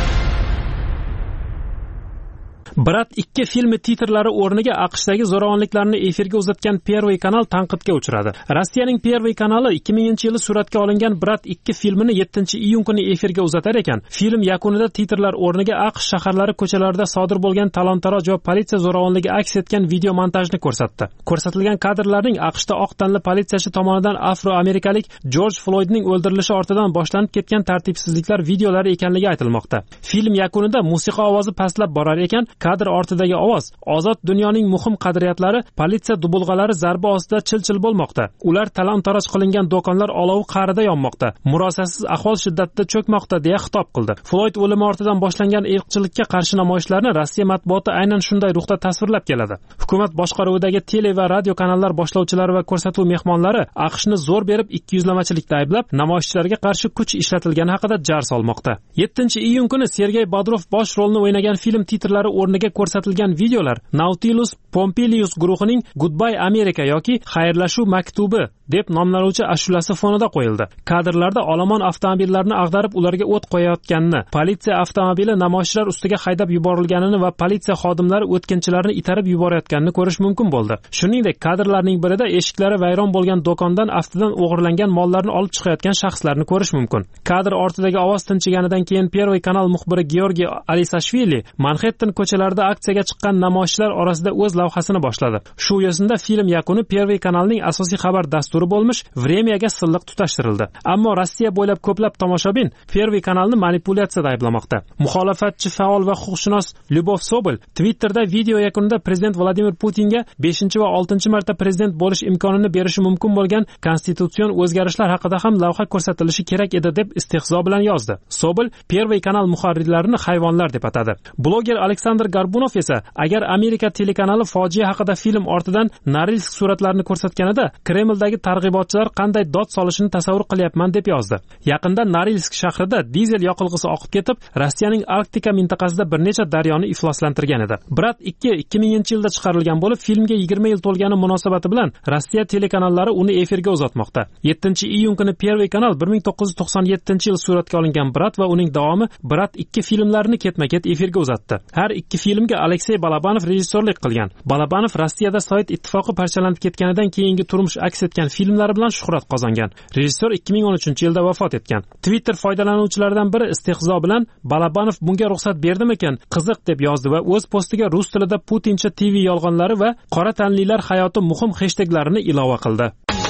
S7: Brat 2 filmi titrlari o'rniga AQShdagi zo'ravonliklarni efirga uzatgan Первый kanal tanqidga uchradi. Rossiyaning Первый kanali 2000-yili suratga olingan Brat 2 filmini 7-iyun kuni efirga uzatar ekan. Film yakunida titrlar o'rniga AQSh shaharlari ko'chalarida sodir bo'lgan talon-taroj va politsiya zo'ravonligi aks etgan video montajni ko'rsatdi. Ko'rsatilgan kadrlarning AQShda oq tanli politsiyachi tomonidan afroamerikalik Jorj Floydning o'ldirilishi ortidan boshlanib ketgan tartibsizliklar videolari ekanligi aytilmoqda. Film yakunida musiqa ovozi pastlab borar ekan, kadr ortidagi ovoz ozod dunyoning muhim qadriyatlari politsiya dubulg'alari zarba ostida chil-chil bo'lmoqda. Ular talon-taroj qilingan do'konlar olovi qa'rida yonmoqda. Murosasiz ahvol shiddatda cho'kmoqda deya xitob qildi. Floyd o'limi ortidan boshlangan irqchilikka qarshi namoyishlarni Rossiya matbuoti aynan shunday ruhda tasvirlab keladi. Hukumat boshqaruvidagi tele va radio kanallar boshlovchilari va ko'rsatuv mehmonlari AQShni zo'r berib ikkiyuzlamachilikda ayblab, namoyishchilarga qarshi kuch ishlatilgani haqida jar solmoqda. 7-iyun kuni Sergey Bodrov bosh rolni o'ynagan film titrlari o'rniga ko'rsatilgan videolar Nautilus Pompilius guruhining Goodbye America yoki Xayrlashuv maktubi deb nomlanuvchi ashulasi fonida qo'yildi. Kadrlarda olomon avtomobillarni ag'darib ularga o't qo'yayotganini, politsiya avtomobili namoyishchilar ustiga haydab yuborilganini va politsiya xodimlari o'tkinchilarni itarib yuborayotganini ko'rish mumkin bo'ldi. Shuningdek, kadrlarning birida eshiklari vayron bo'lgan do'kondan aftidan o'g'irlangan mollarni olib chiqayotgan shaxslarni ko'rish mumkin. Kadr ortidagi ovoz tinchiganidan keyin Первый kanal muxbiri Georgiy Alisashvili Manhattan ko'chalarida aksiyaga chiqqan namoyishchilar orasida o'z lavhasini boshladi. Shu yo'sinda film yakuni Первый kanalning asosiy xabar dasturi bo'lmish Vremyaga silliq tutashtirildi. Ammo Rossiya bo'ylab ko'plab tomoshabin Первый kanalni manipulyatsiyada ayblamoqda. Muxolifatchi faol va huquqshunos Lyubov Sobol Twitterda video yakunida prezident Vladimir Putinga 5 va 6 marta prezident bo'lish imkonini berishi mumkin bo'lgan konstitutsion o'zgarishlar haqida ham lavha ko'rsatilishi kerak edi deb istehzo bilan yozdi. Sobol Первый kanal muharrirlarini hayvonlar deb atadi. Bloger Aleksandr Garbunov esa agar Amerika telekanali fojia haqida film ortidan Norilsk suratlarini ko'rsatganida Kremldagi targ'ibotchilar qanday dod solishini tasavvur qilyapman deb yozdi. Yaqinda Norilsk shahrida dizel yoqilg'isi oqib ketib, Rossiyaning Arktika mintaqasida bir necha daryoni ifloslantirgan edi. Brat 2 2000-yilda chiqarilgan bo'lib, filmga 20 yil to'lgani munosabati bilan Rossiya telekanallari uni efirga uzatmoqda. 7-iyun kuni Первый kanal 1997-yil suratga olingan Brat va uning davomi Brat 2 filmlarini ketma-ket efirga uzatdi. Har ikki filmga Aleksey Balabanov rejissyorlik qilgan. Balabanov Rossiyada Sovet ittifoqi parchalanib ketganidan keyingi turmush aks etgan filmlari bilan shuhrat qozongan. Rejissyor 2013-yilda vafot etgan. Twitter foydalanuvchilaridan biri istehzo bilan Balabanov bunga ruxsat berdimikan, qiziq deb yozdi va o'z postiga rus tilida Putincha TV yolg'onlari va qora tanlilar hayoti muhim hashtaglarini ilova qildi.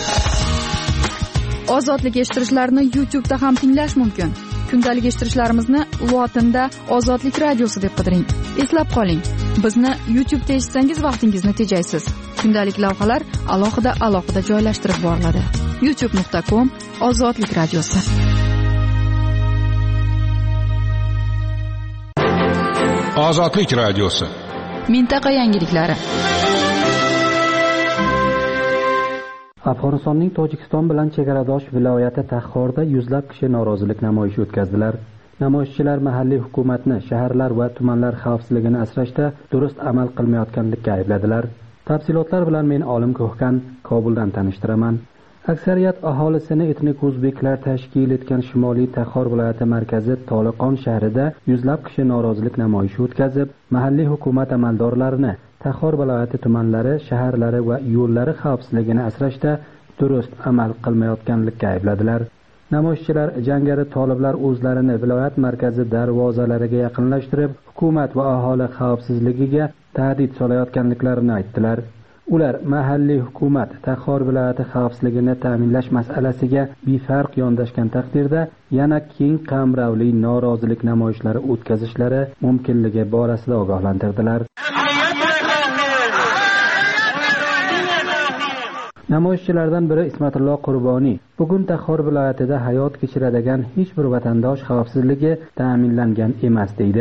S2: Ozodlik eshittirishlarni YouTube'da ham tinglash mumkin. Kundalik eshittirishlarimizni lotinda Ozodlik radiosi deb qidiring. Eslab qoling, bizni YouTube'da eshitsangiz vaqtingizni tejaysiz. Kundalik lavhalar alohida joylashtirib boriladi. youtube.com/Ozodlik radiosi.
S8: Ozodlik radiosi.
S2: Mintaqa yangiliklari.
S9: Afg'onistonning Tojikiston bilan chegaradosh viloyati Taxxorda yuzlab kishi norozilik namoyishi o'tkazdilar. Namoyishchilar mahalliy hukumatni shaharlar va tumanlar xavfsizligini asrashda durust amal qilmayotganlikka aybladilar. Tafsilotlar bilan men Olim Ko'hkan Kobuldan tanishtiraman. Aksariyat aholisini etnik o'zbeklar tashkil etgan Shimoliy Taxxor viloyati markazi Toliqon shahrida yuzlab kishi norozilik namoyishi o'tkazib, mahalliy hukumat amaldorlarini Taxxor viloyati tumanlari, shaharlari va yo'llari xavfsizligini asrashda durust amal qilmayotganlikka aybladilar. Namoyishchilar jangari toliblar o'zlarini viloyat markazi darvozalariga yaqinlashtirib, hukumat va aholi xavfsizligiga tahdid solayotganliklarini aytdilar. Ular mahalliy hukumat Taxor viloyati xavfsizligini ta'minlash masalasiga befarq yondashgan taqdirda yana keng qamrovli norozilik namoyishlari o'tkazishlari mumkinligi borasida ogohlantirdilar. Namoyishchilardan biri Ismatullo Qurboniy bugun Taxor viloyatida hayot kechiradigan hech bir vatandosh xavfsizligi ta'minlangan emas deydi.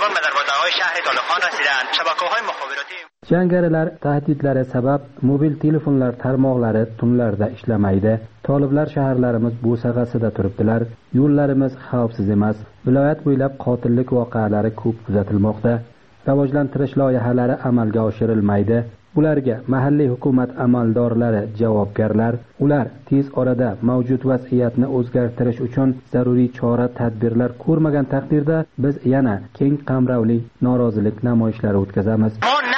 S9: Jangarilar tahdidlari sabab mobil telefonlar tarmoqlari tunlarda ishlamaydi. Toliblar shaharlarimiz bo'sag'asida turibdilar. Yo'llarimiz xavfsiz emas. Viloyat bo'ylab qotillik voqealari ko'p kuzatilmoqda. Rivojlantirish loyihalari amalga oshirilmaydi. Ularga mahalliy hukumat amaldorlari javobgarlar. Ular tez orada mavjud vaziyatni o'zgartirish uchun zaruriy chora-tadbirlar ko'rmagan taqdirda biz yana keng qamrovli norozilik namoyishlari o'tkazamiz.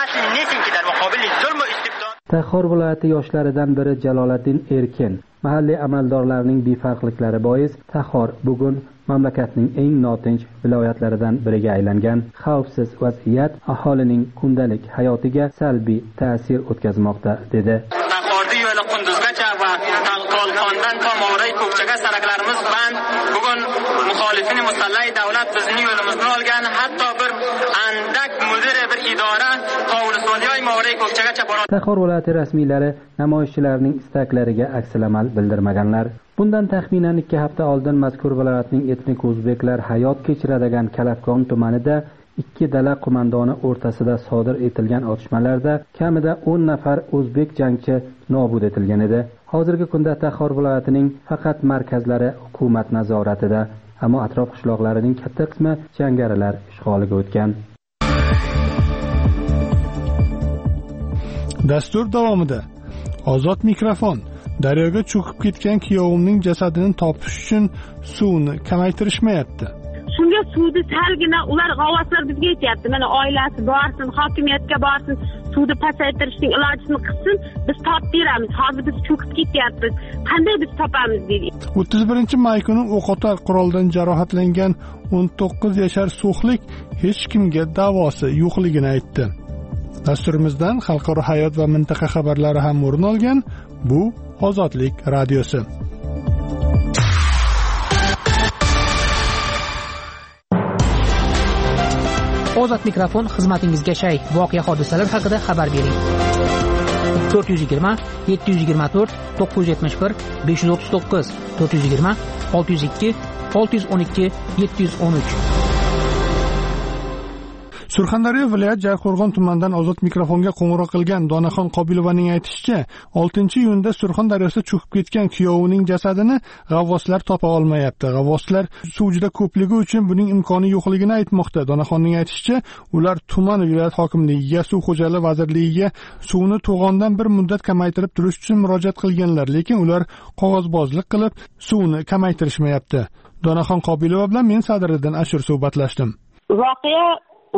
S9: Taxor viloyati yoshlaridan biri Jaloliddin Erkin mahalliy amaldorlarning befarqliklari bois Taxor bugun mamlakatning eng notinch viloyatlaridan biriga aylangan. Xavfsiz vaziyat aholining kundalik hayotiga salbiy ta'sir o'tkazmoqda dedi.
S5: Taxorda yo'li Qunduzgacha va Qalqondan to Moray ko'kchaga saraklarimiz band. Bugun muxolifini musallahi davlat bizning yo'limizni olgan, hatto bir andak mudiri bir idora hovlisiyay Moray ko'kchagacha boradi.
S9: Taxor viloyati rasmiylari namoyishchilarning istaklariga aksilamal bildirmaganlar. Bundan taxminan 2 hafta oldin mazkur viloyatning etnik o'zbeklar hayot kechiradigan Kalabkon tumanida 2 dala qo'mondoni o'rtasida sodir etilgan otishmalarda kamida 10 nafar o'zbek jangchi nobud etilgan edi. Hozirgi kunda Taxor viloyatining faqat markazlari hukumat nazoratida, ammo atrof qishloqlarining katta qismi jangarilar ishg'oliga o'tgan.
S1: Dastur davomida Ozod mikrofon. Daryoga cho'kib ketgan kuyovimning jasadini topish uchun suvni kamaytirishmayapti.
S10: Shunga suvni salgina ular g'avvoslar bizga aytayapti. Mana oilasi borsin, hokimiyatga borsin, suvni pasaytirishning ilojini qilsin, biz topib beramiz. Hozir biz cho'kib ketyapmiz. Qanday biz topamiz deydi.
S1: 31-may kuni o'qotar quroldan jarohatlangan 19 yashar so'xlik hech kimga davosi yo'qligini aytdi. Dasturimizdan xalqaro hayot va mintaqa xabarlari ham o'rin olgan. Bu Ozodlik radiosi.
S3: Ozod mikrofon xizmatingizga shay. Voqea hodisalar haqida xabar bering. 420 724 971 539 420 602 612 713.
S1: Surxondaryo viloyat Jarqo'rg'on tumanidan Ozod mikrofonga qo'ng'iroq qilgan Donaxon Qobilovaning aytishicha, 6-iyunda Surxondaryoda cho'kib ketgan kuyovining jasadini g'avvoslar topa olmayapti. G'avvoslar suv juda ko'pligi uchun buning imkoni yo'qligini aytmoqda. Donaxonning aytishicha, ular tuman viloyat hokimligiga, suv xo'jaligi vazirligiga suvni to'g'ondan bir muddat kamaytirib turish uchun murojaat qilganlar, lekin ular qog'ozbozlik qilib suvni kamaytirishmayapti. Donaxon Qobilova bilan men Sadriddin Ashur suhbatlashdim.
S10: Voqea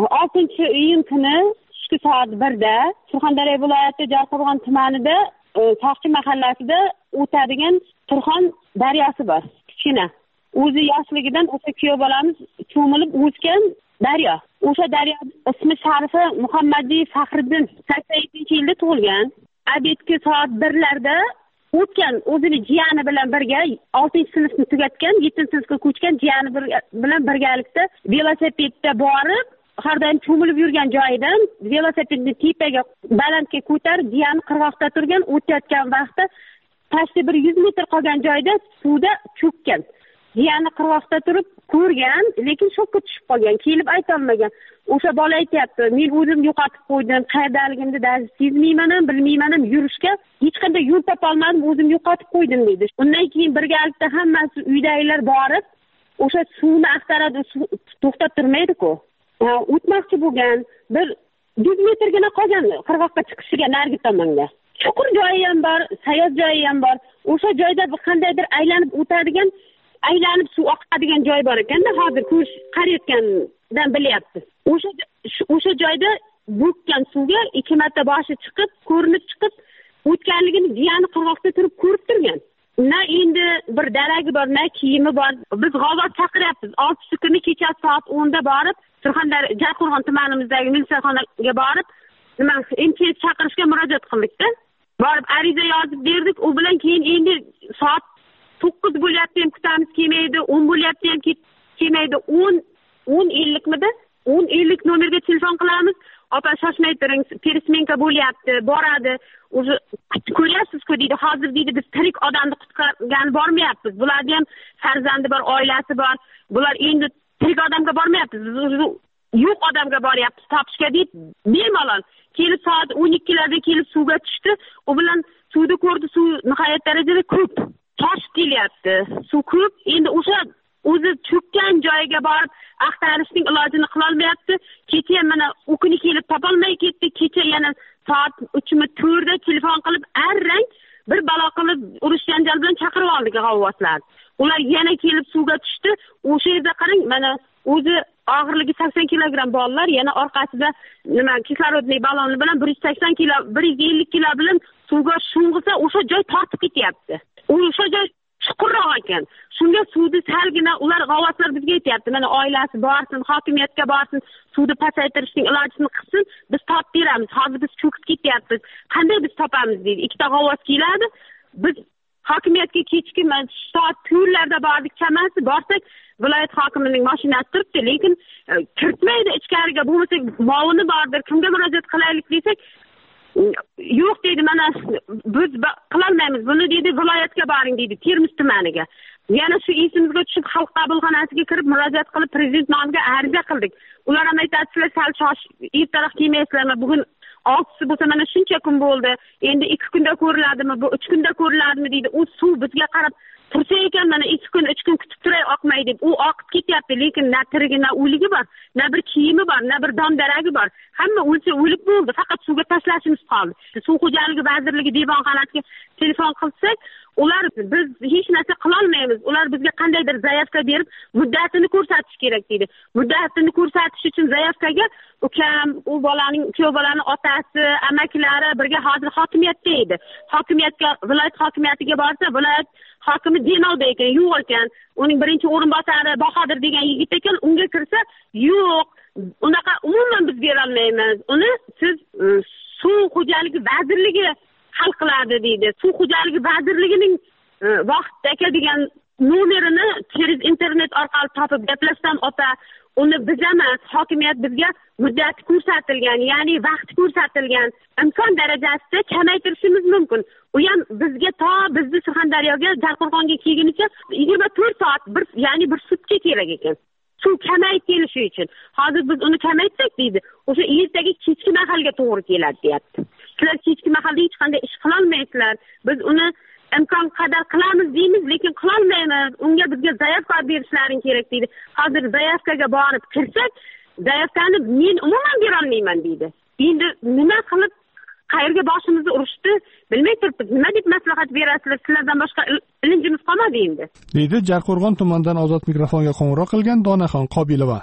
S10: 6-iyun kuni tushki soat 1da Surxondaryo viloyati Jarqo'rg'on tumanida Soqchi mahallasida o'tadigan Turxon daryosi bor. Kichkina. O'zi yoshligidan o'sha kuyov bolamiz cho'milib o'sgan daryo. O'sha daryo ismi sharifi Muhammadiy Faxriddin 87-yilda tug'ilgan. Abedki soat 1larda o'tgan o'zini jiyani bilan birga 6-sinfni tugatgan, 7-sinfga ko'chgan jiyani bilan birgalikda velosipedda borib har doim cho'milib yurgan joyidan velosipedni tepaga balandga ko'tarib jiyani qirg'oqda turgan, o'tayotgan vaqtda pastda bir 100 metr qolgan joyda suvda cho'kkan. Jiyani qirg'oqda turib ko'rgan, lekin shokka tushib qolgan, kelib ayta olmagan. O'sha bola aytayapti, men o'zim yo'qotib qo'ydim, qayerdaligimni darzi sezmayman ham, bilmayman ham, yurishga hech qanday yo'l topa olmadim, o'zim yo'qotib qo'ydim deydi. Undan keyin birgalikda hammasi uydagilar borib, o'sha suvni axtaradi, to'xtab turmaydi-ku. O'tmoqchi bo'lgan, bir 100 metrgina qolgan qirg'oqqa chiqishiga narigi tomonga. Chuqur joyi ham bor, sayoz joyi ham bor. O'sha joyda qandaydir aylanib o'tadigan, aylanib suv oqadigan joy bor ekanda, hozir ko'rish qarayotgandan bilyapti. O'sha joyda bo'kkan suvga 2 marta boshi chiqib, ko'rinib chiqib, o'tganligini jiyani qirg'oqda turib ko'rib turgan. Na endi bir daragi bor, na kiyimi bor. Biz g'avvos chaqiryapmiz. 6-kuni kecha soat 10da borib Surxondaryo Jarqo'rg'on tumanimizdagi militsiyaxonaga borib, nima MTS chaqirishga murojaat qildikda. Borib ariza yozib berdik. U bilan keyin endi soat 9 bo'lyapti ham kutamiz kelmaydi, 10 bo'lyapti ham kelmaydi. 10:50mida 10:50 nomerga telefon qilamiz. Opa shoshmay turing, peresmenka bo'lyapti, boradi. O'zi ko'ryapsiz-ku deydi. Hozir deydi biz tirik odamni qutqargan bormayapmiz. Bularning ham farzandi bor, oilasi bor. Bular endi tirik odamga bormayapmiz. Biz yo'q odamga boryapmiz topishga deb bemalol kelib soat 12larda kelib suvga tushdi. U bilan suvni ko'rdi, suv nihoyat darajada ko'p. Toshib kelyapti. Suv ko'p. Endi o'sha o'zi cho'kkan joyiga borib axtarishning ilojini qila olmayapti. Kecha mana u kuni kelib topolmay ketdi. Kecha yana soat 3:04da telefon qilib arrang bir balo qilib urush janjal bilan chaqirib oldik g'avvoslar. Ular yana kelib suvga tushdi. O'sha yerda qarang, mana o'zi og'irligi 80 kilogramm bolalar, yana orqasida nima kislorodli balloni bilan 180 kilo, 150 kilo bilan suvga sho'ng'isa, o'sha joy tortib ketyapti. O'sha joy chuqurroq ekan. Shunga suvni salgina ular g'avvoslar bizga aytayapti. Mana oilasi borsin, hokimiyatga borsin, suvni pasaytirishning ilojini qilsin, biz topib beramiz. Hozir biz cho'kib ketyapmiz. Qanday biz topamiz deydi. Ikkita g'avvos keladi. Biz hokimiyatga kechki soat 4larda bordik, chamasi borsak, viloyat hokimining mashinasi turibdi, lekin kiritmaydi ichkariga. Bo'lmasa muovini bordir, kimga murojaat qilaylik desak, yo'q deydi, mana biz qilolmaymiz buni deydi, viloyatga boring deydi, Termiz tumaniga. Yana shu esimizga tushib xalq qabulxonasiga kirib murojaat qilib prezident nomiga ariza qildik. Ular ham aytadi, sizlar sal ertaroq kelmaysizlarmi? Bugun 6 bo'lsa mana shuncha kun bo'ldi. Endi 2 kunda ko'riladimi, bu 3 kunda ko'riladimi deydi. U suv bizga qarab tursa ekan, mana 2 kun 3 kun kutib turay oqmay deb u oqib ketyapti, lekin na tirigi na o'ligi bor, na bir kiyimi bor, na bir dom-daragi bor. Hamma o'lsa o'lib bo'ldi, faqat suvga tashlashimiz qoldi. Suv xo'jaligi vazirligi devonxonasiga telefon qilsak, ular biz hech narsa qila olmaymiz. Ular bizga qandaydir zayavka berib, muddatini ko'rsatish kerak deydi. Muddatini ko'rsatish uchun zayavkaga ukam, u bolaning, kuyov bolaning otasi, amakilari birga hozir hokimiyatda edi. Hokimiyatga, viloyat hokimiyatiga borsa, viloyat hokimi Denovda ekan, yo'q ekan. Uning birinchi o'rinbosari Bahodir degan yigit ekan, unga kirsa, yo'q. Unaqa umuman biz bera olmaymiz. Uni siz suv xo'jaligi vazirligi hal qiladi deydi. Suv xo'jaligi vazirligining vaqtdagi degan nomerini через internet orqali topib gaplashsam, ota, uni biz emas, hokimiyat bizga muddat ko'rsatilgan, ya'ni vaqt ko'rsatilgan, imkon darajasida kamaytirishimiz mumkin. U ham bizga to bizni Surxondaryoga, Jarqo'rg'onga kelgunicha 24 soat, ya'ni bir sutka kerak ekan. Suv kamayib kelishi uchun. Hozir biz uni kamaytsak deydi, o'sha ertaga kechki mahalga to'g'ri keladi, deyapti. Sizlar kechki mahalda hech qanday ish qila olmaysizlar. Biz uni imkon qadar qilamiz deymiz, lekin qila olmaymiz. Unga bizga zayavka berishlaring kerak deydi. Hozir zayavkaga borib kirsak, zayavkani men umuman bera olmayman deydi. Endi nima qilib qayerga boshimizni urishdi, bilmay turibmiz. Nima deb maslahat berasizlar? Sizlardan boshqa ilinjimiz qolmadi endi. Deydi Jarqo'rg'on tumanidan ozod mikrofonga qo'ng'iroq qilgan Donaxon Qobilova.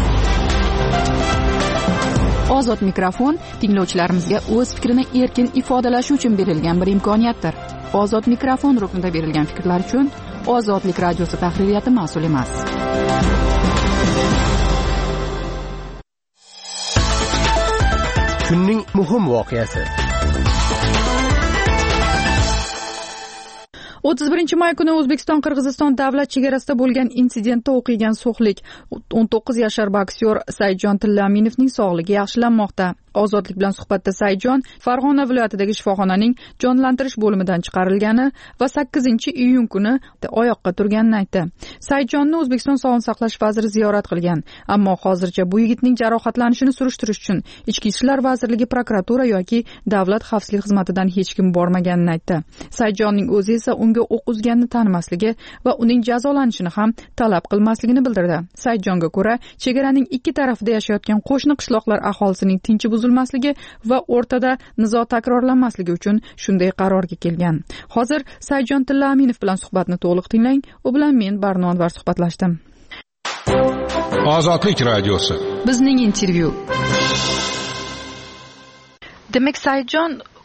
S2: Ozod mikrofon tinglovchilarimizga o'z fikrini erkin ifodalashi uchun berilgan bir imkoniyatdir. Ozod mikrofon ruknida berilgan fikrlar uchun Ozodlik radiosi tahririyati mas'ul emas.
S16: Kunning muhim voqeasi.
S2: 31 may kuni O'zbekiston-Qirg'iziston davlat chegarasida bo'lgan insidentda o'qigan so'xlik 19 yashar boksyor Saidjon Tillaminovning sog'ligi yaxshilanmoqda. Ozodlik bilan suhbatda Saidjon Farg'ona viloyatidagi shifoxonaning jonlantirish bo'limidan chiqarilgani va 8-iyun kuni oyoqqa turganini aytdi. Saidjonni O'zbekiston Sog'liqni saqlash vaziri ziyorat qilgan, ammo hozircha bu yigitning jarohatlanishini surishtirish uchun Ichki ishlar vazirligi, prokuratura yoki davlat xavfsizlik xizmatidan hech kim bormaganini aytdi. Saidjonning o'zi esa unga o'q uzganini tanimasligi va uning jazolanishini ham talab qilmasligini bildirdi. Saidjonga ko'ra, chegaraning ikki tarafida yashayotgan qo'shni qishloqlar aholisining tinchi buzilmasligi va o'rtada nizo takrorlanmasligi uchun shunday qarorga kelgan. Hozir Saidjon Tillaminov bilan suhbatni to'liq tinglang. U bilan men Barno Anvar suhbatlashdim.
S8: Ozodlik radiosi.
S2: Bizning intervyu. Demak, Saidjon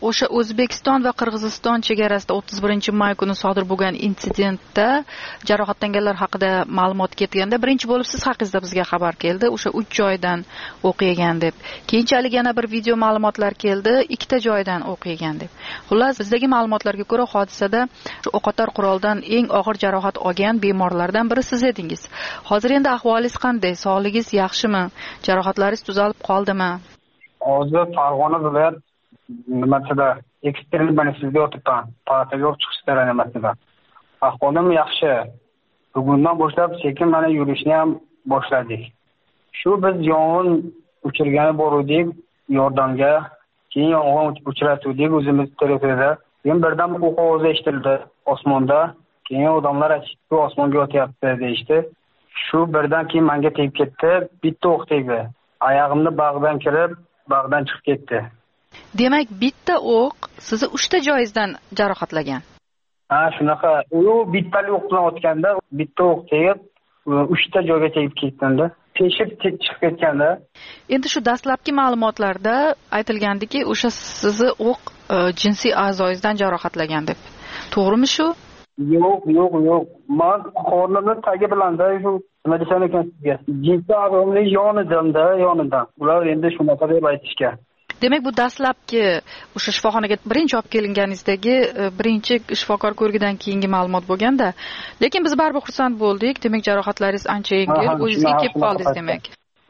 S6: o'sha O'zbekiston va Qirg'iziston chegarasida 31-may kuni sodir bo'lgan insidentda jarohatlanganlar haqida ma'lumot ketganda birinchi bo'lib siz haqingizda bizga xabar keldi, o'sha 3 joydan o'q yegan deb. Keyinchalik yana bir video ma'lumotlar keldi, 2 joydan o'q yegan deb. Xullas, bizdagi ma'lumotlarga ko'ra hodisada o'qotar quroldan eng og'ir jarohat olgan bemorlardan biri siz edingiz. Hozir endi ahvolingiz qanday? Sog'lig'ingiz yaxshimi? Jarohatlaringiz tuzalib qoldimi?
S12: Hozir Farg'ona viloyat nimasida ekstern bo'lishga o'tibman. Palataga chiqishlar nimasida. Ahvolim yaxshi. Bugundan boshlab sekin mana yurishni ham boshladik. Shu biz yong'in o'chirgani bordik yordamga, keyin yong'in o'chiratdik o'zimiz tarafida. Keyin birdan o'q ovozi eshitildi osmonda. Keyin odamlar aytdi, osmonga o'tyapti deyishdi. Shu birdan keyin menga tegib ketdi, bitta o'q tegdi. Oyog'imni bag'dan kirib, bag'dan chiqib ketdi.
S6: Demak, bitta o'q sizni 3 ta joyingizdan jarohatlagan.
S12: Ha, shunaqa. U bittali o'q bilan otganda, bitta o'q tegib, 3 ta joyga tegib ketganda, teshib chiqib ketganda.
S6: Endi shu dastlabki ma'lumotlarda aytilgandiki, o'sha sizni o'q jinsiy a'zoyingizdan jarohatlagan deb. To'g'rimi shu?
S12: Yo'q. Men qornimni tagi bilanda shu nima desam ekan sizga? Jinsiy a'zoyimning yonidan. Ular endi shunaqa deb aytishgan.
S6: Demak, bu dastlabki o'sha shifoxonaga birinchi olib kelinganingizdagi birinchi shifokor ko'rgidan keyingi ma'lumot bo'lganda, lekin biz baribir xursand bo'ldik. Demak, jarohatlaringiz ancha yengil, o'zingizga kelib qoldingiz demak.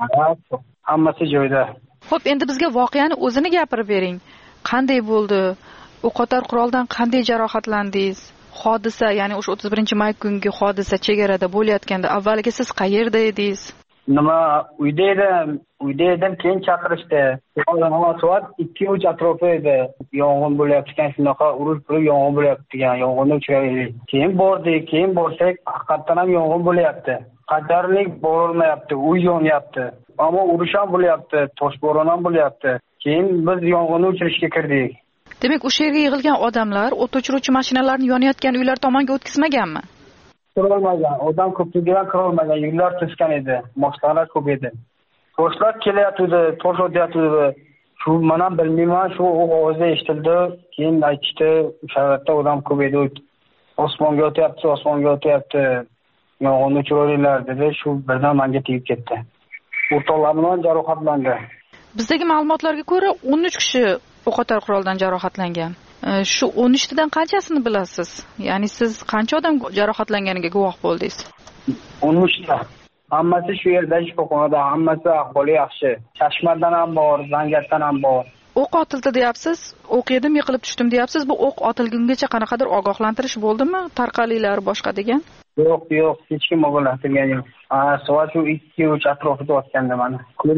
S12: Hammasi joyida.
S6: Xo'p, endi bizga voqeani o'zini gapirib bering. Qanday bo'ldi? O'qotar quroldan qanday jarohatlandingiz? Hodisa, ya'ni o'sha 31-may kungi hodisa chegarada bo'layotganda avvaliga siz qayerda edingiz?
S12: Nima, uyda edim, keyin chaqirishdi. Soat 2-3 atrofi edi. Yong'in bo'layotgan, shunaqa urush bo'lib yong'in bo'layapti degan, yong'inni o'chiraylik. Keyin bordik, borsak, haqiqatan ham yong'in bo'layapti. Qadarlik borolmayapti, uy yonyapti. Ammo urush ham bo'layapti, toshbo'ron ham bo'layapti. Keyin biz yong'inni o'chirishga kirdik.
S6: Demak, o'sha yerga yig'ilgan odamlar o't o'chiruvchi mashinalarni yonayotgan uylar tomonga o'tkazmaganmi?
S12: Kirolmagan, odam ko'pligidan kirolmagan, uylar to'sgan edi, mashinalar ko'p edi. Toshlar kelyapti, tosh o'tyapti. Shu men ham bilmayman, shu ovozi eshitildi, keyin aytishdi, o'sha yerda odam ko'p edi. Osmonga o'tyapti. Yong'inni o'chiringlar dedi, shu birdan menga tegib ketdi. O'rtoqlarim jarohatlandi.
S6: Bizdagi ma'lumotlarga ko'ra 13 kishi o'qotar quroldan jarohatlangan. Shu 13 tadan qanchasini bilasiz? Ya'ni siz qancha odam jarohatlanganiga guvoh bo'ldingiz?
S12: 13 ta. Hammasi shu yerda shifoxonada, hammasi ahvoli yaxshi. Chashmadan ham bor, Zangiotdan ham bor.
S6: O'q otildi deyapsiz, o'q yedim, yiqilib tushdim deyapsiz. Bu o'q otilgungacha qanaqadir ogohlantirish bo'ldimi? Tarqalinglar boshqa degan?
S12: Yo'q, hech kim ogohlantirgan yo'q. Soat shu 2-3 atrofida o'tganda mana.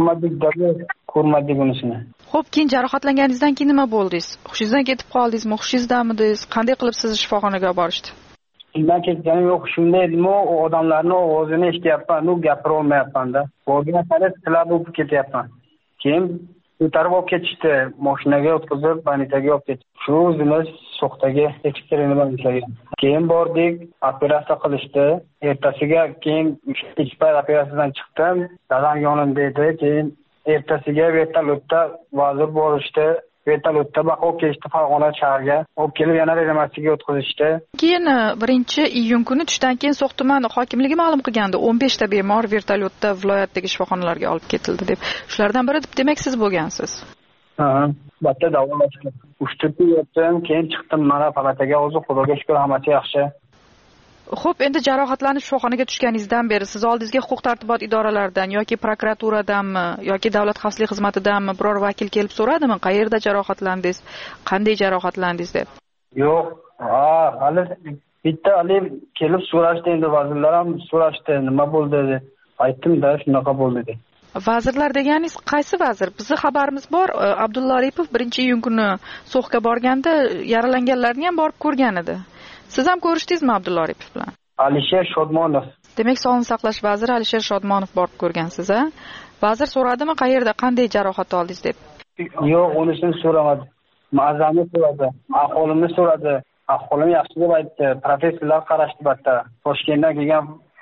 S12: Ko'rmadik unisini.
S6: Xo'p, keyin jarohatlanganingizdan keyin nima bo'ldingiz? Hushingizdan ketib qoldingizmi? Hushingizdamidingiz? Qanday qilib sizni shifoxonaga olib borishdi?
S12: Undan ketganim yo'q, shunday edim, odamlarning ovozini eshityapman, gapira olmayapman-da. Borgan sari tilab o'tib ketyapman. Keyin ko'tarib olib ketishdi, mashinaga o'tkazib, banitaga olib ketdi. Shu o'zimiz So'xdagi ekstern bo'lgan. Keyin bordik, operatsiya qilishdi. Ertasiga keyin 3 pay operatsiyadan chiqdim, dadam yonimda edi. Keyin ertasiga vertolyotda vazir borishdi. Vertolyotda olib kelishdi Farg'ona shahriga. Olib kelib yana reanimatsiyaga o'tkazishdi.
S6: Keyin 1-iyun kuni tushdan keyin So'x tumani hokimligi ma'lum qilgandi, 15 ta bemor vertolyotda viloyatdagi shifoxonalarga olib ketildi deb. Shulardan biri demak siz bo'lgansiz.
S12: Ha, batta davolashdi. 3-4 kun yotdim, keyin chiqdim mana palataga. O'zi Xudoga shukr, hammasi yaxshi.
S6: Xo'p, endi jarohatlanib shifoxonaga tushganingizdan beri siz oldingizga huquq-tartibot idoralaridan yoki prokuraturadanmi yoki davlat xavfsizlik xizmatidanmi biror vakil kelib so'radimi, qayerda jarohatlandingiz, qanday jarohatlandingiz deb?
S12: Yo'q, hali bitta kelib so'rashdi, endi vazirlar ham so'rashdi, nima bo'ldi deb. Aytdim-da, shunaqa bo'ldi deb.
S6: Vazirlar deganingiz qaysi vazir? Bizning xabarimiz bor, Abdulla Aripov 1-iyun kuni So'xga borganda yaralanganlarni ham borib ko'rgan edi. Siz ham ko'rishdingizmi Abdulla Aripov bilan?
S12: Alisher Shodmonov.
S6: Demak, Sog'liqni saqlash vaziri Alisher Shodmonov borib ko'rgansiz, a? Vazir so'radimi, qayerda, qanday jarohat oldingiz deb?
S12: Yo'q, unisini so'ramadi. Ma'zamni so'radi, ahvolimni so'radi. Ahvolim yaxshi deb aytdi. Professorlar qarashdi batta. Toshkentdan kelgan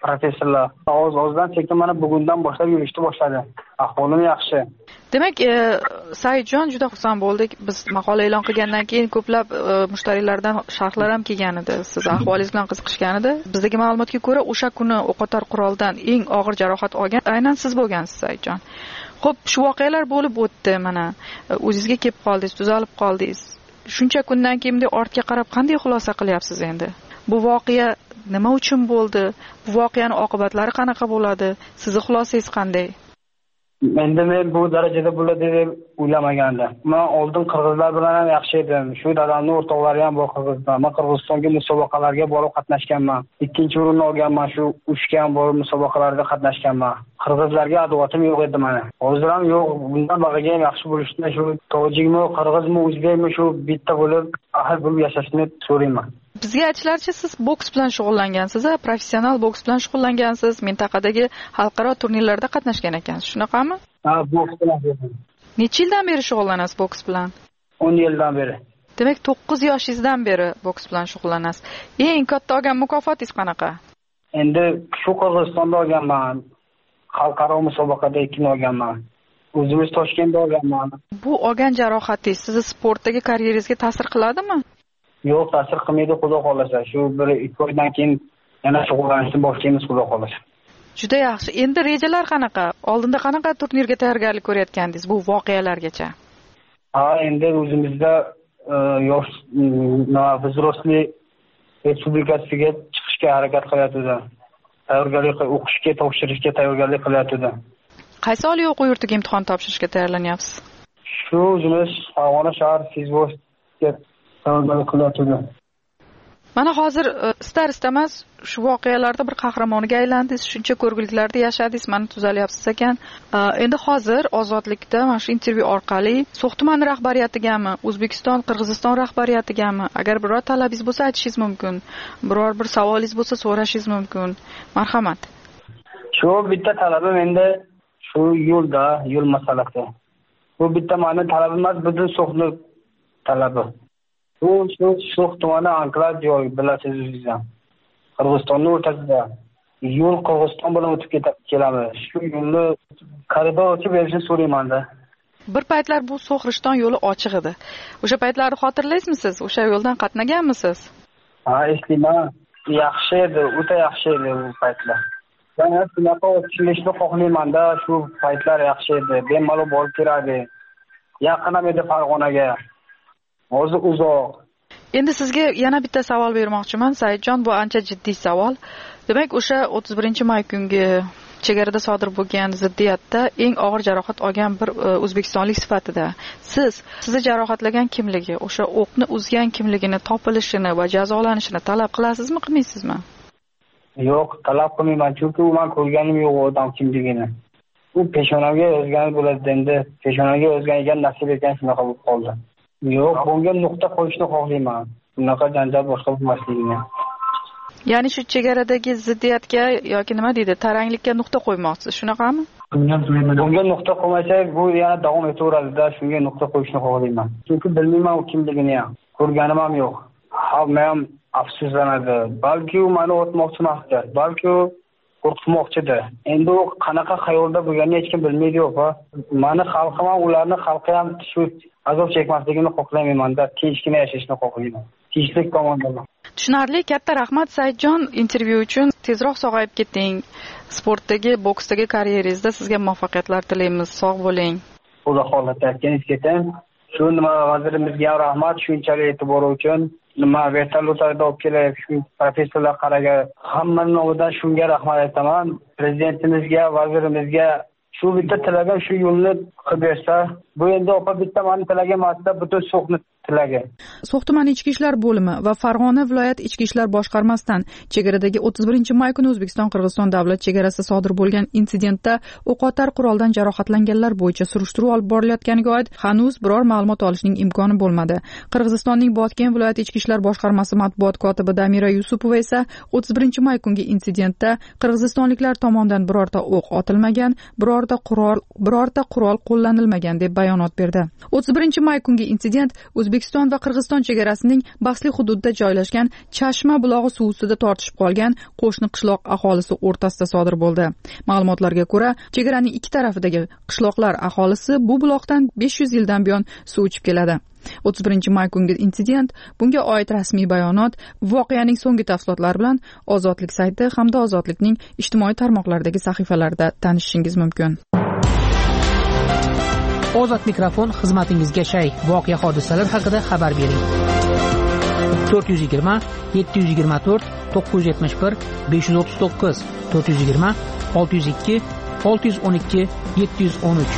S12: professorlar. Oz-ozdan sekin mana bugundan boshlab yurishni boshladi. Ahvolim yaxshi.
S2: Demak, Saidjon, juda xursand bo'ldik. Biz maqola e'lon qilgandan keyin ko'plab mushtariylardan sharhlar ham kelgan edi. Siz ahvolingiz bilan qiziqishgan edi. Bizdagi ma'lumotga ko'ra, o'sha kuni o'qotar quroldan eng og'ir jarohat olgan aynan siz bo'lgansiz, Saidjon. Xo'p, shu voqealar bo'lib o'tdi, mana o'zingizga kelib qoldingiz, tuzalib qoldingiz. Shuncha kundan keyin ortga qarab qanday xulosa qilyapsiz endi? Bu voqea nima uchun bo'ldi? Bu voqeaning oqibatlari qanaqa bo'ladi? Sizning xulosangiz qanday?
S12: Endi men bu darajada bo'ladi deb o'ylamagandim. Men oldin qirg'izlar bilan ham yaxshi edim. Shu dadamning o'rtoqlari ham bor Qirg'iziston. Men Qirg'izistonga musobaqalarga borib qatnashganman. Ikkinchi o'rinni olganman, shu uchga ham borib musobaqalarda qatnashganman. Qirg'izlarga adovatim yo'q edi mana. Hozir ham yo'q. Bundan bog'iga ham yaxshi bo'lishni, shu tojikmi, qirg'izmi, o'zbekmi shu bitta bo'lib ahil bo'lib yashashni so'rayman.
S2: Bizga aytishlaricha, siz boks bilan shug'ullangansiz, professional boks bilan shug'ullangansiz, mintaqadagi xalqaro turnirlarda qatnashgan ekansiz, shunaqami?
S12: Ha, boks bilan.
S2: Necha yildan beri shug'ullanasiz boks bilan?
S12: 10 yildan beri.
S2: Demak, 9 yoshingizdan beri boks bilan shug'ullanasiz. Eng katta olgan mukofotingiz qanaqa?
S12: Endi shu Qirg'izistonda olganman. Xalqaro musobaqada 2 olganman. O'zimiz Toshkentda olganman.
S2: Bu olgan jarohatingiz sizni sportdagi karyeringizga ta'sir qiladimi?
S12: Yo'q, ta'sir qilmaydi, xudo xolasa. Shu 1-2 oydan keyin yana shug'ullanishni boshlaymiz, xudo xolasa.
S2: Juda yaxshi. Endi rejalar qanaqa? Oldinda qanaqa turnirga tayyorgarlik ko'rayotgandingiz bu voqealargacha?
S12: Ha, endi o'zimizda yosh vzrostli respublikasiga chiqishga harakat qilyapti. Tayyorgarlik o'qishga, topshirishga tayyorgarlik qilyapti.
S2: Qaysi oliy o'quv yurtiga imtihon topshirishga tayyorlanyapsiz?
S12: Shu o'zimiz Farg'ona shahar Fizvostga tayyorgarlik qilyapti.
S2: Mana hozir istar-istamas shu voqealarda bir qahramoniga aylandingiz, shuncha ko'rguliklarda yashadingiz, mana tuzalyapsiz ekan. Endi hozir ozodlikda mana shu intervyu orqali So'x tumani rahbariyatigami, O'zbekiston, Qirg'iziston rahbariyatigami agar biror talabingiz bo'lsa aytishingiz mumkin, biror bir savolingiz bo'lsa so'rashingiz mumkin. Marhamat.
S12: Shu bitta talabim endi shu yo'l masalasi. Bu bitta meni talabim emas, butun So'xning talabi. Bu So'x tumani anklav joy, bilasiz o'zingizdan. Qirg'izistonning o'rtasida yo'l Qirg'iziston bilan o'tib kelamiz. Shu yo'lni koridor ochib berishni so'rayman-da.
S2: Bir paytlar bu So'x-Rishton yo'li ochiq edi. O'sha paytlarni xotirlaysizmi siz? O'sha yo'ldan qatnaganmisiz?
S12: Ha, eslayman. Yaxshi edi, o'ta yaxshi edi u paytlar. Men shunaqa o'tishni xohlayman-da, shu paytlar yaxshi edi. Bemalol borib keladi. Yaqin ham edi Farg'onaga. Hozir uzoq.
S2: Endi sizga yana bitta savol bermoqchiman, Saidjon, bu ancha jiddiy savol. Demak, o'sha 31-may kungi chegarada sodir bo'lgan ziddiyatda eng og'ir jarohat olgan bir o'zbekistonlik sifatida sizni jarohatlagan kimligi, o'sha o'qni uzgan kimligini topilishini va jazolanishini talab qilasizmi, qilmaysizmi?
S12: Yo'q, talab qilmayman, chunki men ko'rganim yo'q odam kimligini. U peshonamga yozgan bo'ladi, endi peshonamga yozgan ekan, nasib etgan shunaqa bo'lib qoldi. Yo'q, bunga nuqta qo'yishni xohlayman. Bunaqa janjal boshqa bo'lmasligini.
S2: Ya'ni shu chegaradagi ziddiyatga yoki nima deydi, taranglikka nuqta qo'ymoqchisiz, shunaqami?
S12: Bunga nuqta qo'ymasak, bu yana davom etaveradi-da, shunga nuqta qo'yishni xohlayman. Chunki bilmayman u kimligini ham, ko'rganim ham yo'q. Men ham afsuslanadi. Balki u meni o'tmoqchi emasdi, balki u qo'rqitmoqchidir. Endi u qanaqa xayolda bo'lganini hech kim bilmaydi-ku. Meni xalqim ham, ularni xalqi ham shu azob chekmasligini xohlamayman-da, tinchgina yashashni xohlayman. Tinchlik tomondan.
S2: Tushunarli, katta rahmat Saidjon intervyu uchun. Tezroq sog'ayib keting. Sportdagi, boksdagi karyeringizda sizga muvaffaqiyatlar tilaymiz. Sog' bo'ling.
S12: Xudo xohlasa, keyin keting. Shu nima vazirimizga ham rahmat, shunchalik e'tibor uchun. Nima vertolyotlarda olib kelib, shu professorlar qaraga, hammaning nomidan shunga rahmat aytaman. Prezidentimizga, vazirimizga shu bitta tilagim shu yo'lni qilib bersa, bu endi opa bitta meni tilagim emasda, butun So'xni tilagi.
S2: So'x tumani ichki ishlar bo'limi va Farg'ona viloyat ichki ishlar boshqarmasidan chegaradagi 31-may kuni O'zbekiston-Qirg'iziston davlat chegarasida sodir bo'lgan insidentda o'qotar quroldan jarohatlanganlar bo'yicha surishtiruv olib borilayotganiga oid hanuz biror ma'lumot olishning imkoni bo'lmadi. Qirg'izistonning Botken viloyat ichki ishlar boshqarmasi matbuot kotibi Damira Yusupova esa 31-may kungi insidentda qirg'izistonliklar tomonidan birorta o'q otilmagan, birorta qurol qo'llanilmagan deb bayonot berdi. 31 may kungi insident O'zbekiston va Qirg'iziston chegarasining bahsli hududida joylashgan Chashma bulog'i suv ustida tortishib qolgan qo'shni qishloq aholisi o'rtasida sodir bo'ldi. Ma'lumotlarga ko'ra, chegaraning ikki tarafidagi qishloqlar aholisi bu buloqdan 500 yildan buyon suv ichib keladi. 31 may kungi insident, bunga oid rasmiy bayonot, voqeaning so'nggi tafsilotlari bilan Ozodlik sayti hamda Ozodlikning ijtimoiy tarmoqlardagi sahifalarida tanishishingiz mumkin.
S3: Ozod mikrofon xizmatingizga shay. Voqea hodisalar haqida xabar bering. 420 724 971 539 420 602 612 713.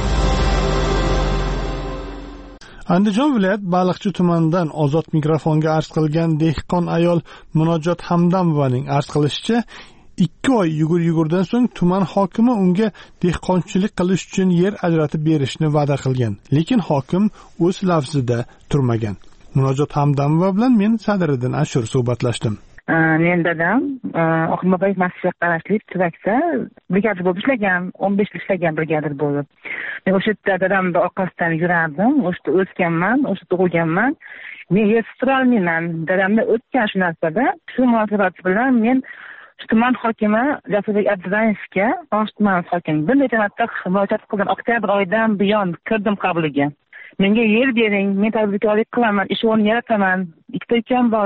S1: Andijon viloyat Baliqchi tumanidan Ozod mikrofonga arz qilgan dehqon ayol Munojot Hamdamovaning arz qilishicha, 2 oy yugurdan so'ng tuman hokimi unga dehqonchilik qilish uchun yer ajratib berishni va'da qilgan, lekin hokim o'z lafzida turmagan. Munojot Hamdamova bilan men Sadiriddin Ashur suhbatlashdim.
S11: Men dadam Oqmabay masjidga qarashli Tuvakda brigadir bo'lib ishlagan, 15 yil ishlagan brigadir bo'lib. Men o'sha yerda dadamning orqasidan yurardim, o'sha o'sganman, o'sha tug'ilganman. Men yer turolmayman, dadamda o'tgan shu narsada. Shu munosabat bilan men tuman hokimi Jasurbek Abdurayevga, tuman hokimi bir necha marta murojaat qildim. Oktyabr oyidan buyon kirdim qabuliga. Menga yer bering, men tadbirkorlik qilaman, ish o'rni yarataman. Bitta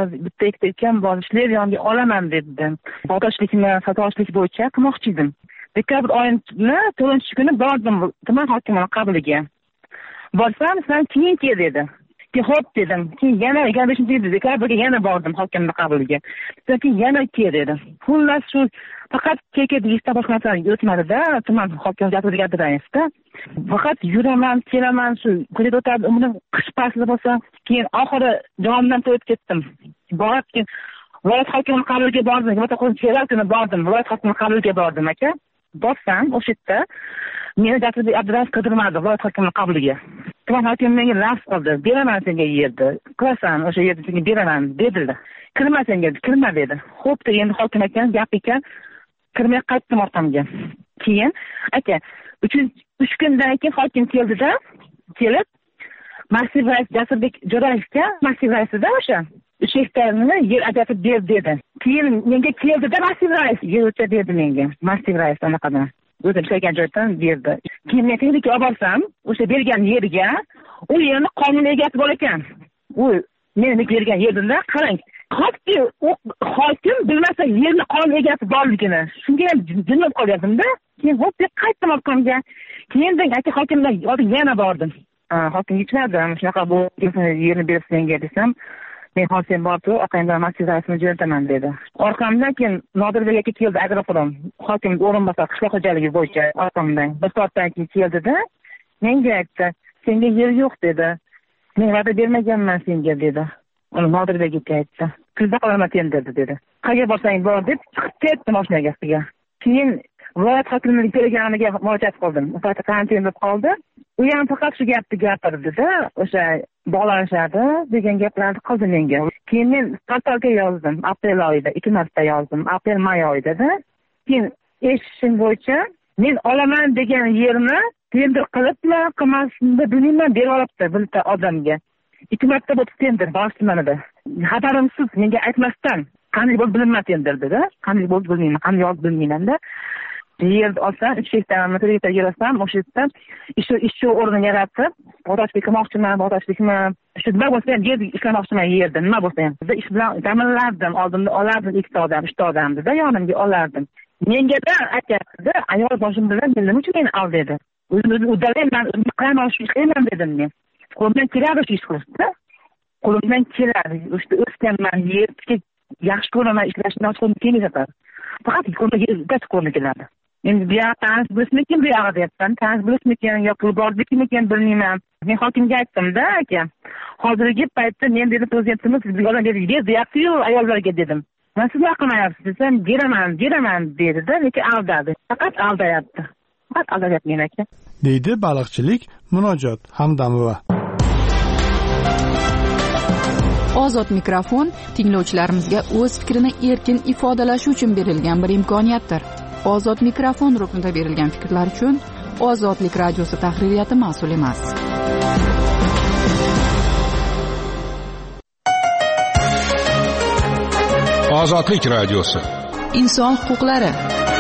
S11: ukam bor, ishlar yonga olaman dedim. Bog'dashlikni, sotishlik bo'yicha qilmoqchi edim. Dekabr oyining 4-kuni bordim tuman hokimining qabuliga. Borsam, "Sen keyin kel" dedi. Xo'p dedim. Keyin yana 25 dekabrga yana bordim hokimning qabuliga. Keyin yana kel dedi. Xullas shu faqat keke deyishdan boshqa narsa o'tmadi-da, tuman hokimi Jasurbek Abdurayevda. Faqat yuraman, kelaman, shu ko'chada o'tadi, umrim qish fasli bo'lsa, keyin oxiri jonimdan to'yib ketdim. Borib keyin viloyat hokimining qabuliga bordim. Viloyat hokimining qabuliga bordim aka. Borsam, o'sha yerda meni Jasurbek Abdurayev qidirmadi viloyat hokimining qabuliga. Tuman hokimi menga lafz qildi. "Beraman senga yerni. Qilasan, o'sha yerni senga beraman" dedilar. "Kirma senga, kirma" dedi. Xo'p, endi hokim ekan, gap ekan, kirmay qaytdim orqamga. Keyin aka 3 kundan keyin hokim keldi-da, kelib massiv rais Jasurbek Jo'rayevga, massiv raisida o'sha 3 hektarni yer ajratib ber dedi. Keyin menga keldi-da massiv rais yer o'cha berdi menga. Massiv rais anaqadan o'zim ishlagan joydan berdi. Keyin men texnika olib borsam, o'sha bergan yerga u yerni qonun egasi bor ekan. U meni bergan yerda qarang, hokim bilmasa yerni qonun egasi borligini. Shunga ham jinnib qolyaptim-da. Keyin hop deb qaytdim orqamga. Keyin aka hokimdan yana bordim. Hokim yechmadim, shunaqa bu yerni berib senga desam, men hozir borib, aqayimdan massiv raisni jo'nataman dedi. Orqamdan keyin Nodirbek aka keldi, agronom, hokim o'rinbosar qishloq xo'jaligi bo'yicha orqamdan. Bir soatdan keyin keldi-da, menga aytdi, "Senga yer yo'q" dedi. "Men va'da bermaganman senga" dedi. Uni Nodirbek aka aytdi. "Kuzda qolaman tenderdi" dedi. "Qayerga borsang bor" deb chiqib ketdim mashinaga. Keyin viloyat hokimining telegramiga murojaat qildim. Faqat karantin bo'lib qoldi. U ham faqat shu gapni gapirdi-da, o'sha bog'lanishadi degan gaplarni qildi menga. Keyin men portalga yozdim, aprel oyida 2 marta yozdim, aprel-may oyida-da. Keyin eshitishim bo'yicha men olaman degan yerni tender qilibmi, qilmasmi bilmayman, berib olibdi bitta odamga. 2 marta bo'ldi tender boshlanadi. Xabarimsiz, menga aytmasdan, qanday bo'lib bilinmas tenderdi-da. Qanday bo'lib bilmayman, qanday olib bilmayman-da. Yerni olsam, 3 hektarni yer yerasam, o'sha yerda ish o'rnini yaratib, bog'dashlik qilmoqchiman, shu nima bo'lsa ham yer ishlamoqchiman yerda, nima bo'lsa ham. Ish bilan ta'minlardim, oldimda olardim 2 odam, 3 odamni-da yonimga olardim. Menga-da aytdi, ayol boshim bilan nima uchun meni ol dedi. O'zim qilaman shu ishlayman dedim men. Qo'limdan keladi shu ish qilishda. Qo'limdan keladi. O'sha o'sganman, yerga yaxshi ko'raman, ishlashni qo'lim kelmaydi. Faqat qo'limga keladi. Endi bu yoqda tanış bo'lishmikin, bu yoqda deyapman. Tanış bo'lishmikin, yo pul bormikin bilmayman. Men hokimga aytdim-da, aka. Hozirgi paytda men dedi prezidentimiz bizga dedi, deyapti-yu ayollarga dedim. Men sizlar qilmayapsiz desam, beraman dedi-da, lekin aldadi. Faqat aldayapti. Faqat aldayapti men aka.
S1: Deydi baliqchilik Munojot Hamdamova.
S2: Ozod mikrofon tinglovchilarimizga o'z fikrini erkin ifodalashi uchun berilgan bir imkoniyatdir. Ozod mikrofon ruknida berilgan fikrlar uchun Ozodlik radiosi tahririyati mas'ul emas.
S8: Ozodlik radiosi.
S2: Inson huquqlari.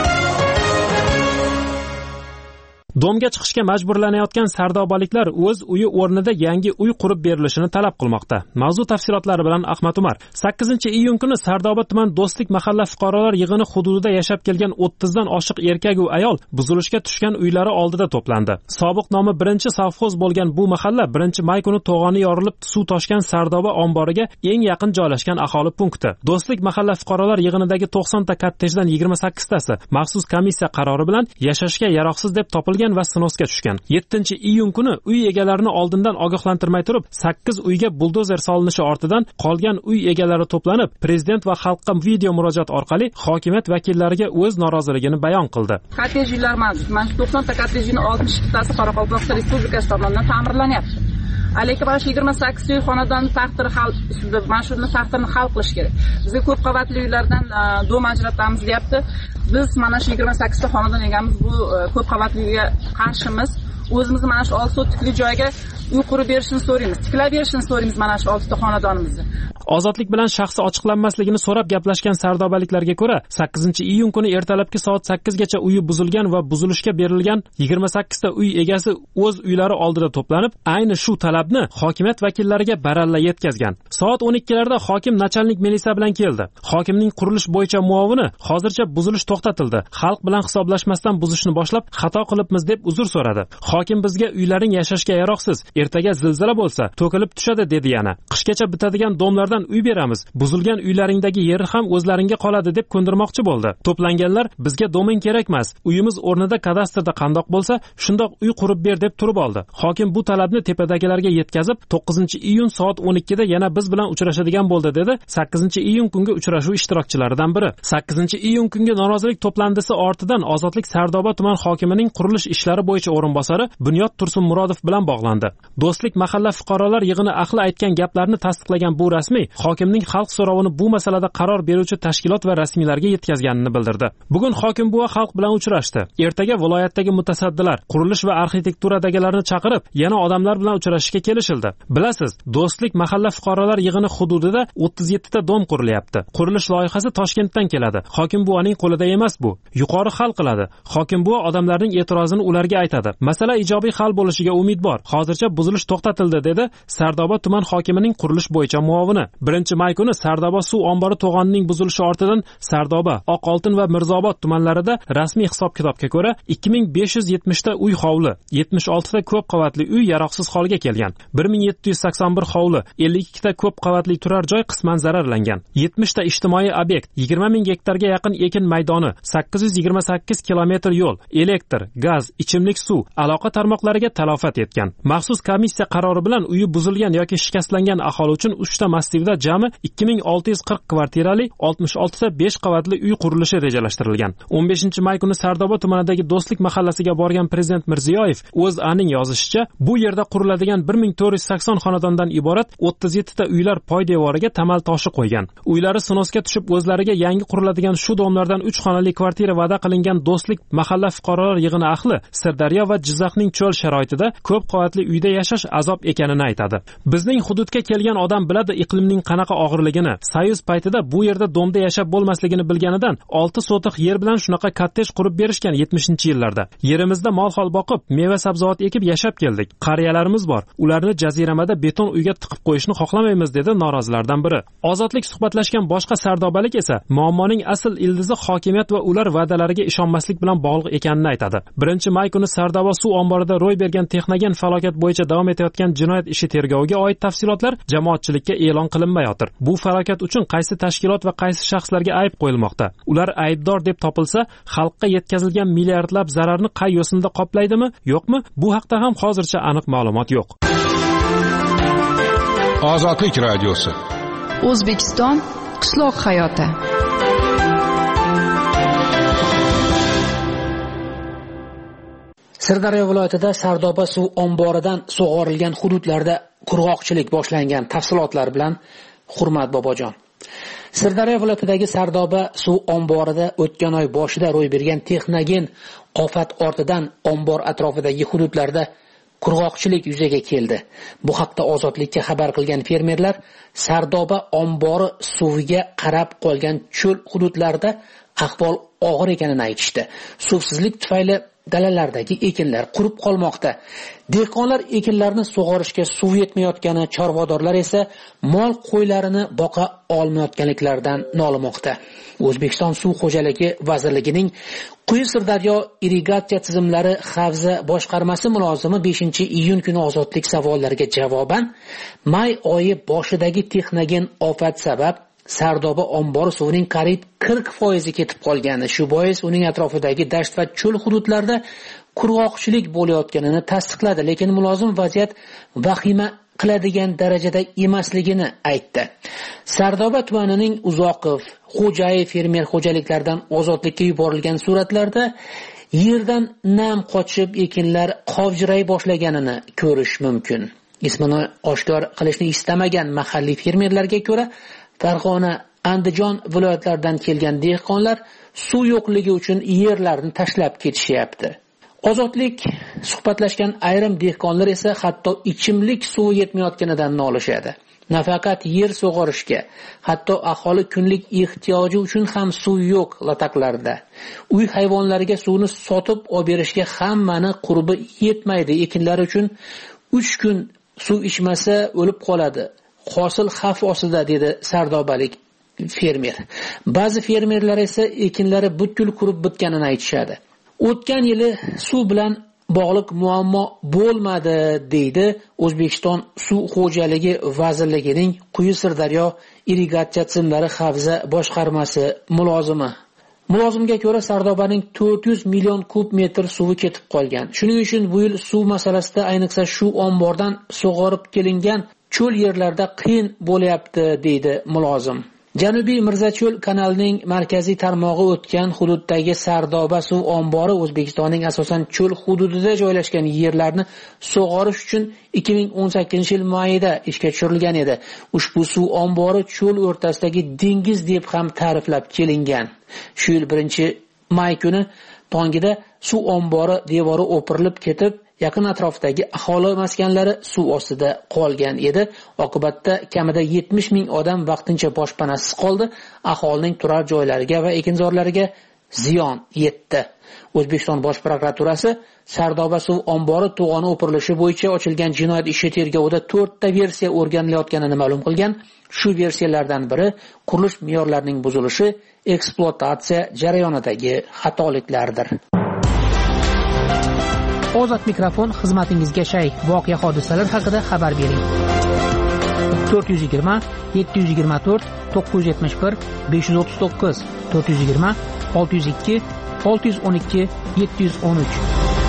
S7: Domga chiqishga majburlanayotgan sardobaliklar o'z uyi o'rnida yangi uy qurib berilishini talab qilmoqda. Mavzu tafsilotlari bilan Ahmad Umar. 8-iyun kuni Sardoba tuman Do'stlik mahalla fuqarolar yig'ini hududida yashab kelgan 30 dan oshiq erkak va ayol buzilishga tushgan uylari oldida to'plandi. Sobiq nomi 1-sovxoz bo'lgan bu mahalla 1-may kuni to'g'oni yorilib suv toshgan Sardoba omboriga eng yaqin joylashgan aholi punkti. Do'stlik mahalla fuqarolar yig'inidagi 90 ta kottejdan 28 tasi maxsus komissiya qarori bilan yashashga yaroqsiz deb topilgan va sinosga tushgan. 7-iyun kuni uy egalarini oldindan ogohlantirmay turib 8 uyga buldozer solinishi ortidan qolgan uy egalari to'planib, prezident va xalqqa video murojaat orqali hokimiyat vakillariga o'z noroziligini bayon qildi.
S13: Kottejlar mavjud. Mana 90 ta kottejning 62 tasi Qoraqalpog'iston Respublikasi tomonidan ta'mirlanyapti. Lekin mana 28 uy xonadon taqdiri hal ustida mana shuni taqdirini hal qilish kerak. Bizga ko'p qavatli uylardan dom ajratamiz deyapti. Biz mana shu 28 ta xonadon egamiz bu ko'p qavatli uyga qarshimiz. O'zimizni mana shu 6 sotikli joyga uy qurib berishni so'raymiz. Tiklab berishni so'raymiz mana shu 6 ta xonadonimizni.
S7: Ozodlik bilan shaxsi ochiqlanmasligini so'rab gaplashgan sardobaliklarga ko'ra, 8-iyun kuni ertalabki soat 8 gacha uyi buzilgan va buzilishga berilgan 28 ta uy egasi o'z uylari oldida to'planib, ayni shu talabni hokimiyat vakillariga baralla yetkazgan. Soat 12larda hokim nachalnik militsiya bilan keldi. Hokimning qurilish bo'yicha muovini hozircha buzilish to'xtatildi. Xalq bilan hisoblashmasdan buzishni boshlab xato qilibmiz deb uzr so'radi. Hokim bizga uylaring yashashga yaroqsiz, ertaga zilzila bo'lsa to'kilib tushadi dedi yana. Qishgacha bitadigan domlardan uy beramiz. Buzilgan uylaringdagi yeri ham o'zlaringga qoladi deb ko'ndirmoqchi bo'ldi. To'planganlar bizga domen kerakmas. Uyimiz o'rnida kadastrda qandoq bo'lsa, shundoq uy qurib ber deb turib oldi. Hokim bu talabni tepadagilarga yetkazib, 9-iyun soat 12da yana biz bilan uchrashadigan bo'ldi dedi 8-iyun kungi uchrashuv ishtirokchilaridan biri. 8-iyun kungi norozilik to'plandisi ortidan Ozodlik Sardoba tuman hokimining qurilish ishlari bo'yicha o'rinbosari Bunyod Tursunmurodov bilan bog'landi. Do'stlik mahalla fuqarolar yig'ini ahli aytgan gaplarni tasdiqlagan bu rasmiy hokimning xalq so'rovini bu masalada qaror beruvchi tashkilot va rasmiylarga yetkazganini bildirdi. Bugun hokim buva xalq bilan uchrashdi. Ertaga viloyatdagi mutasaddilar, qurilish va arxitekturadagilarni chaqirib, yana odamlar bilan uchrashishga kelishildi. Bilasiz, Do'stlik mahalla fuqarolar yig'ini hududida 37 ta dom qurilyapti. Qurilish loyihasi Toshkentdan keladi. Hokim buvaning qo'lida emas bu. Yuqori hal qiladi. Hokim buva odamlarning e'tirozini ularga aytadi. Masala ijobiy hal bo'lishiga umid bor. Hozircha buzilish to'xtatildi dedi Sardoba tuman hokimining qurilish bo'yicha muovini. 1-may kuni Sardoba suv ombori to'g'onining buzilishi ortidan Sardoba, Oqoltin va Mirzobod tumanlarida rasmiy hisob-kitobga ko'ra 2570 ta uy hovli, 76 ta ko'p qavatli uy yaroqsiz holga kelgan. 1781 hovli, 52 ta ko'p qavatli turar joy qisman zararlangan. 70 ta ijtimoiy obyekt, 20 ming gektarga yaqin ekin maydoni, 828 kilometr yo'l, elektr, gaz, ichimlik suv, aloqa tarmoqlariga talofat yetgan. Maxsus komissiya qarori bilan uyi buzilgan yoki shikastlangan aholi uchun 3 ta massivda jami 2640 kvartirali 66 ta 5 qavatli uy qurilishi rejalashtirilgan. 15-may kuni Sardoba tumanidagi Do'stlik mahallasiga borgan prezident Mirziyoyev O'zAning yozishicha, bu yerda quriladigan 1480 xonadondan iborat 37 ta uylar poydevoriga tamal toshi qo'ygan. Uylari sinosga tushib, o'zlariga yangi quriladigan shu domlardan 3 xonali kvartira va'da qilingan Do'stlik mahalla fuqarolar yig'ini ahli Sirdaryo va Jizzaxning cho'l sharoitida ko'p qavatli uyda yashash azob ekanini aytadi. Bizning hududga kelgan odam biladi iqlimning qanaqa og'irligini. Soyuz paytida bu yerda domda yashab bo'lmasligini bilganidan 6 sotiq yer bilan shunaqa kottej qurib berishgan 70-yillarda. Yerimizda mol-hol boqib, meva-sabzavot ekib yashab keldik. Qariyalarimiz bor. Ularni jaziramada beton uyga tiqib qo'yishni xohlamaymiz dedi norozilardan biri. Ozodlik suhbatlashgan boshqa sardobalik esa muammoning asl ildizi hokimiyat va ular va'dalariga ishonmaslik bilan bog'liq ekanini aytadi. 1-may kuni Sardoba suv omborida ro'y bergan texnogen falokat bo'yicha davom etayotgan jinoyat ishi tergoviga oid tafsilotlar jamoatchilikka e'lon qilinmayotir. Bu falokat uchun qaysi tashkilot va qaysi shaxslarga ayb qo'yilmoqda? Ular aybdor deb topilsa, xalqqa yetkazilgan milliardlab zararni qay yo'sinda qoplaydimi, yo'qmi? Bu haqda ham hozircha aniq ma'lumot yo'q.
S8: Ozodlik radiosi.
S2: O'zbekiston qishloq hayoti.
S3: Sirdaryo viloyatida Sardoba suv omboridan sug'orilgan hududlarda qurg'oqchilik boshlangan. Tafsilotlar bilan Hurmat Bobojon. Sirdaryo viloyatidagi Sardoba suv omborida o'tgan oy boshida ro'y bergan texnogen ofat ortidan ombor atrofidagi hududlarda qurg'oqchilik yuzaga keldi. Bu haqda Ozodlikka xabar qilgan fermerlar Sardoba ombori suviga qarab qolgan cho'l hududlarda ahvol og'ir ekanini aytishdi. Suvsizlik tufayli dalalardagi ekinlar qurib qolmoqda. Dehqonlar ekinlarni sug'orishga suv yetmayotgani, chorvadorlar esa mol qo'ylarini boqa olmayotganliklaridan nolimoqda. O'zbekiston Suv xo'jaligi vazirligining Quyi Sirdaryo irrigatsiya tizimlari havza boshqarmasi mulozimi 5-iyun kuni Ozodlik savollariga javoban may oyi boshidagi texnogen ofat sabab Sardoba ombori suvining qariyb 40% ketib qolgani, shu bois uning atrofidagi dasht va cho'l hududlarda qurg'oqchilik bo'layotganini tasdiqladi, lekin mulozim vaziyat vahima qiladigan darajada emasligini aytdi. Sardoba tumanining Uzoqov, Xo'jayev fermer xo'jaliklaridan Ozodlikka yuborilgan suratlarda yerdan nam qochib ekinlar qovjiray boshlaganini ko'rish mumkin. Ismini oshkor qilishni istamagan mahalliy fermerlarga ko'ra, Farg'ona, Andijon viloyatlaridan kelgan dehqonlar suv yo'qligi uchun yerlarni tashlab ketishyapti. Ozodlik suhbatlashgan ayrim dehqonlar esa hatto ichimlik suvi yetmayotganidan nolishadi. Nafaqat yer sug'orishga, hatto aholi kunlik ehtiyoji uchun ham suv yo'q lataqlarda. Uy hayvonlariga suvni sotib olib berishga hammani qurbi yetmaydi. Ekinlar uchun 3 kun suv ichmasa o'lib qoladi. Hosil xavf ostida, dedi sardobalik fermer. Ba'zi fermerlar esa ekinlari butkul qurib bitganini aytishadi. O'tgan yili suv bilan bog'liq muammo bo'lmadi, deydi O'zbekiston Suv xo'jaligi vazirligining Quyi Sirdaryo irrigatsiya tizimlari havza boshqarmasi mulozimi. Mulozimga ko'ra Sardobaning 400 million kub metr suvi ketib qolgan. Shuning uchun bu yil suv masalasida ayniqsa shu ombordan sug'orib kelingan cho'l yerlarda qiyin bo'layapti, deydi mulozim. Janubiy Mirzacho'l kanalining markaziy tarmog'i o'tgan hududdagi Sardoba suv ombori O'zbekistonning asosan cho'l hududida joylashgan yerlarni sug'orish uchun 2018-yil mayida ishga tushirilgan edi. Ushbu suv ombori cho'l o'rtasidagi dengiz deb ham ta'riflab kelingan. Shu yil 1-may kuni tongida suv ombori devori o'pirilib ketib, yaqin atrofdagi aholi maskanlari suv ostida qolgan edi. Oqibatda kamida 70 ming odam vaqtincha boshpanasiz qoldi. Aholining turar joylariga va ekinzorlariga ziyon yetdi. O'zbekiston Bosh prokuraturasi Sardoba suv ombori to'g'oni o'pirilishi bo'yicha ochilgan jinoyat ishi tergovida 4 ta versiya o'rganilayotganini ma'lum qilgan. Shu versiyalardan biri qurilish me'yorlarining buzilishi, ekspluatatsiya jarayonidagi xatoliklardir. Ozod mikrofon xizmatingizga shay. Voqea hodisalar haqida xabar bering. 420 724 971 539 420 602 612 713.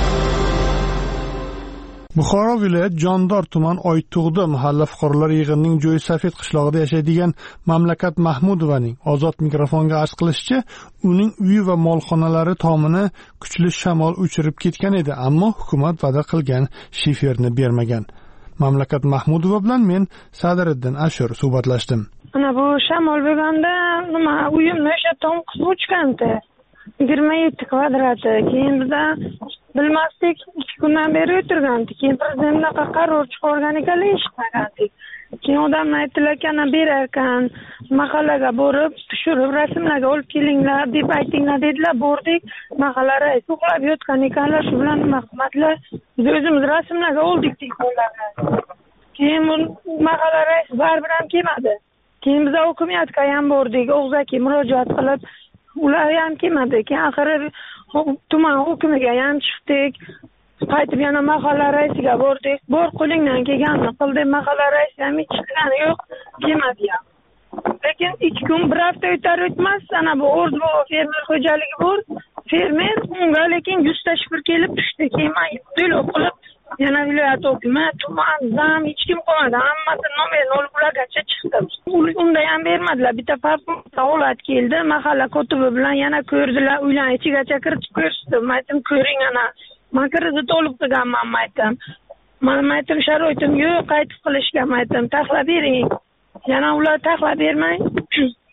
S1: Buxoro viloyat Jondor tuman Oytug'da mahalla fuqarolar yig'inining Jo'y Safed qishlog'ida yashaydigan Mamlakat Mahmudovaning Ozod mikrofonga arz qilishicha, uning uyi va molxonalari tomini kuchli shamol uchirib ketgan edi, ammo hukumat va'da qilgan shiferni bermagan. Mamlakat Mahmudova bilan men Sadiriddin Ashur suhbatlashdim.
S14: Ana bu shamol bo'lganda nima uyimni o'sha tom qisib o'chgandi. 27 kvadrati. Keyin bizda bilmasdik, 2 kundan beri o'tirgandik. Keyin prezidentdan qaror chiqargan ekan, eshitmagandik. Keyin odamlar aytdilar, berar ekan, mahallaga borib, tushirib rasmlarga olib kelinglar deb aytinglar dedilar. Bordik, mahalla raisi uxlab yotgan ekanlar, shu bilan nima qilmadilar. Biz o'zimiz rasmlarga oldik telefonlarni. Keyin mahalla raisi baribir ham kelmadi. Keyin biz hukumatga ham bordik, og'zaki murojaat qilib, ular ham kelmadi. Keyin oxiri tuman hukumiga ham chiqdik. Qaytib yana mahalla raisiga bordik. Bor qo'lingdan kelganini qil deb mahalla raisi ham hech qilgani yo'q, kelmadi ham. Lekin 2 kun bir hafta o'tar o'tmas, ana bu O'rdu fermer xo'jaligi bor. Fermer unga lekin 100 ta shifr kelib tushdi. Keyin men to'lov qilib yana viloyat hukumat, tuman, zam hech kim qolmadi. Hammasi nomerini olib ulargacha chiqdi. Unda ham bermadilar. Bitta favqulodda holat keldi. Mahalla kotibi bilan yana ko'rdilar. Uylar ichigacha kirib ko'rsatdi. Men aytdim, ko'ring ana. Men kredit olib qilganman, aytdim. Men aytdim, sharoitim yo'q, qaytib qilishga aytdim. Taxlab bering. Yana ular taxlab bermay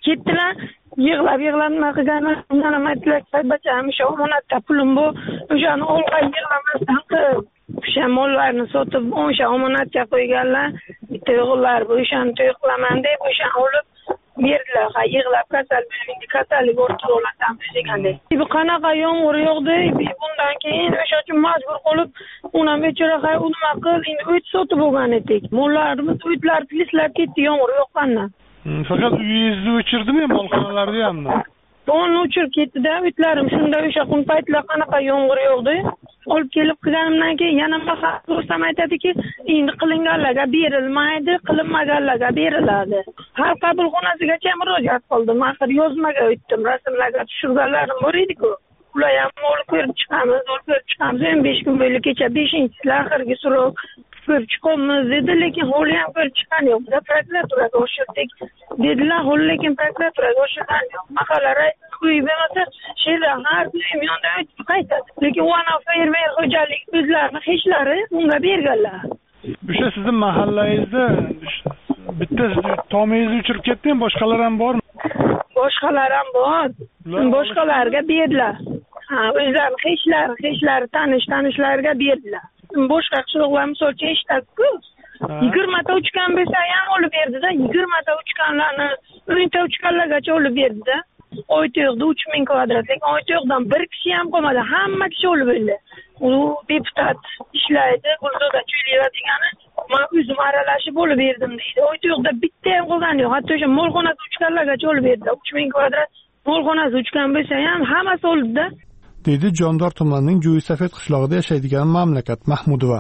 S14: ketdilar, yig'lab nima qilganman, undan aytdilar, bacham o'sha omonatda pulim bor, o'shani olg'a yig'lamasdan qilib o'sha mollarni sotib o'sha omonatga qo'yganlar, bitta o'g'illar bu o'shani to'y qilaman deb o'shani olib berdilar. Yig'lab kasallik o'rtaroqlatamiz deganda. Bu qanaqa yomg'ir yog'di, bundan keyin o'sha uchun majbur qilib uni bechora nima qil, endi o't sotib bo'lgan edik. Mollarimiz o'tlar pislab ketdi yomg'ir yoqqandan.
S1: Faqat uyingizni o'chirdimi, molxonalarni hammi?
S14: Bonni o'chirib ketdi-da, o'tlarim shunda o'sha kun paytlar qanaqa yomg'ir yog'di. Olib kelib qilganimdan keyin yana mahallosam aytadiki, endi qilinganlarga berilmaydi, qilinmaganlarga beriladi. Har qabulxonasigacha murojaat qildim. Axir yozmaga o'tdim, rasmlarga tushirganlarim bor edi-ku. Ular ham olib ko'rib chiqamiz. 15 kun bo'yi kecha 5-chi oxirgi so'roq ko'rib chiqamiz dedi, lekin holi ham ko'rib chiqqan yo'q. Biz prokuraturaga o'shirdik dedilar, holi lekin prokuraturaga o'shirgan yo'q. Mahallada uy bo'lmasa, she'rlar har uyim yonda o'tib qaytadi. Lekin ona fermer xo'jalik o'zlarini hechlari unga berganlar.
S1: O'sha sizning mahallangizda bitta tomingizni o'chirib ketdimi, boshqalar ham bormi?
S14: Boshqalar ham bor. Boshqalarga berdilar. O'zlari hechlari tanishlariga berdilar. Boshqa qishloqlar misolcha eshitadi-ku. 20 ta uchgan bo'lsa ham olib berdi-da, 20 ta uchganlarni 10 ta uchganlargacha olib berdi-da. Oyto'yqda 3000 kvadratlik Oyto'yqdan bir kishi ham qolmadi, hamma kishi olib berdi. U deputat ishlaydi, Gulzoda Cho'liyeva degani, men o'zim aralashib olib berdim deydi. Oyto'yqda bitta ham qolgani yo'q, hatto o'sha molxonasi uchganlargacha olib berdi. 3000 kvadrat molxonasi uchgan bo'lsa ham hammasi oldi-da.
S1: Dedi Jondor tumanining Jo'ysafet qishlog'ida yashaydigan Mamlakat Mahmudova.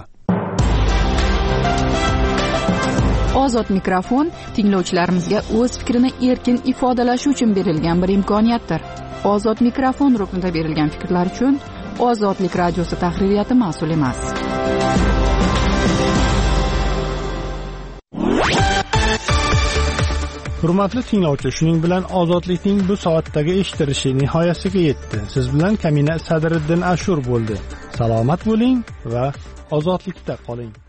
S2: Ozod mikrofon tinglovchilarimizga o'z fikrini erkin ifodalashi uchun berilgan bir imkoniyatdir. Ozod mikrofon ruknida berilgan fikrlar uchun Ozodlik radiosi tahririyati mas'ul emas.
S1: Hurmatli tinglovchi, shuning bilan Ozodlikning bu soatdagi eshitilishi nihoyasiga yetdi. Siz bilan Kamina Sadriddin Ashur bo'ldi. Salomat bo'ling va ozodlikda qoling.